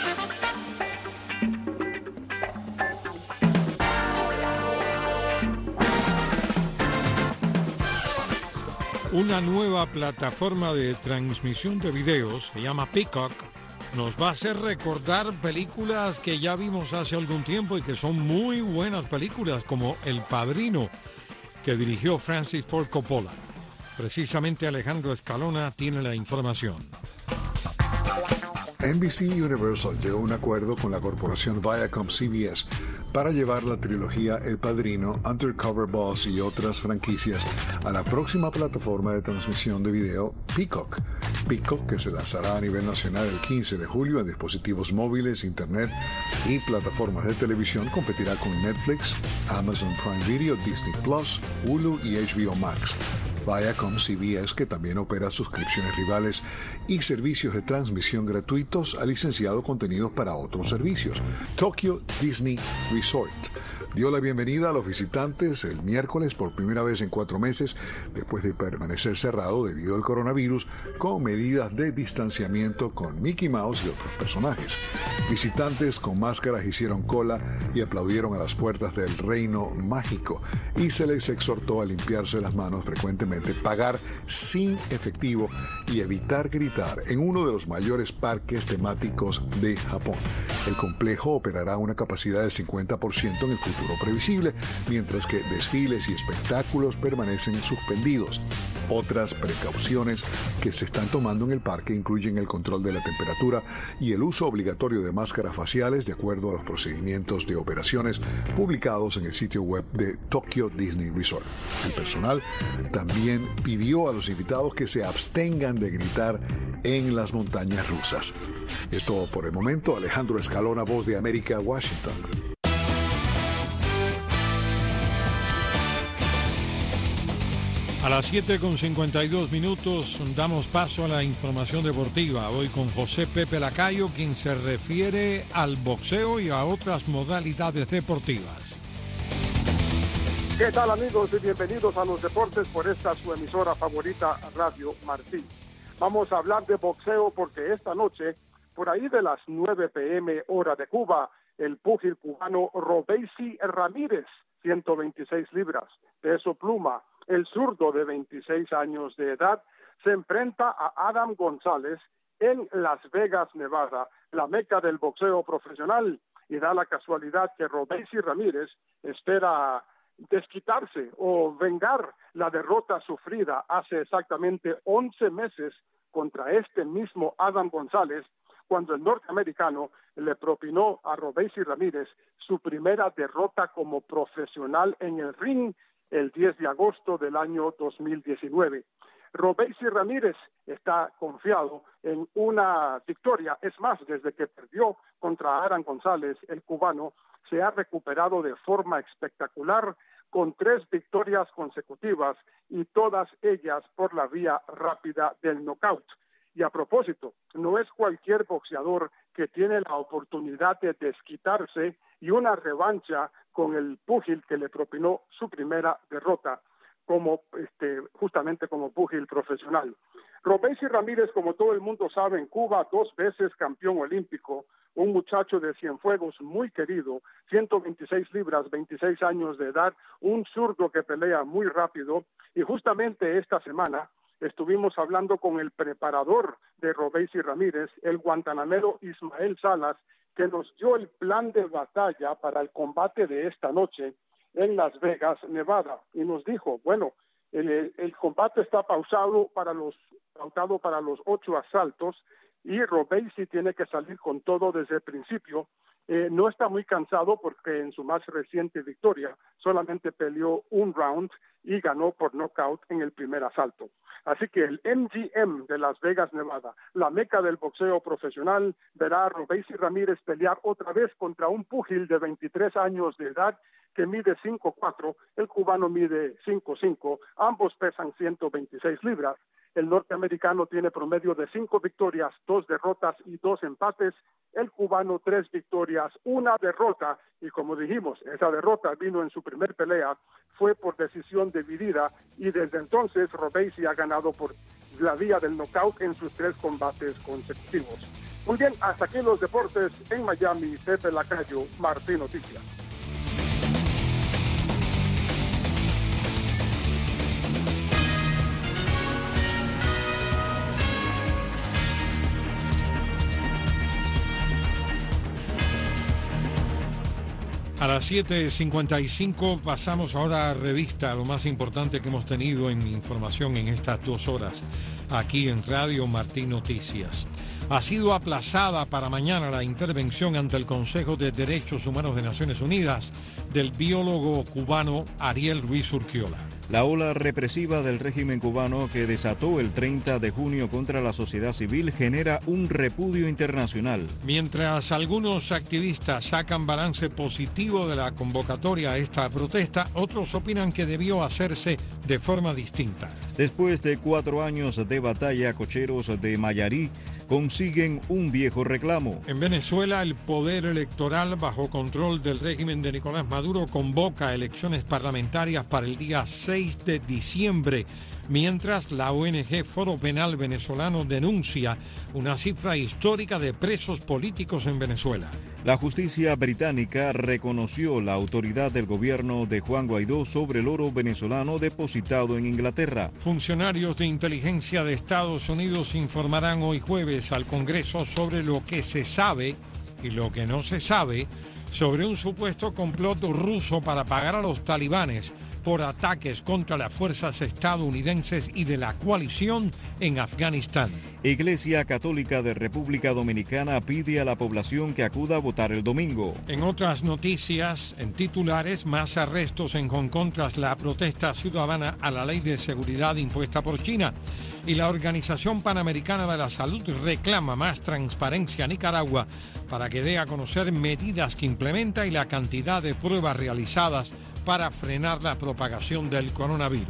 Una nueva plataforma de transmisión de videos, se llama Peacock, nos va a hacer recordar películas que ya vimos hace algún tiempo y que son muy buenas películas, como El Padrino, que dirigió Francis Ford Coppola. Precisamente Alejandro Escalona tiene la información. NBC Universal llegó a un acuerdo con la corporación Viacom-CBS para llevar la trilogía El Padrino, Undercover Boss y otras franquicias a la próxima plataforma de transmisión de video Peacock. Peacock, que se lanzará a nivel nacional el 15 de julio en dispositivos móviles, internet y plataformas de televisión, competirá con Netflix, Amazon Prime Video, Disney Plus, Hulu y HBO Max. Viacom CBS, que también opera suscripciones rivales y servicios de transmisión gratuitos, ha licenciado contenidos para otros servicios. Tokyo Disney Resort dio la bienvenida a los visitantes el miércoles por primera vez en 4 meses, después de permanecer cerrado debido al coronavirus, con medidas de distanciamiento con Mickey Mouse y otros personajes. Visitantes con máscaras hicieron cola y aplaudieron a las puertas del reino mágico, y se les exhortó a limpiarse las manos frecuentemente, pagar sin efectivo y evitar gritar en uno de los mayores parques temáticos de Japón. El complejo operará una capacidad del 50% en el futuro previsible, mientras que desfiles y espectáculos permanecen suspendidos. Otras precauciones que se están tomando en el parque incluyen el control de la temperatura y el uso obligatorio de máscaras faciales de acuerdo a los procedimientos de operaciones publicados en el sitio web de Tokyo Disney Resort. El personal también pidió a los invitados que se abstengan de gritar en las montañas rusas. Es todo por el momento. Alejandro Escalona, Voz de América, Washington. A las 7:52 damos paso a la información deportiva. Hoy con José Pepe Lacayo, quien se refiere al boxeo y a otras modalidades deportivas. ¿Qué tal, amigos? Y bienvenidos a los deportes por esta su emisora favorita, Radio Martí. Vamos a hablar de boxeo porque esta noche, por ahí de las 9 p.m. hora de Cuba, el púgil cubano Robeisy Ramírez, 126 libras, peso pluma, el zurdo de 26 años de edad, se enfrenta a Adam González en Las Vegas, Nevada, la meca del boxeo profesional, y da la casualidad que Robeisy Ramírez espera desquitarse o vengar la derrota sufrida hace exactamente 11 meses contra este mismo Adam González, cuando el norteamericano le propinó a Robeisy Ramírez su primera derrota como profesional en el ring el 10 de agosto del año 2019. Robeisy Ramírez está confiado en una victoria. Es más, desde que perdió contra Adam González, el cubano, se ha recuperado de forma espectacular con 3 victorias consecutivas y todas ellas por la vía rápida del knockout. Y a propósito, no es cualquier boxeador que tiene la oportunidad de desquitarse y una revancha con el púgil que le propinó su primera derrota justamente como púgil profesional. Robeisy Ramírez, como todo el mundo sabe, en Cuba 2 veces campeón olímpico, un muchacho de Cienfuegos muy querido, 126 libras, 26 años de edad, un zurdo que pelea muy rápido, y justamente esta semana estuvimos hablando con el preparador de Robeisy Ramírez, el guantanamero Ismael Salas, que nos dio el plan de batalla para el combate de esta noche en Las Vegas, Nevada, y nos dijo, bueno, el combate está pautado para los 8 asaltos, y Robeisy tiene que salir con todo desde el principio. No está muy cansado porque en su más reciente victoria solamente peleó un round y ganó por nocaut en el primer asalto. Así que el MGM de Las Vegas, Nevada, la meca del boxeo profesional, verá a Robeisy Ramírez pelear otra vez contra un púgil de 23 años de edad que mide 5'4", el cubano mide 5'5", ambos pesan 126 libras. El norteamericano tiene promedio de 5 victorias, 2 derrotas y 2 empates. El cubano 3 victorias, 1 derrota. Y como dijimos, esa derrota vino en su primer pelea, fue por decisión dividida. Y desde entonces Robeisy ha ganado por la vía del knockout en sus 3 combates consecutivos. Muy bien, hasta aquí los deportes en Miami. Pepe Lacayo, Martí Noticias. A las 7:55 pasamos ahora a revista, lo más importante que hemos tenido en información en estas 2 horas, aquí en Radio Martí Noticias. Ha sido aplazada para mañana la intervención ante el Consejo de Derechos Humanos de Naciones Unidas del biólogo cubano Ariel Ruiz Urquiola. La ola represiva del régimen cubano que desató el 30 de junio contra la sociedad civil genera un repudio internacional. Mientras algunos activistas sacan balance positivo de la convocatoria a esta protesta, otros opinan que debió hacerse de forma distinta. Después de 4 años de batalla, cocheros de Mayarí consiguen un viejo reclamo. En Venezuela, el poder electoral bajo control del régimen de Nicolás Maduro convoca elecciones parlamentarias para el día 6 de diciembre, mientras la ONG Foro Penal Venezolano denuncia una cifra histórica de presos políticos en Venezuela. La justicia británica reconoció la autoridad del gobierno de Juan Guaidó sobre el oro venezolano depositado en Inglaterra. Funcionarios de inteligencia de Estados Unidos informarán hoy jueves al Congreso sobre lo que se sabe y lo que no se sabe sobre un supuesto complot ruso para pagar a los talibanes por ataques contra las fuerzas estadounidenses y de la coalición en Afganistán. Iglesia Católica de República Dominicana pide a la población que acuda a votar el domingo. En otras noticias, en titulares, más arrestos en Hong Kong tras la protesta ciudadana a la ley de seguridad impuesta por China. Y la Organización Panamericana de la Salud reclama más transparencia a Nicaragua para que dé a conocer medidas que implementa y la cantidad de pruebas realizadas para frenar la propagación del coronavirus.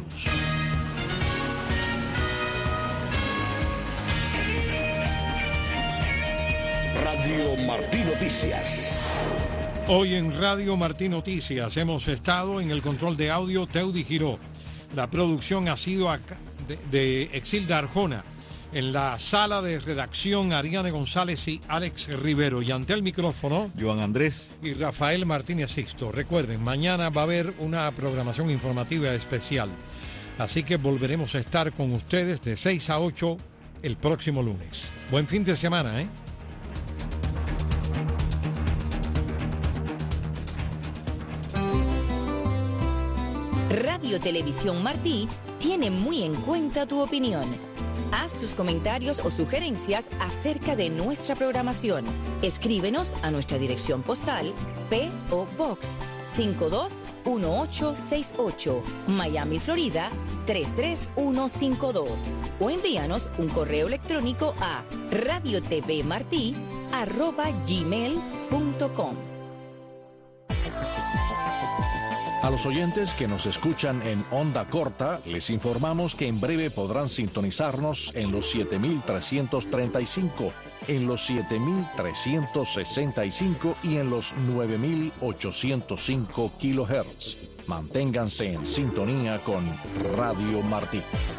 Radio Martí Noticias. Hoy en Radio Martí Noticias hemos estado en el control de audio Teudi Giró. La producción ha sido de Exilda Arjona. En la sala de redacción, Ariane González y Alex Rivero. Y ante el micrófono, Joan Andrés y Rafael Martínez Sixto. Recuerden, mañana va a haber una programación informativa especial. Así que volveremos a estar con ustedes de 6 a 8 el próximo lunes. Buen fin de semana, ¿eh? Radio Televisión Martí tiene muy en cuenta tu opinión. Haz tus comentarios o sugerencias acerca de nuestra programación. Escríbenos a nuestra dirección postal P.O. Box 521868, Miami, Florida 33152, o envíanos un correo electrónico a radiotvmarti@gmail.com. A los oyentes que nos escuchan en onda corta, les informamos que en breve podrán sintonizarnos en los 7335, en los 7365 y en los 9805 kHz. Manténganse en sintonía con Radio Martí.